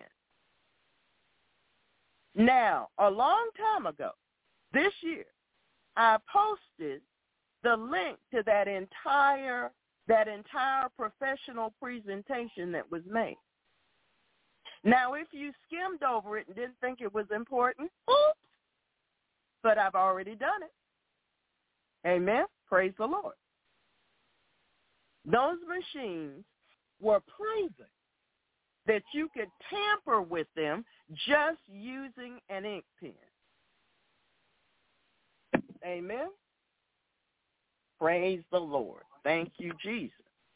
Now, a long time ago, this year, I posted the link to that entire that entire professional presentation that was made. Now, if you skimmed over it and didn't think it was important, oops, but I've already done it. Amen. Praise the Lord. Those machines were proven that you could tamper with them just using an ink pen. Amen. Praise the Lord. Thank you, Jesus.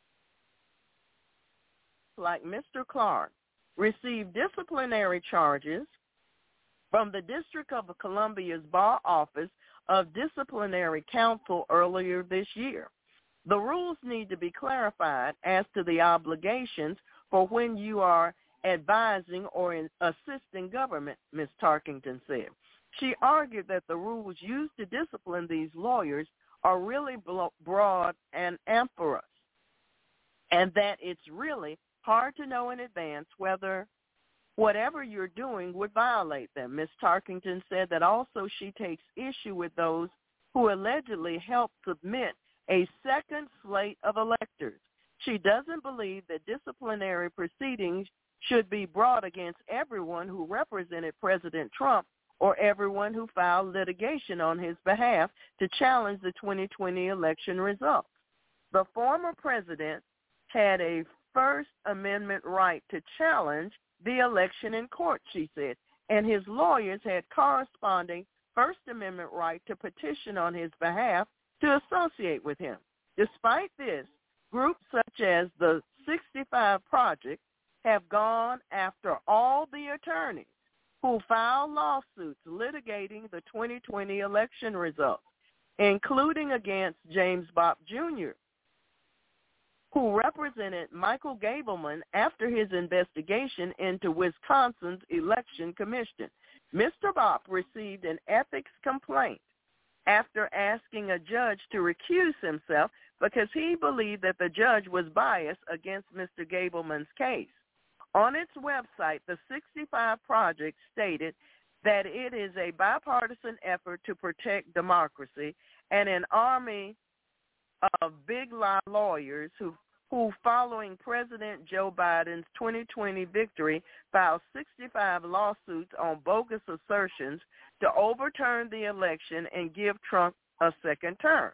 Like Mister Clark received disciplinary charges from the District of Columbia's Bar Office of Disciplinary Counsel earlier this year. The rules need to be clarified as to the obligations for when you are advising or in assisting government, Miz Tarkington said. She argued that the rules used to discipline these lawyers are really broad and amorphous, and that it's really hard to know in advance whether whatever you're doing would violate them. Miz Tarkington said that also she takes issue with those who allegedly helped submit a second slate of electors. She doesn't believe that disciplinary proceedings should be brought against everyone who represented President Trump or everyone who filed litigation on his behalf to challenge the twenty twenty election results. The former president had a First Amendment right to challenge the election in court, she said, and his lawyers had corresponding First Amendment right to petition on his behalf to associate with him. Despite this, groups such as the sixty-five Project have gone after all the attorneys who filed lawsuits litigating the twenty twenty election results, including against James Bopp Junior, who represented Michael Gableman after his investigation into Wisconsin's election commission. Mister Bopp received an ethics complaint after asking a judge to recuse himself because he believed that the judge was biased against Mister Gableman's case. On its website, the sixty-five Project stated that it is a bipartisan effort to protect democracy and an army of big lie lawyers who, who following President Joe Biden's twenty twenty victory, filed sixty-five lawsuits on bogus assertions to overturn the election and give Trump a second term.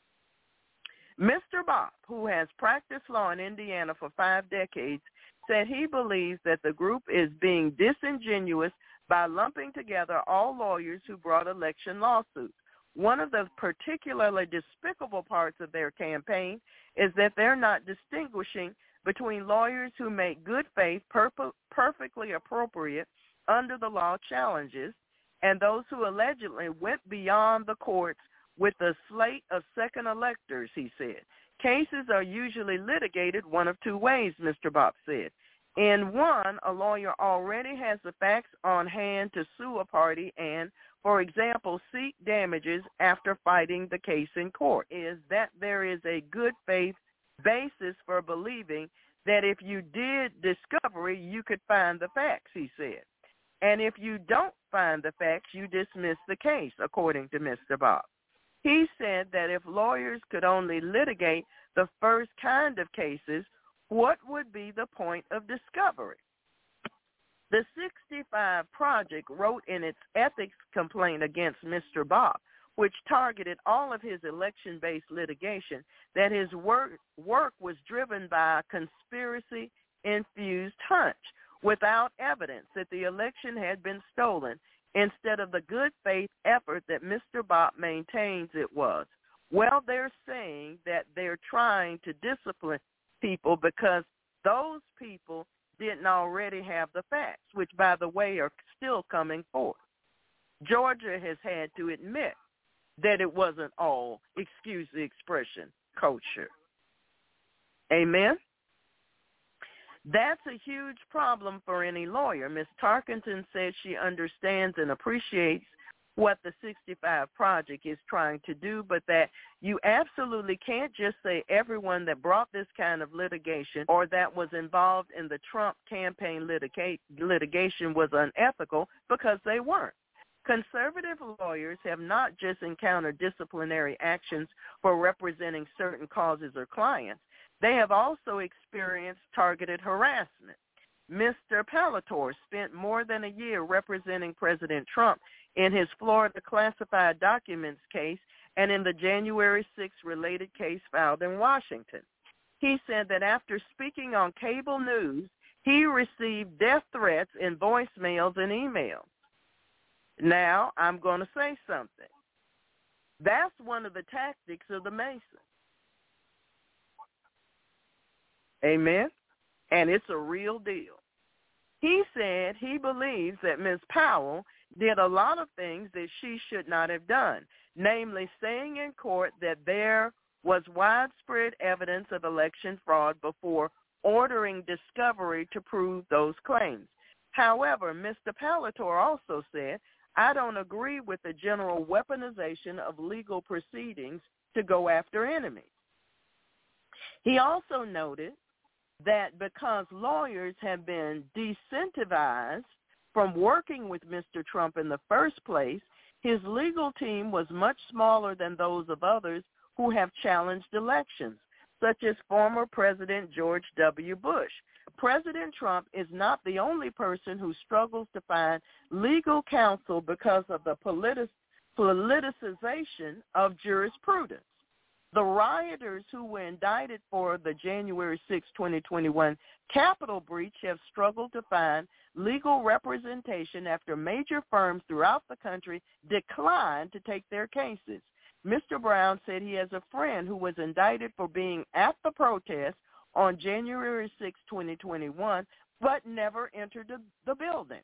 Mister Bopp, who has practiced law in Indiana for five decades, said he believes that the group is being disingenuous by lumping together all lawyers who brought election lawsuits. One of the particularly despicable parts of their campaign is that they're not distinguishing between lawyers who make good faith, perp- perfectly appropriate under the law challenges and those who allegedly went beyond the courts with a slate of second electors, he said. Cases are usually litigated one of two ways, Mister Bopp said. In one, a lawyer already has the facts on hand to sue a party and, for example, seek damages after fighting the case in court, is that there is a good faith basis for believing that if you did discovery, you could find the facts, he said. And if you don't find the facts, you dismiss the case, according to Mister Bob. He said that if lawyers could only litigate the first kind of cases, what would be the point of discovery? The sixty-five Project wrote in its ethics complaint against Mister Bob, which targeted all of his election-based litigation, that his work, work was driven by a conspiracy-infused hunch without evidence that the election had been stolen, instead of the good faith effort that Mister Bob maintains it was. Well, they're saying that they're trying to discipline people because those people didn't already have the facts, which, by the way, are still coming forth. Georgia has had to admit that it wasn't all, excuse the expression, kosher. Amen? That's a huge problem for any lawyer. Miz Tarkenton says she understands and appreciates what the sixty-five Project is trying to do, but that you absolutely can't just say everyone that brought this kind of litigation or that was involved in the Trump campaign litiga- litigation was unethical, because they weren't. Conservative lawyers have not just encountered disciplinary actions for representing certain causes or clients. They have also experienced targeted harassment. Mister Palator spent more than a year representing President Trump in his Florida classified documents case and in the January sixth related case filed in Washington. He said that after speaking on cable news, he received death threats in voicemails and emails. Now, I'm going to say something. That's one of the tactics of the Masons. Amen? And it's a real deal. He said he believes that Miz Powell did a lot of things that she should not have done, namely saying in court that there was widespread evidence of election fraud before ordering discovery to prove those claims. However, Mister Palator also said, I don't agree with the general weaponization of legal proceedings to go after enemies. He also noted that because lawyers have been disincentivized from working with Mister Trump in the first place, his legal team was much smaller than those of others who have challenged elections, such as former President George W. Bush. President Trump is not the only person who struggles to find legal counsel because of the politic- politicization of jurisprudence. The rioters who were indicted for the January sixth, twenty twenty-one Capitol breach have struggled to find legal representation after major firms throughout the country declined to take their cases. Mister Brown said he has a friend who was indicted for being at the protest on January sixth, twenty twenty-one, but never entered the, the building.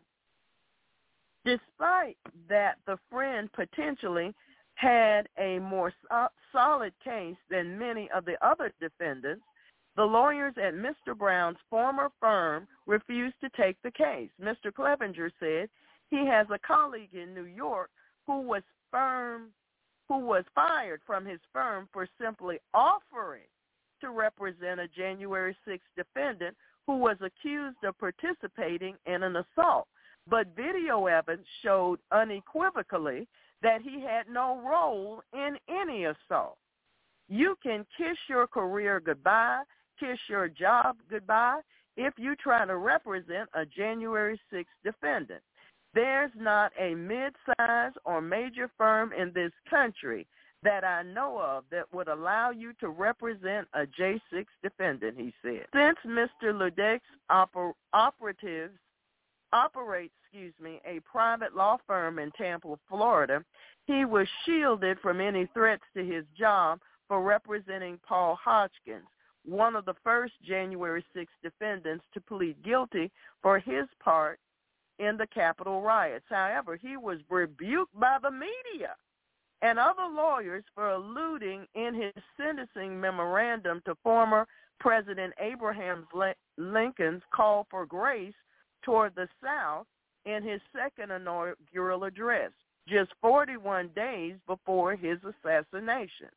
Despite that, the friend potentially had a more so- solid case than many of the other defendants, the lawyers at Mister Brown's former firm refused to take the case. Mister Clevenger said he has a colleague in New York who was firm, who was fired from his firm for simply offering to represent a January sixth defendant who was accused of participating in an assault, but video evidence showed unequivocally that he had no role in any assault. You can kiss your career goodbye, kiss your job goodbye, if you try to represent a January sixth defendant. There's not a mid-size or major firm in this country that I know of that would allow you to represent a J six defendant, he said. Since Mister Ludek's oper- operatives operates, excuse me, a private law firm in Tampa, Florida, he was shielded from any threats to his job for representing Paul Hodgkins, one of the first January sixth defendants to plead guilty for his part in the Capitol riots. However, he was rebuked by the media and other lawyers for alluding in his sentencing memorandum to former President Abraham Lincoln's call for grace toward the South in his second inaugural address. just forty-one days before his assassination.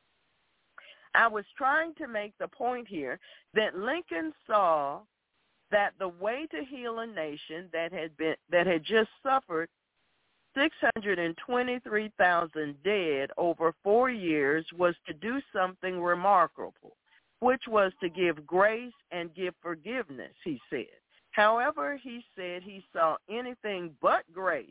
I was trying to make the point here that Lincoln saw that the way to heal a nation that had been that had just suffered six hundred twenty-three thousand dead over four years was to do something remarkable, which was to give grace and give forgiveness, he said. However, he said he saw anything but grace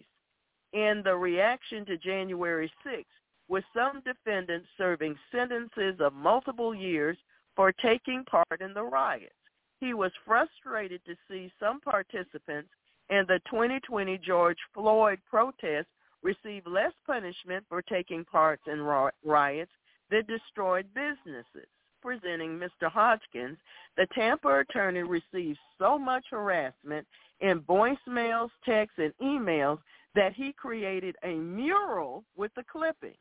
in the reaction to January sixth, with some defendants serving sentences of multiple years for taking part in the riots. He was frustrated to see some participants in the twenty twenty George Floyd protest receive less punishment for taking part in riots that destroyed businesses. Presenting Mister Hodgkins, the Tampa attorney received so much harassment in voicemails, texts, and emails that he created a mural with the clippings.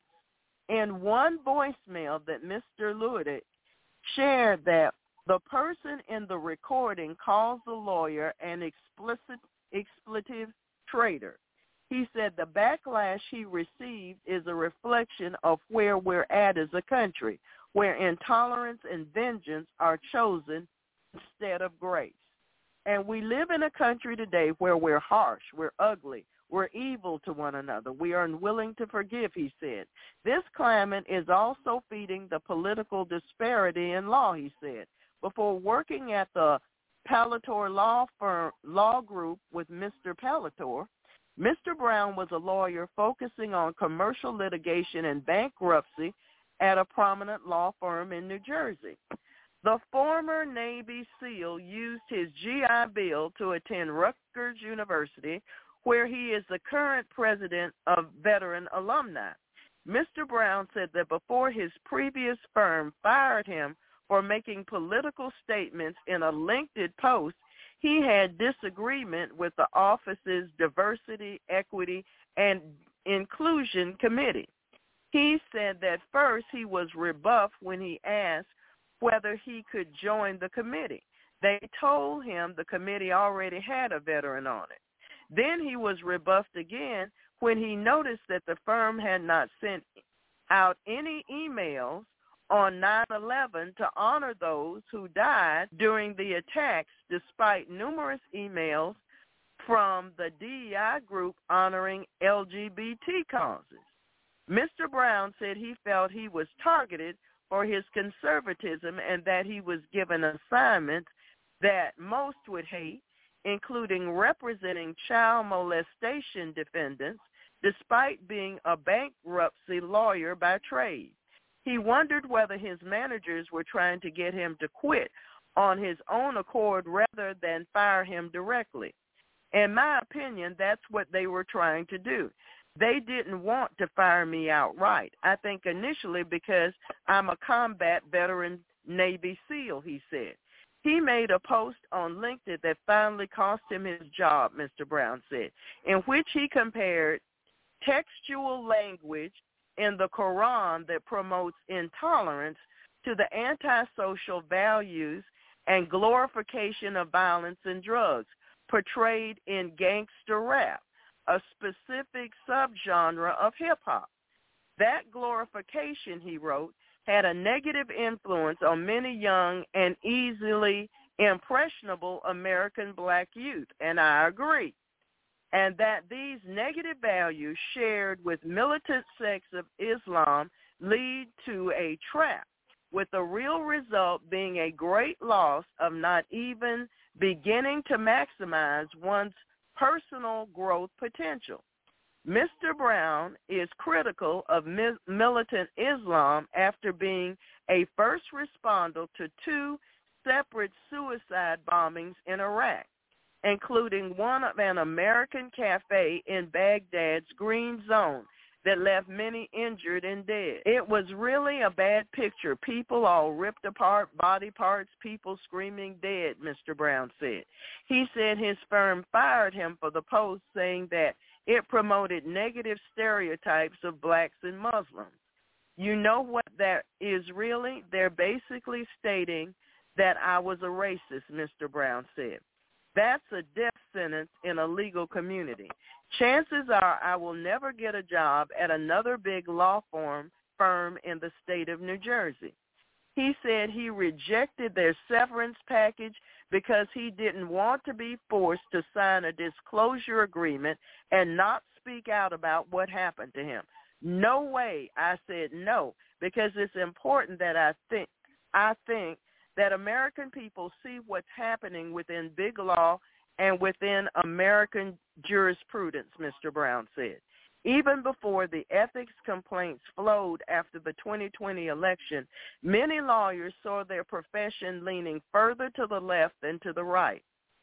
In one voicemail that Mister Ludick shared, that the person in the recording calls the lawyer an explicit, expletive traitor. He said the backlash he received is a reflection of where we're at as a country, where intolerance and vengeance are chosen instead of grace. And we live in a country today where we're harsh, we're ugly, we're evil to one another. We are unwilling to forgive, he said. This climate is also feeding the political disparity in law, he said. Before working at the Palator Law Firm Law Group with Mister Palator, Mister Brown was a lawyer focusing on commercial litigation and bankruptcy at a prominent law firm in New Jersey. The former Navy SEAL used his G I Bill to attend Rutgers University, where he is the current president of Veteran Alumni. Mister Brown said that before his previous firm fired him for making political statements in a LinkedIn post, he had disagreement with the office's Diversity, Equity, and Inclusion Committee. He said that first he was rebuffed when he asked whether he could join the committee. They told him the committee already had a veteran on it. Then he was rebuffed again when he noticed that the firm had not sent out any emails on nine eleven to honor those who died during the attacks, despite numerous emails from the D E I group honoring L G B T causes. Mister Brown said he felt he was targeted for his conservatism and that he was given assignments that most would hate, including representing child molestation defendants, despite being a bankruptcy lawyer by trade. He wondered whether his managers were trying to get him to quit on his own accord rather than fire him directly. In my opinion, that's what they were trying to do. They didn't want to fire me outright. I think initially because I'm a combat veteran Navy SEAL, he said. He made a post on LinkedIn that finally cost him his job, Mister Brown said, in which he compared textual language in the Quran that promotes intolerance to the antisocial values and glorification of violence and drugs portrayed in gangster rap, a specific subgenre of hip-hop. That glorification, he wrote, had a negative influence on many young and easily impressionable American black youth, and I agree. And that these negative values shared with militant sects of Islam lead to a trap, with the real result being a great loss of not even beginning to maximize one's personal growth potential. Mister Brown is critical of mi- militant Islam after being a first responder to two separate suicide bombings in Iraq, including one of an American cafe in Baghdad's Green Zone that left many injured and dead. It was really a bad picture. People all ripped apart, body parts, people screaming dead, Mister Brown said. He said his firm fired him for the post, saying that it promoted negative stereotypes of blacks and Muslims. You know what that is really? They're basically stating that I was a racist, Mister Brown said. That's a death sentence in a legal community. Chances are I will never get a job at another big law firm firm in the state of New Jersey. He said he rejected their severance package because he didn't want to be forced to sign a disclosure agreement and not speak out about what happened to him. No way, I said no, because it's important that I think I think that American people see what's happening within big law and within American jurisprudence, Mister Brown said. Even before the ethics complaints flowed after the twenty twenty election, many lawyers saw their profession leaning further to the left than to the right.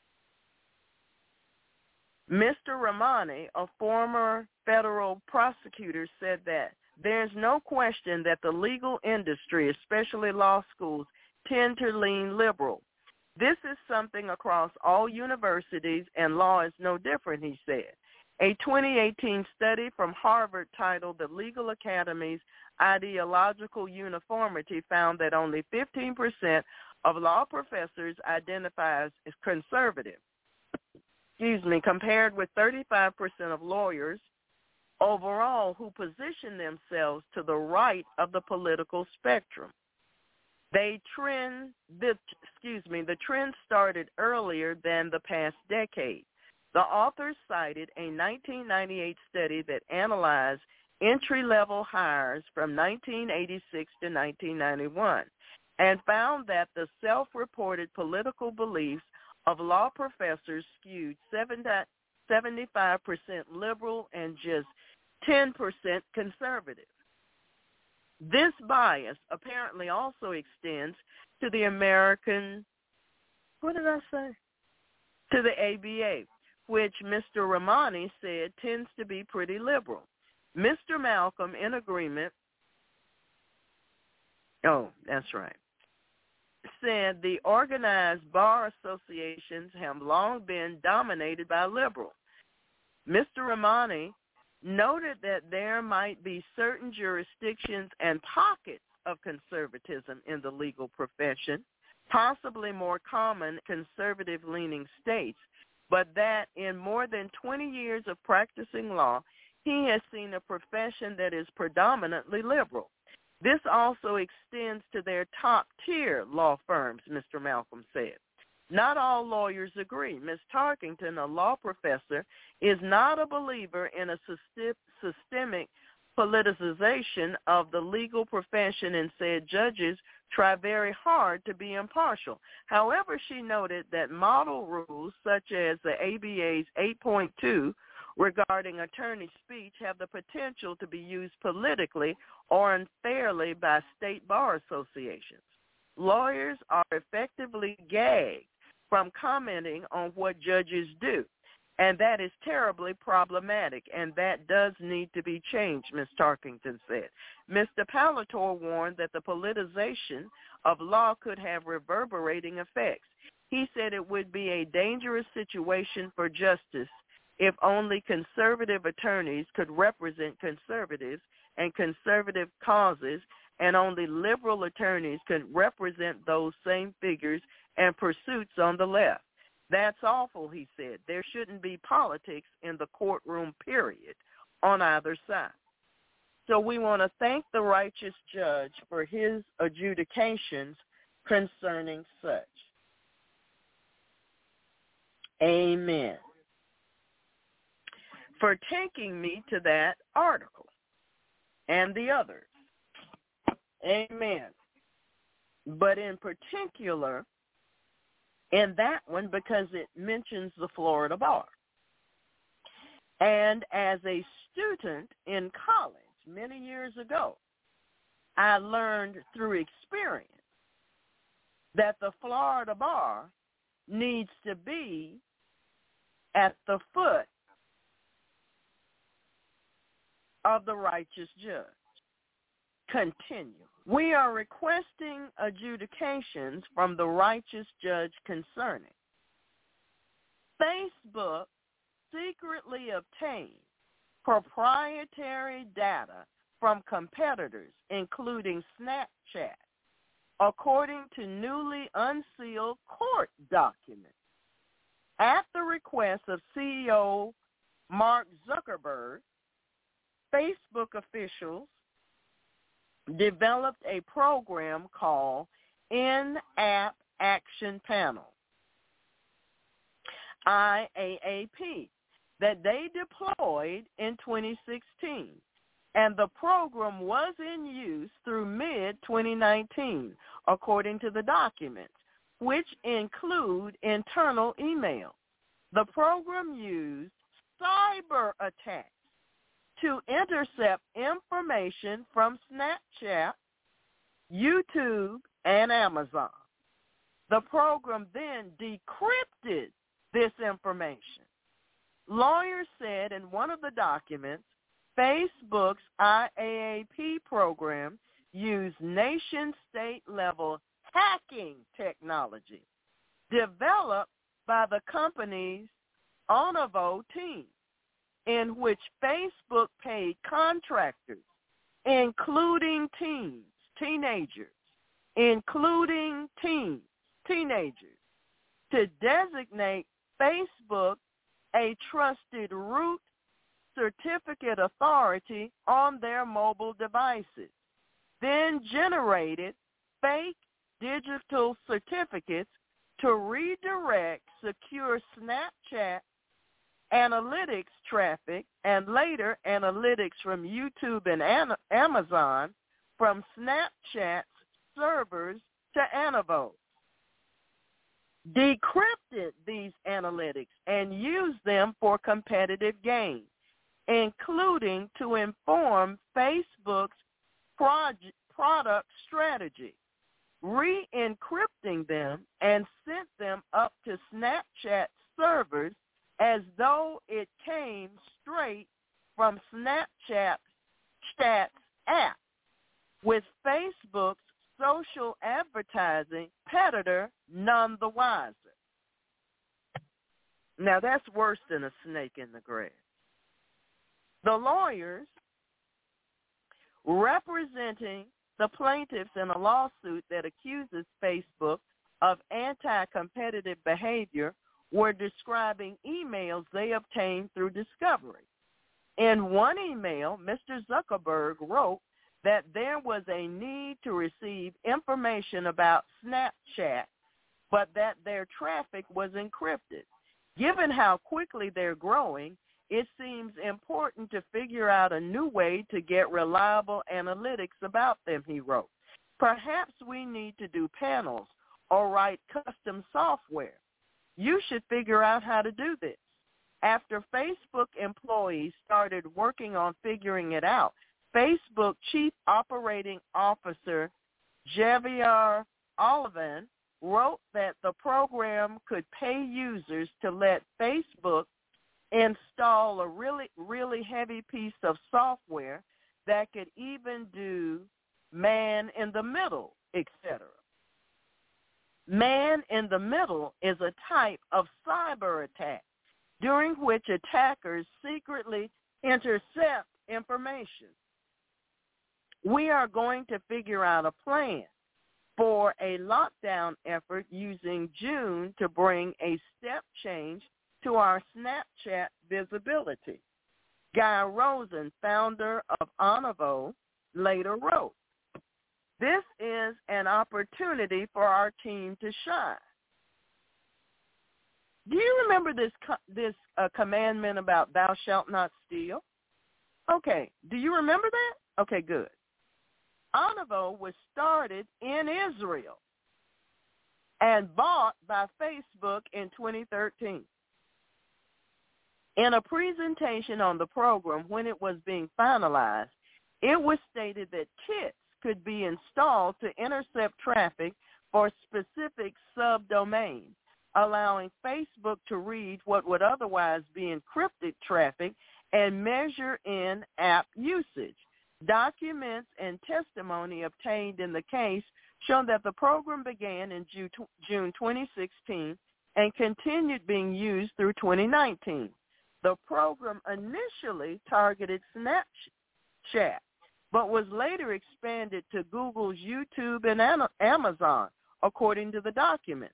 Mister Ramani, a former federal prosecutor, said that there's no question that the legal industry, especially law schools, tend to lean liberal. This is something across all universities, and law is no different, he said. A twenty eighteen study from Harvard titled The Legal Academy's Ideological Uniformity found that only fifteen percent of law professors identify as conservative, excuse me, compared with thirty-five percent of lawyers overall who position themselves to the right of the political spectrum. They trend, the, excuse me, the trend started earlier than the past decade. The authors cited a nineteen ninety-eight study that analyzed entry-level hires from nineteen eighty-six to nineteen ninety-one and found that the self-reported political beliefs of law professors skewed seventy-five percent liberal and just ten percent conservative. This bias apparently also extends to the American, what did I say? To the A B A, which Mister Ramani said tends to be pretty liberal. Mister Malcolm, in agreement, oh, that's right, said the organized bar associations have long been dominated by liberals. Mister Ramani noted that there might be certain jurisdictions and pockets of conservatism in the legal profession, possibly more common conservative-leaning states, but that in more than twenty years of practicing law, he has seen a profession that is predominantly liberal. This also extends to their top-tier law firms, Mister Malcolm said. Not all lawyers agree. Miz Tarkington, a law professor, is not a believer in a systemic politicization of the legal profession and said judges try very hard to be impartial. However, she noted that model rules such as the A B A's eight point two regarding attorney speech have the potential to be used politically or unfairly by state bar associations. Lawyers are effectively gagged from commenting on what judges do, and that is terribly problematic, and that does need to be changed, Miz Tarkington said. Mister Palator warned that the politicization of law could have reverberating effects. He said it would be a dangerous situation for justice if only conservative attorneys could represent conservatives and conservative causes, and only liberal attorneys could represent those same figures and pursuits on the left. That's awful, he said. There shouldn't be politics in the courtroom, period, on either side. So we want to thank the righteous judge for his adjudications concerning such. Amen. For taking me to that article and the others. Amen. But in particular, in that one, because it mentions the Florida bar. And as a student in college many years ago, I learned through experience that the Florida bar needs to be at the foot of the righteous judge. Continue. We are requesting adjudications from the righteous judge concerning Facebook secretly obtained proprietary data from competitors, including Snapchat, according to newly unsealed court documents. At the request of C E O Mark Zuckerberg, Facebook officials developed a program called In-App Action Panel, I A A P, that they deployed in twenty sixteen, and the program was in use through mid twenty nineteen, according to the documents, which include internal email. The program used cyber attacks to intercept information from Snapchat, YouTube, and Amazon. The program then decrypted this information. Lawyers said in one of the documents, Facebook's I A A P program used nation-state level hacking technology developed by the company's Onavo team, in which Facebook paid contractors, including teens, teenagers, including teens, teenagers, to designate Facebook a trusted root certificate authority on their mobile devices, then generated fake digital certificates to redirect secure Snapchat analytics traffic and later analytics from YouTube and An- Amazon from Snapchat's servers to Onavo. Decrypted these analytics and used them for competitive gain, including to inform Facebook's project, product strategy, re-encrypting them and sent them up to Snapchat servers as though it came straight from Snapchat's Chat's app, with Facebook's social advertising competitor none the wiser. Now, that's worse than a snake in the grass. The lawyers representing the plaintiffs in a lawsuit that accuses Facebook of anti-competitive behavior were describing emails they obtained through discovery. In one email, Mister Zuckerberg wrote that there was a need to receive information about Snapchat, but that their traffic was encrypted. Given how quickly they're growing, it seems important to figure out a new way to get reliable analytics about them, he wrote. Perhaps we need to do panels or write custom software. You should figure out how to do this. After Facebook employees started working on figuring it out, Facebook Chief Operating Officer Javier Olivan wrote that the program could pay users to let Facebook install a really, really heavy piece of software that could even do man in the middle, et cetera. Man in the middle is a type of cyber attack during which attackers secretly intercept information. We are going to figure out a plan for a lockdown effort using June to bring a step change to our Snapchat visibility. Guy Rosen, founder of Onavo, later wrote, "This is an opportunity for our team to shine." Do you remember this this uh, commandment about thou shalt not steal? Okay, do you remember that? Okay, good. Onavo was started in Israel and bought by Facebook in twenty thirteen. In a presentation on the program when it was being finalized, it was stated that kits could be installed to intercept traffic for specific subdomains, allowing Facebook to read what would otherwise be encrypted traffic and measure in-app usage. Documents and testimony obtained in the case show that the program began in June twenty sixteen and continued being used through twenty nineteen. The program initially targeted Snapchat, but was later expanded to Google's YouTube and Amazon, according to the documents.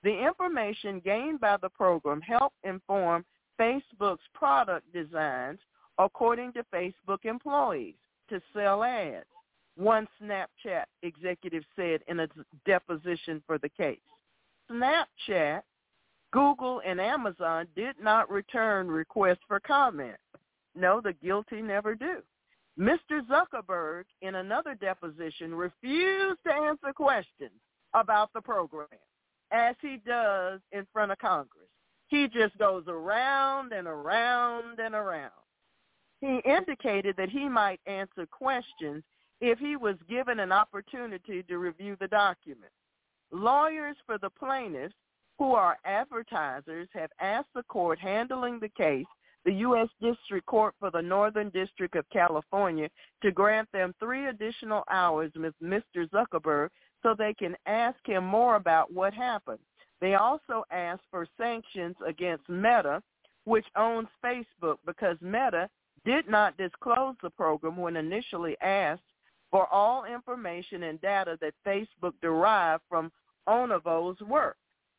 The information gained by the program helped inform Facebook's product designs according to Facebook employees to sell ads, one Snapchat executive said in a deposition for the case. Snapchat, Google, and Amazon did not return requests for comment. No, the guilty never do. Mister Zuckerberg, in another deposition, refused to answer questions about the program, as he does in front of Congress. He just goes around and around and around. He indicated that he might answer questions if he was given an opportunity to review the document. Lawyers for the plaintiffs, who are advertisers, have asked the court handling the case, the U S District Court for the Northern District of California, to grant them three additional hours with Mister Zuckerberg so they can ask him more about what happened. They also asked for sanctions against Meta, which owns Facebook, because Meta did not disclose the program when initially asked for all information and data that Facebook derived from Onavo's work.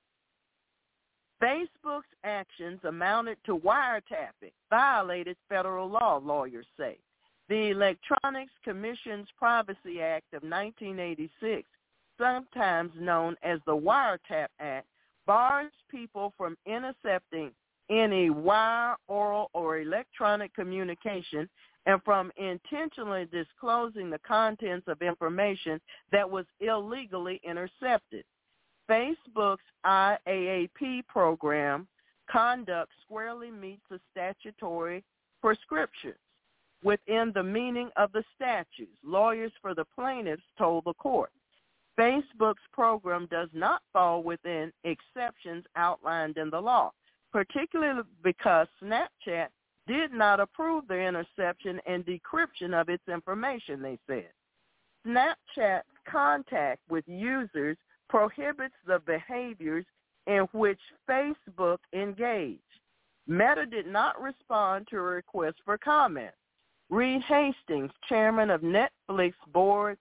Facebook's actions amounted to wiretapping, violated federal law, lawyers say. The Electronics Commission's Privacy Act of nineteen eighty-six, sometimes known as the Wiretap Act, bars people from intercepting any wire, oral, or electronic communication and from intentionally disclosing the contents of information that was illegally intercepted. Facebook's I A A P program conduct squarely meets the statutory prescriptions within the meaning of the statutes, lawyers for the plaintiffs told the court. Facebook's program does not fall within exceptions outlined in the law, particularly because Snapchat did not approve the interception and decryption of its information, they said. Snapchat's contact with users prohibits the behaviors in which Facebook engaged. Meta did not respond to a request for comment. Reed Hastings, chairman of Netflix board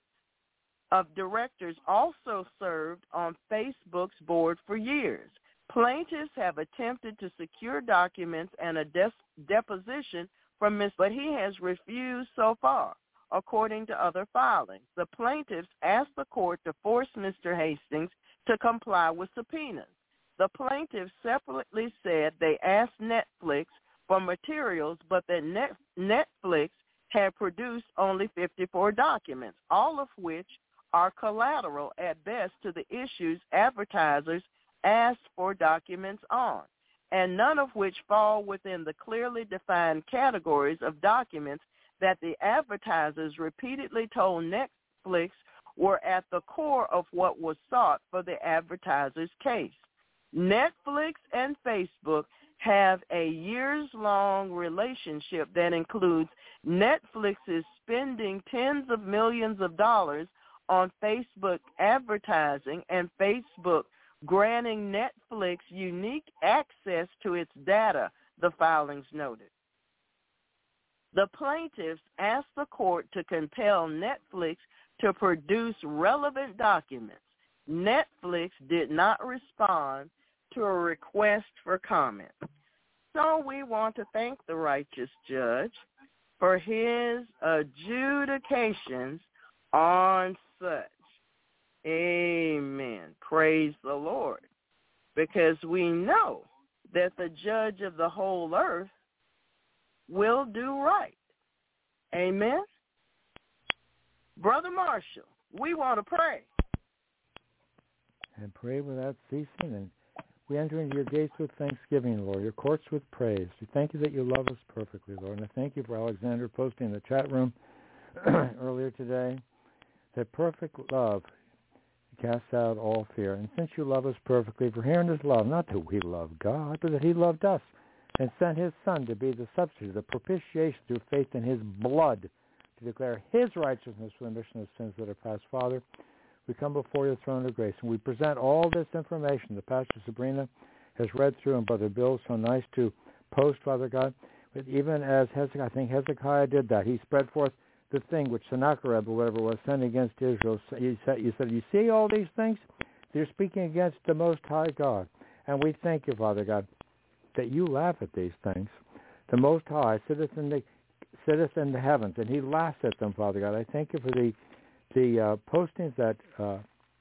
of directors, also served on Facebook's board for years. Plaintiffs have attempted to secure documents and a des- deposition from Miz, but he has refused so far, according to other filings. The plaintiffs asked the court to force Mister Hastings to comply with subpoenas. The plaintiffs separately said they asked Netflix for materials, but that Net- Netflix had produced only fifty-four documents, all of which are collateral at best to the issues advertisers asked for documents on, and none of which fall within the clearly defined categories of documents that the advertisers repeatedly told Netflix were at the core of what was sought for the advertisers' case. Netflix and Facebook have a years-long relationship that includes Netflix's spending tens of millions of dollars on Facebook advertising and Facebook granting Netflix unique access to its data, the filings noted. The plaintiffs asked the court to compel Netflix to produce relevant documents. Netflix did not respond to a request for comment. So we want to thank the righteous judge for his adjudications on such. Amen. Praise the Lord. Because we know that the judge of the whole earth will do right. Amen. Brother Marshall, we want to pray. And pray without ceasing. And we enter into your gates with thanksgiving, Lord, your courts with praise. We thank you that you love us perfectly, Lord. And I thank you for Alexander posting in the chat room earlier today that perfect love casts out all fear. And since you love us perfectly, for herein is love, not that we love God, but that he loved us and sent his Son to be the substitute, the propitiation through faith in his blood, to declare his righteousness for the remission of sins that are past. Father, we come before your throne of grace, and we present all this information that Pastor Sabrina has read through, and Brother Bill so nice to post, Father God. But even as Hezekiah, I think Hezekiah did that. He spread forth the thing which Sennacherib, or whatever it was, sent against Israel. You said, you said, you see all these things? They're speaking against the Most High God. And we thank you, Father God, that you laugh at these things. The Most High sitteth in the sitteth in the heavens, and he laughs at them, Father God. I thank you for the the uh, postings that uh,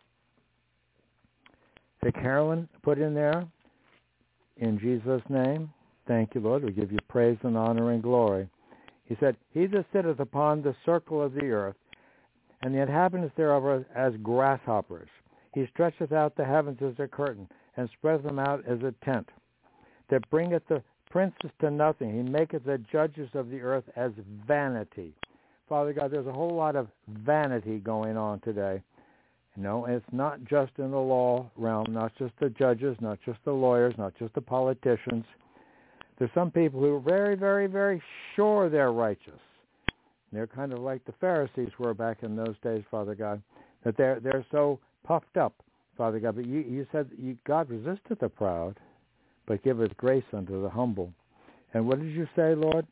that Carolyn put in there. In Jesus' name, thank you, Lord. We give you praise and honor and glory. He said, he that sitteth upon the circle of the earth, and the inhabitants thereof are as grasshoppers. He stretcheth out the heavens as a curtain, and spreadeth them out as a tent, that bringeth the princes to nothing. He maketh the judges of the earth as vanity. Father God, there's a whole lot of vanity going on today. You know, and it's not just in the law realm, not just the judges, not just the lawyers, not just the politicians. There's some people who are very, very, very sure they're righteous. They're kind of like the Pharisees were back in those days, Father God, that they're they're so puffed up, Father God. But you, you said you, God resisteth the proud, but giveth grace unto the humble. And what did you say, Lord?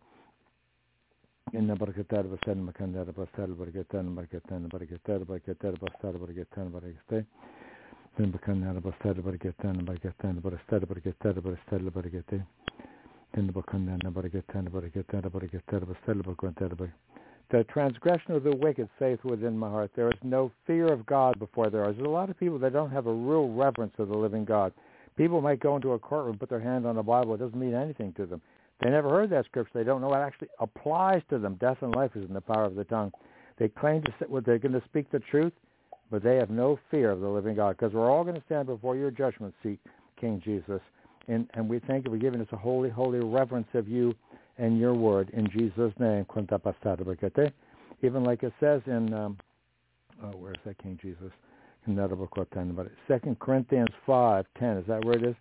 In the Barakatar Basan Makandara Basal Bargatan Bargatan Bargatar Bargatar Basar Bargatan Bargate, then Bakandara Basar Bargatan Bargatan Barastar Bargatar Barastar Bargate, then the Bakandana Bargatan Bargatan Bargatar Basal Bargatar. The transgression of the wicked saith within my heart, there is no fear of God before there is. There's a lot of people that don't have a real reverence of the living God. People might go into a courtroom, put their hand on a Bible. It doesn't mean anything to them. They never heard that scripture. They don't know what actually applies to them. Death and life is in the power of the tongue. They claim to well, they're going to speak the truth, but they have no fear of the living God, because we're all going to stand before your judgment seat, King Jesus. And, and we thank you for giving us a holy, holy reverence of you and your word in Jesus' name. Even like it says in, um, oh, where is that, King Jesus? Second Corinthians five ten, is that where it is?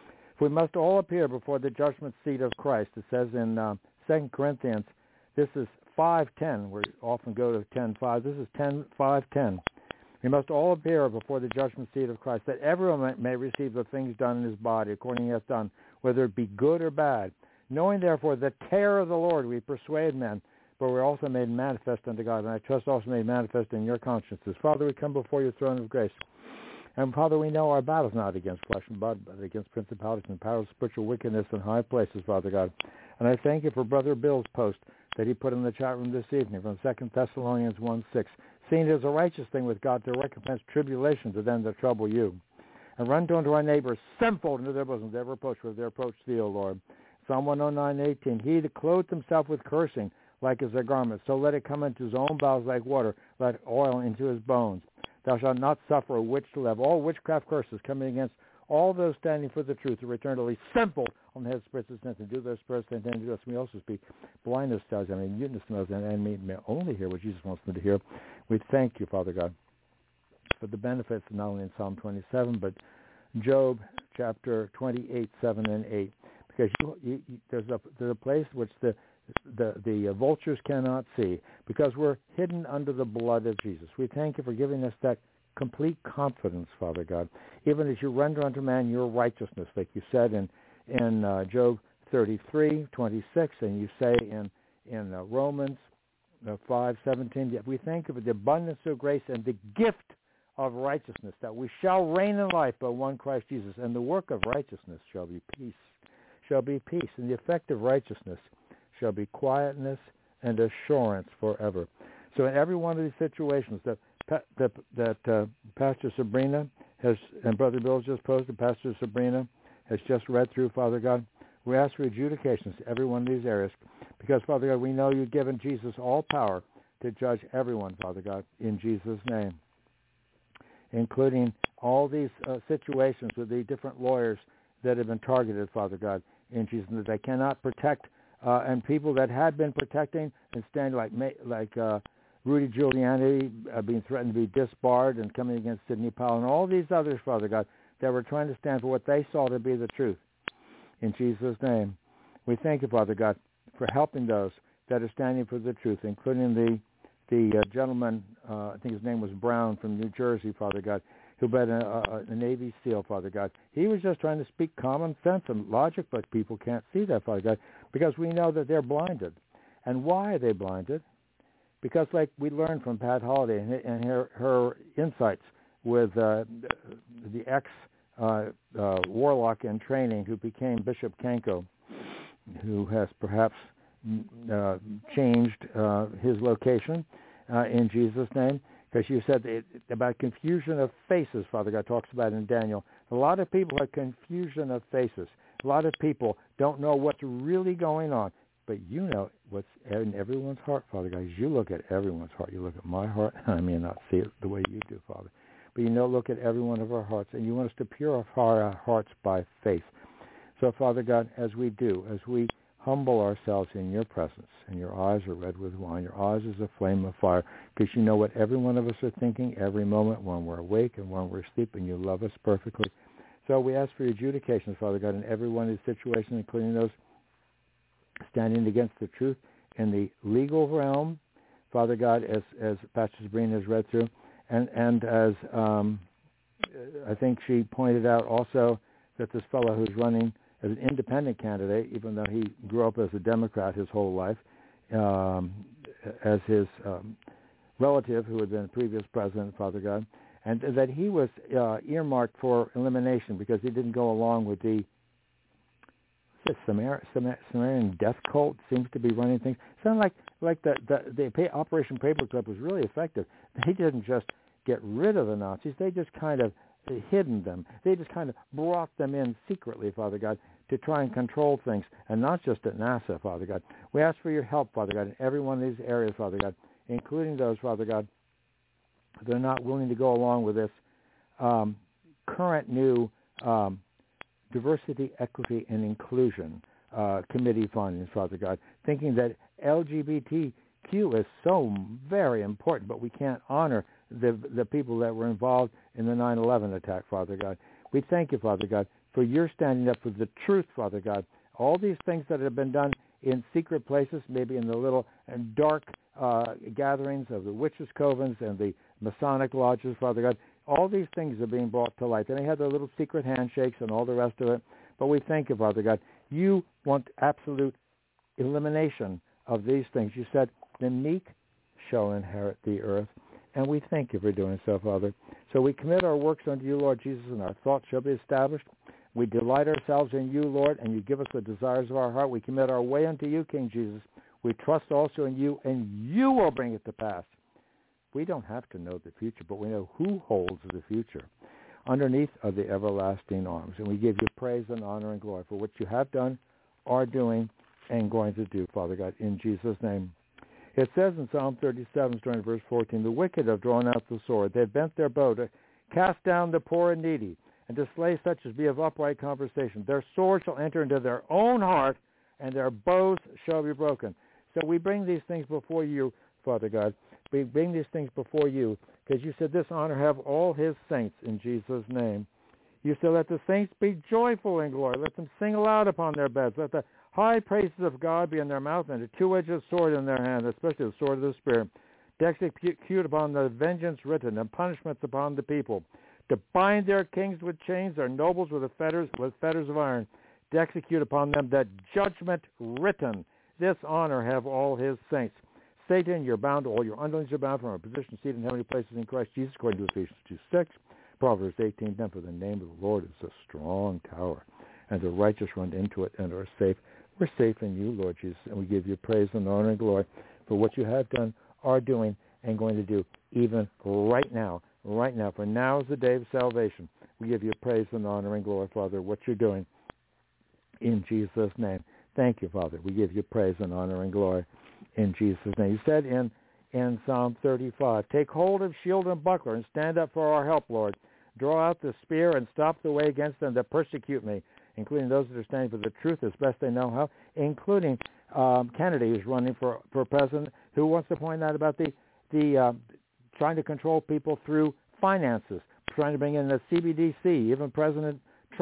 We must all appear before the judgment seat of Christ. It says in uh, Second Corinthians, this is five ten. We often go to ten five. This is ten five ten. We must all appear before the judgment seat of Christ, that everyone may receive the things done in his body, according to he hath done, whether it be good or bad. Knowing, therefore, the terror of the Lord, we persuade men, but we're also made manifest unto God, and I trust also made manifest in your consciences. Father, we come before your throne of grace. And, Father, we know our battle is not against flesh and blood, but against principalities and powers, spiritual wickedness in high places, Father God. And I thank you for Brother Bill's post that he put in the chat room this evening from Second Thessalonians one six. Seeing it is a righteous thing with God to recompense tribulation to them that trouble you. And run to unto our neighbors, sevenfold into their bosoms, their reproach with their approach to thee, O Lord. Psalm one oh nine eighteen. He that clothed himself with cursing like as a garment, so let it come into his own bowels like water, let oil into his bones. Thou shalt not suffer a witch to live. All witchcraft curses coming against all those standing for the truth to return to least simple on the head of spirits of sense and do those spirits that intend to do us. We also speak blindness to us, I mean, muteness to us, and enemy may only hear what Jesus wants them to hear. We thank you, Father God, for the benefits not only in Psalm twenty-seven, but Job chapter twenty-eight, seven and eight. Because you, you, you, there's, a, there's a place which the The, the uh, vultures cannot see, because we're hidden under the blood of Jesus. We thank you for giving us that complete confidence, Father God, even as you render unto man your righteousness, like you said in, in uh, Job thirty-three, twenty-six, and you say in, in uh, Romans uh, five, seventeen. We thank you for the abundance of grace and the gift of righteousness, that we shall reign in life by one Christ Jesus, and the work of righteousness shall be peace, shall be peace, and the effect of righteousness shall be quietness and assurance forever. So in every one of these situations that that, that uh, Pastor Sabrina has, and Brother Bill just posted, Pastor Sabrina has just read through, Father God, we ask for adjudications to every one of these areas, because, Father God, we know you've given Jesus all power to judge everyone, Father God, in Jesus' name, including all these uh, situations with the different lawyers that have been targeted, Father God, in Jesus' name, that they cannot protect Uh, and people that had been protecting and standing like like uh, Rudy Giuliani uh, being threatened to be disbarred and coming against Sidney Powell and all these others, Father God, that were trying to stand for what they saw to be the truth. In Jesus' name, we thank you, Father God, for helping those that are standing for the truth, including the the uh, gentleman, uh, I think his name was Brown from New Jersey, Father God, who been a, a, a Navy SEAL, Father God. He was just trying to speak common sense and logic, but people can't see that, Father God, because we know that they're blinded. And why are they blinded? Because, like we learned from Pat Holliday and, and her, her insights with uh, the ex uh, uh, warlock in training who became Bishop Kenko, who has perhaps uh, changed uh, his location uh, in Jesus' name. Because you said it, about confusion of faces, Father God talks about in Daniel. A lot of people have confusion of faces. A lot of people don't know what's really going on. But you know what's in everyone's heart, Father God. As you look at everyone's heart, you look at my heart. I may not see it the way you do, Father. But you know, look at every one of our hearts. And you want us to purify our hearts by faith. So, Father God, as we do, as we humble ourselves in your presence, and your eyes are red with wine, your eyes is a flame of fire, because you know what every one of us are thinking every moment when we're awake and when we're asleep, and you love us perfectly. So we ask for your adjudications, Father God, in every one of these situations, including those standing against the truth in the legal realm, Father God, as, as Pastor Sabrina has read through, and, and as um, I think she pointed out also that this fellow who's running as an independent candidate, even though he grew up as a Democrat his whole life, um, as his um, relative who had been the previous president, Father God, and that he was uh, earmarked for elimination because he didn't go along with the Samar- Samar- Samaritan death cult seems to be running things. Sound like like the the, the pay, Operation Paperclip was really effective. They didn't just get rid of the Nazis; they just kind of hidden them. They just kind of brought them in secretly, Father God, to try and control things, and not just at NASA, Father God. We ask for your help, Father God, in every one of these areas, Father God, including those, Father God, that are not willing to go along with this um, current new um, diversity, equity, and inclusion uh, committee findings, Father God, thinking that L G B T Q is so very important, but we can't honor the the people that were involved in the nine eleven attack, Father God. We thank you, Father God, for your standing up for the truth, Father God. All these things that have been done in secret places, maybe in the little and dark uh, gatherings of the witches' covens and the Masonic lodges, Father God, all these things are being brought to light. And they have their little secret handshakes and all the rest of it. But we thank you, Father God. You want absolute elimination of these things. You said, the meek shall inherit the earth. And we thank you for doing so, Father. So we commit our works unto you, Lord Jesus, and our thoughts shall be established. We delight ourselves in you, Lord, and you give us the desires of our heart. We commit our way unto you, King Jesus. We trust also in you, and you will bring it to pass. We don't have to know the future, but we know who holds the future. Underneath are the everlasting arms, and we give you praise and honor and glory for what you have done, are doing, and going to do, Father God, in Jesus' name. It says in Psalm thirty-seven, starting verse fourteen, the wicked have drawn out the sword. They have bent their bow to cast down the poor and needy, and to slay such as be of upright conversation. Their sword shall enter into their own heart, and their bows shall be broken. So we bring these things before you, Father God. We bring these things before you, because you said this honor have all his saints in Jesus' name. You said let the saints be joyful in glory. Let them sing aloud upon their beds. Let the high praises of God be in their mouth, and a two-edged sword in their hand, especially the sword of the Spirit, to execute upon the vengeance written and punishments upon the people, to bind their kings with chains, their nobles with the fetters with fetters of iron, to execute upon them that judgment written. This honor have all his saints. Satan, you're bound, all your underlings are bound from a position seated in heavenly places in Christ Jesus, according to Ephesians two six. Proverbs eighteen ten, for the name of the Lord is a strong tower, and the righteous run into it and are safe. We're safe in you, Lord Jesus, and we give you praise and honor and glory for what you have done, are doing, and going to do, even right now, right now. For now is the day of salvation. We give you praise and honor and glory, Father, what you're doing in Jesus' name. Thank you, Father. We give you praise and honor and glory in Jesus' name. You said in, in Psalm thirty-five, take hold of shield and buckler and stand up for our help, Lord. Draw out the spear and stop the way against them that persecute me, including those that are standing for the truth as best they know how, including um, Kennedy, who's running for, for president, who wants to point out about the, the uh, trying to control people through finances, trying to bring in the C B D C, even President Trump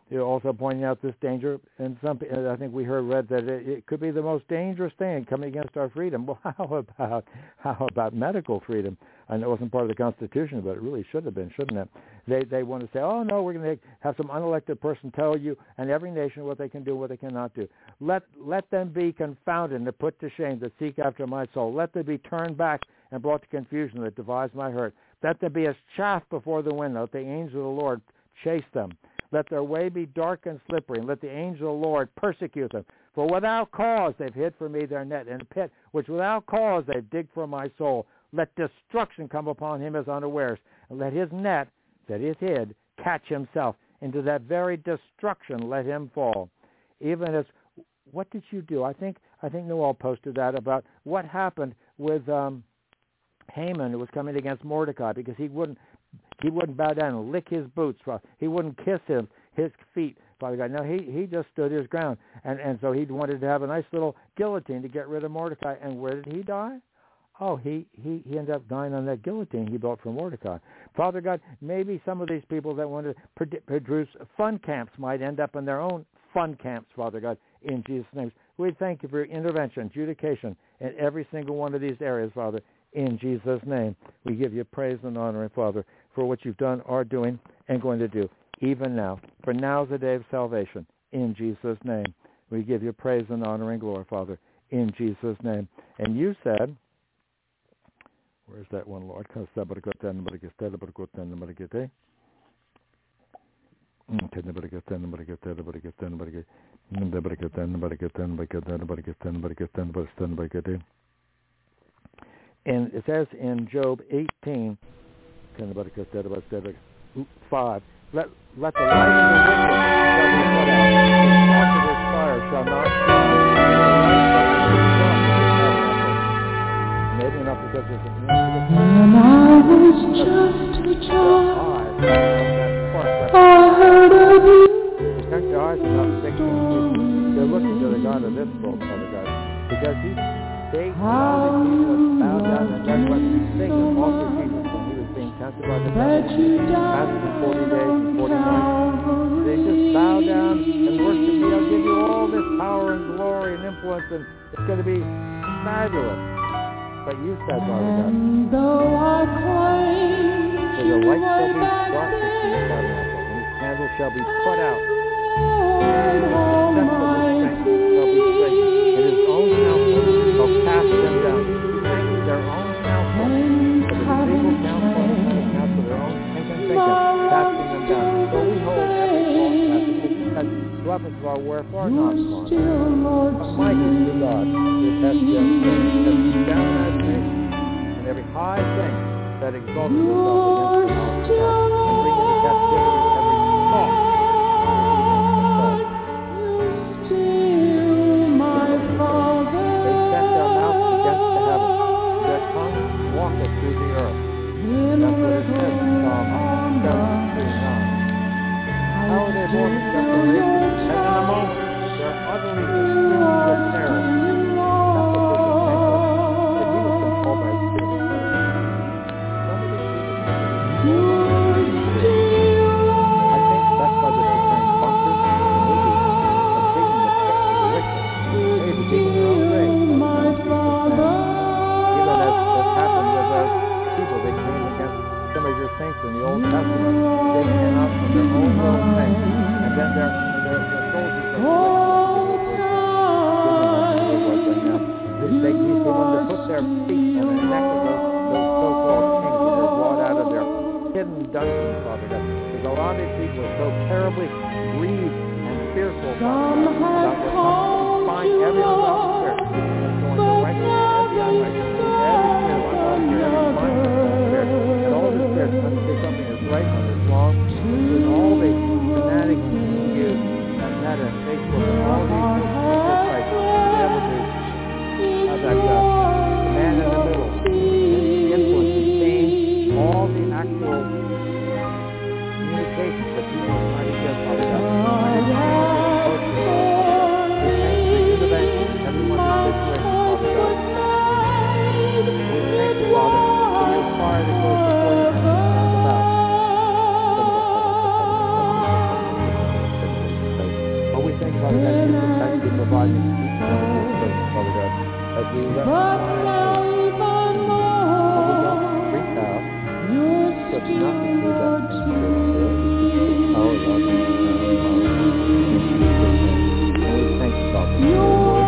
You're also pointing out this danger, and some, I think we heard read that it, it could be the most dangerous thing coming against our freedom. Well, how about how about medical freedom? I know it wasn't part of the Constitution, but it really should have been, shouldn't it? They they want to say, oh no, we're going to have some unelected person tell you and every nation what they can do, and what they cannot do. Let let them be confounded and put to shame that seek after my soul. Let them be turned back and brought to confusion that devise my hurt. Let them be as chaff before the wind. Let the angel of the Lord chase them. Let their way be dark and slippery, and let the angel of the Lord persecute them. For without cause they've hid for me their net in a pit, which without cause they've digged for my soul. Let destruction come upon him as unawares, and let his net that is hid catch himself. Into that very destruction let him fall. Even as, what did you do? I think I think Noel posted that about what happened with um, Haman, who was coming against Mordecai because he wouldn't he wouldn't bow down and lick his boots. He wouldn't kiss him, his feet. Father God. No, he, he just stood his ground. And, and so he wanted to have a nice little guillotine to get rid of Mordecai. And where did he die? Oh, he, he, he ended up dying on that guillotine he built for Mordecai. Father God, maybe some of these people that want to produce fun camps might end up in their own fun camps, Father God, in Jesus' name. We thank you for your intervention, adjudication in every single one of these areas, Father, in Jesus' name. We give you praise and honor, Father, for what you've done, are doing, and going to do, even now. For now is the day of salvation, in Jesus' name. We give you praise and honor and glory, Father, in Jesus' name. And you said, where's that one, Lord? And it says in Job eighteen, five, let, let the light of the wicked shall be put out, the spark of his fire shall not shine. Maybe enough because there's a when I was just a child, I heard of you. Protect your eyes from not thinking. They're looking to the God of this world, Father God, because he, they know that people have bowed down, and that's what Satan also Jesus when he was being tested by the devil, fasted for forty days and forty nights. They just bow down and worship me. I'll give you all this power and glory and influence, and it's going to be fabulous. But you said, Father God, for the light shall be brought to the tabernacle, and his candle shall be put out. The steps of his saints shall be straightened, and his own counsel shall cast them down. He thanks their own counsel for the legal counsel and the counsel of their own thinking, thinking, casting them down. So we hold every false message, because weapons of our warfare are not carnal, but mighty to God to test them, to down imagination and every high thing that exalts itself against the knowledge of God, and bring into captivity every thought. They set their mouths against the heavens, their tongue walketh through the earth. That's what it says in Psalm seventy-three nine. How are they born in separation? And in a moment, they're utterly consumed with terror. That's what this is saying. That he was controlled by his spirit. Some of these people think that he's controlled by his spirit. I think that's why they're preparing bunkers and movies of digging the pit of the wicked. Maybe digging their own grave. Even as, as happened with those people, they came against some of your saints in the Old Testament. They came out from their own little thing, and then their, their, their soldiers of the They, they wanted to put their feet on the neck of those, those so-called kings when they're brought out of their hidden dungeons, Father God. Because a lot of these people are so terribly grieved and fearful, Father God, about what's coming. They find everyone out there that's going to righteous and unrighteous. Every spirit wants to hear every mindful spirit. And all the spirits want to say something is right when it's wrong. With all the fanatics being used and Meta and Facebook and all these secret sites to be able to that uh, man in the middle, the influence, seeing all the actual communications that people are trying to get, Father God. We thank you for your intervention in every one of these situations, Father God. We thank you, Father, for your fire that goes before you and round about. do not receive that same Spirit, the power, love, and sound power in Jesus' name. And we thank you, Father, for your word.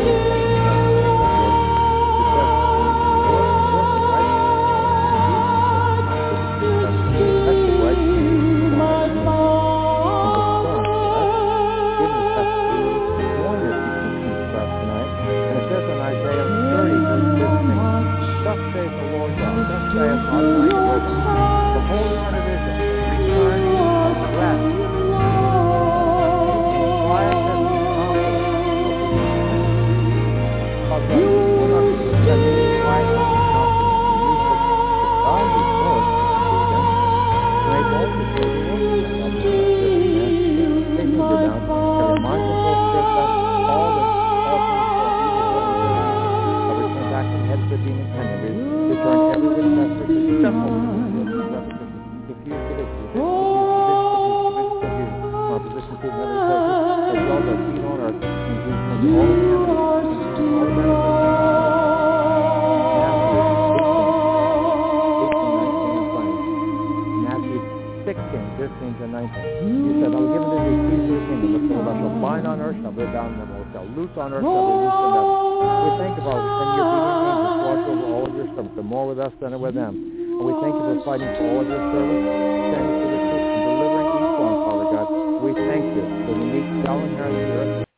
On earth, we thank you, Father, and your obedient angels watch over all of your servants, the more with us than with them. And we thank you for fighting for all of your servants, standing for the truth, and delivering each one, Father God. We thank you for the unique shall inherit the earth.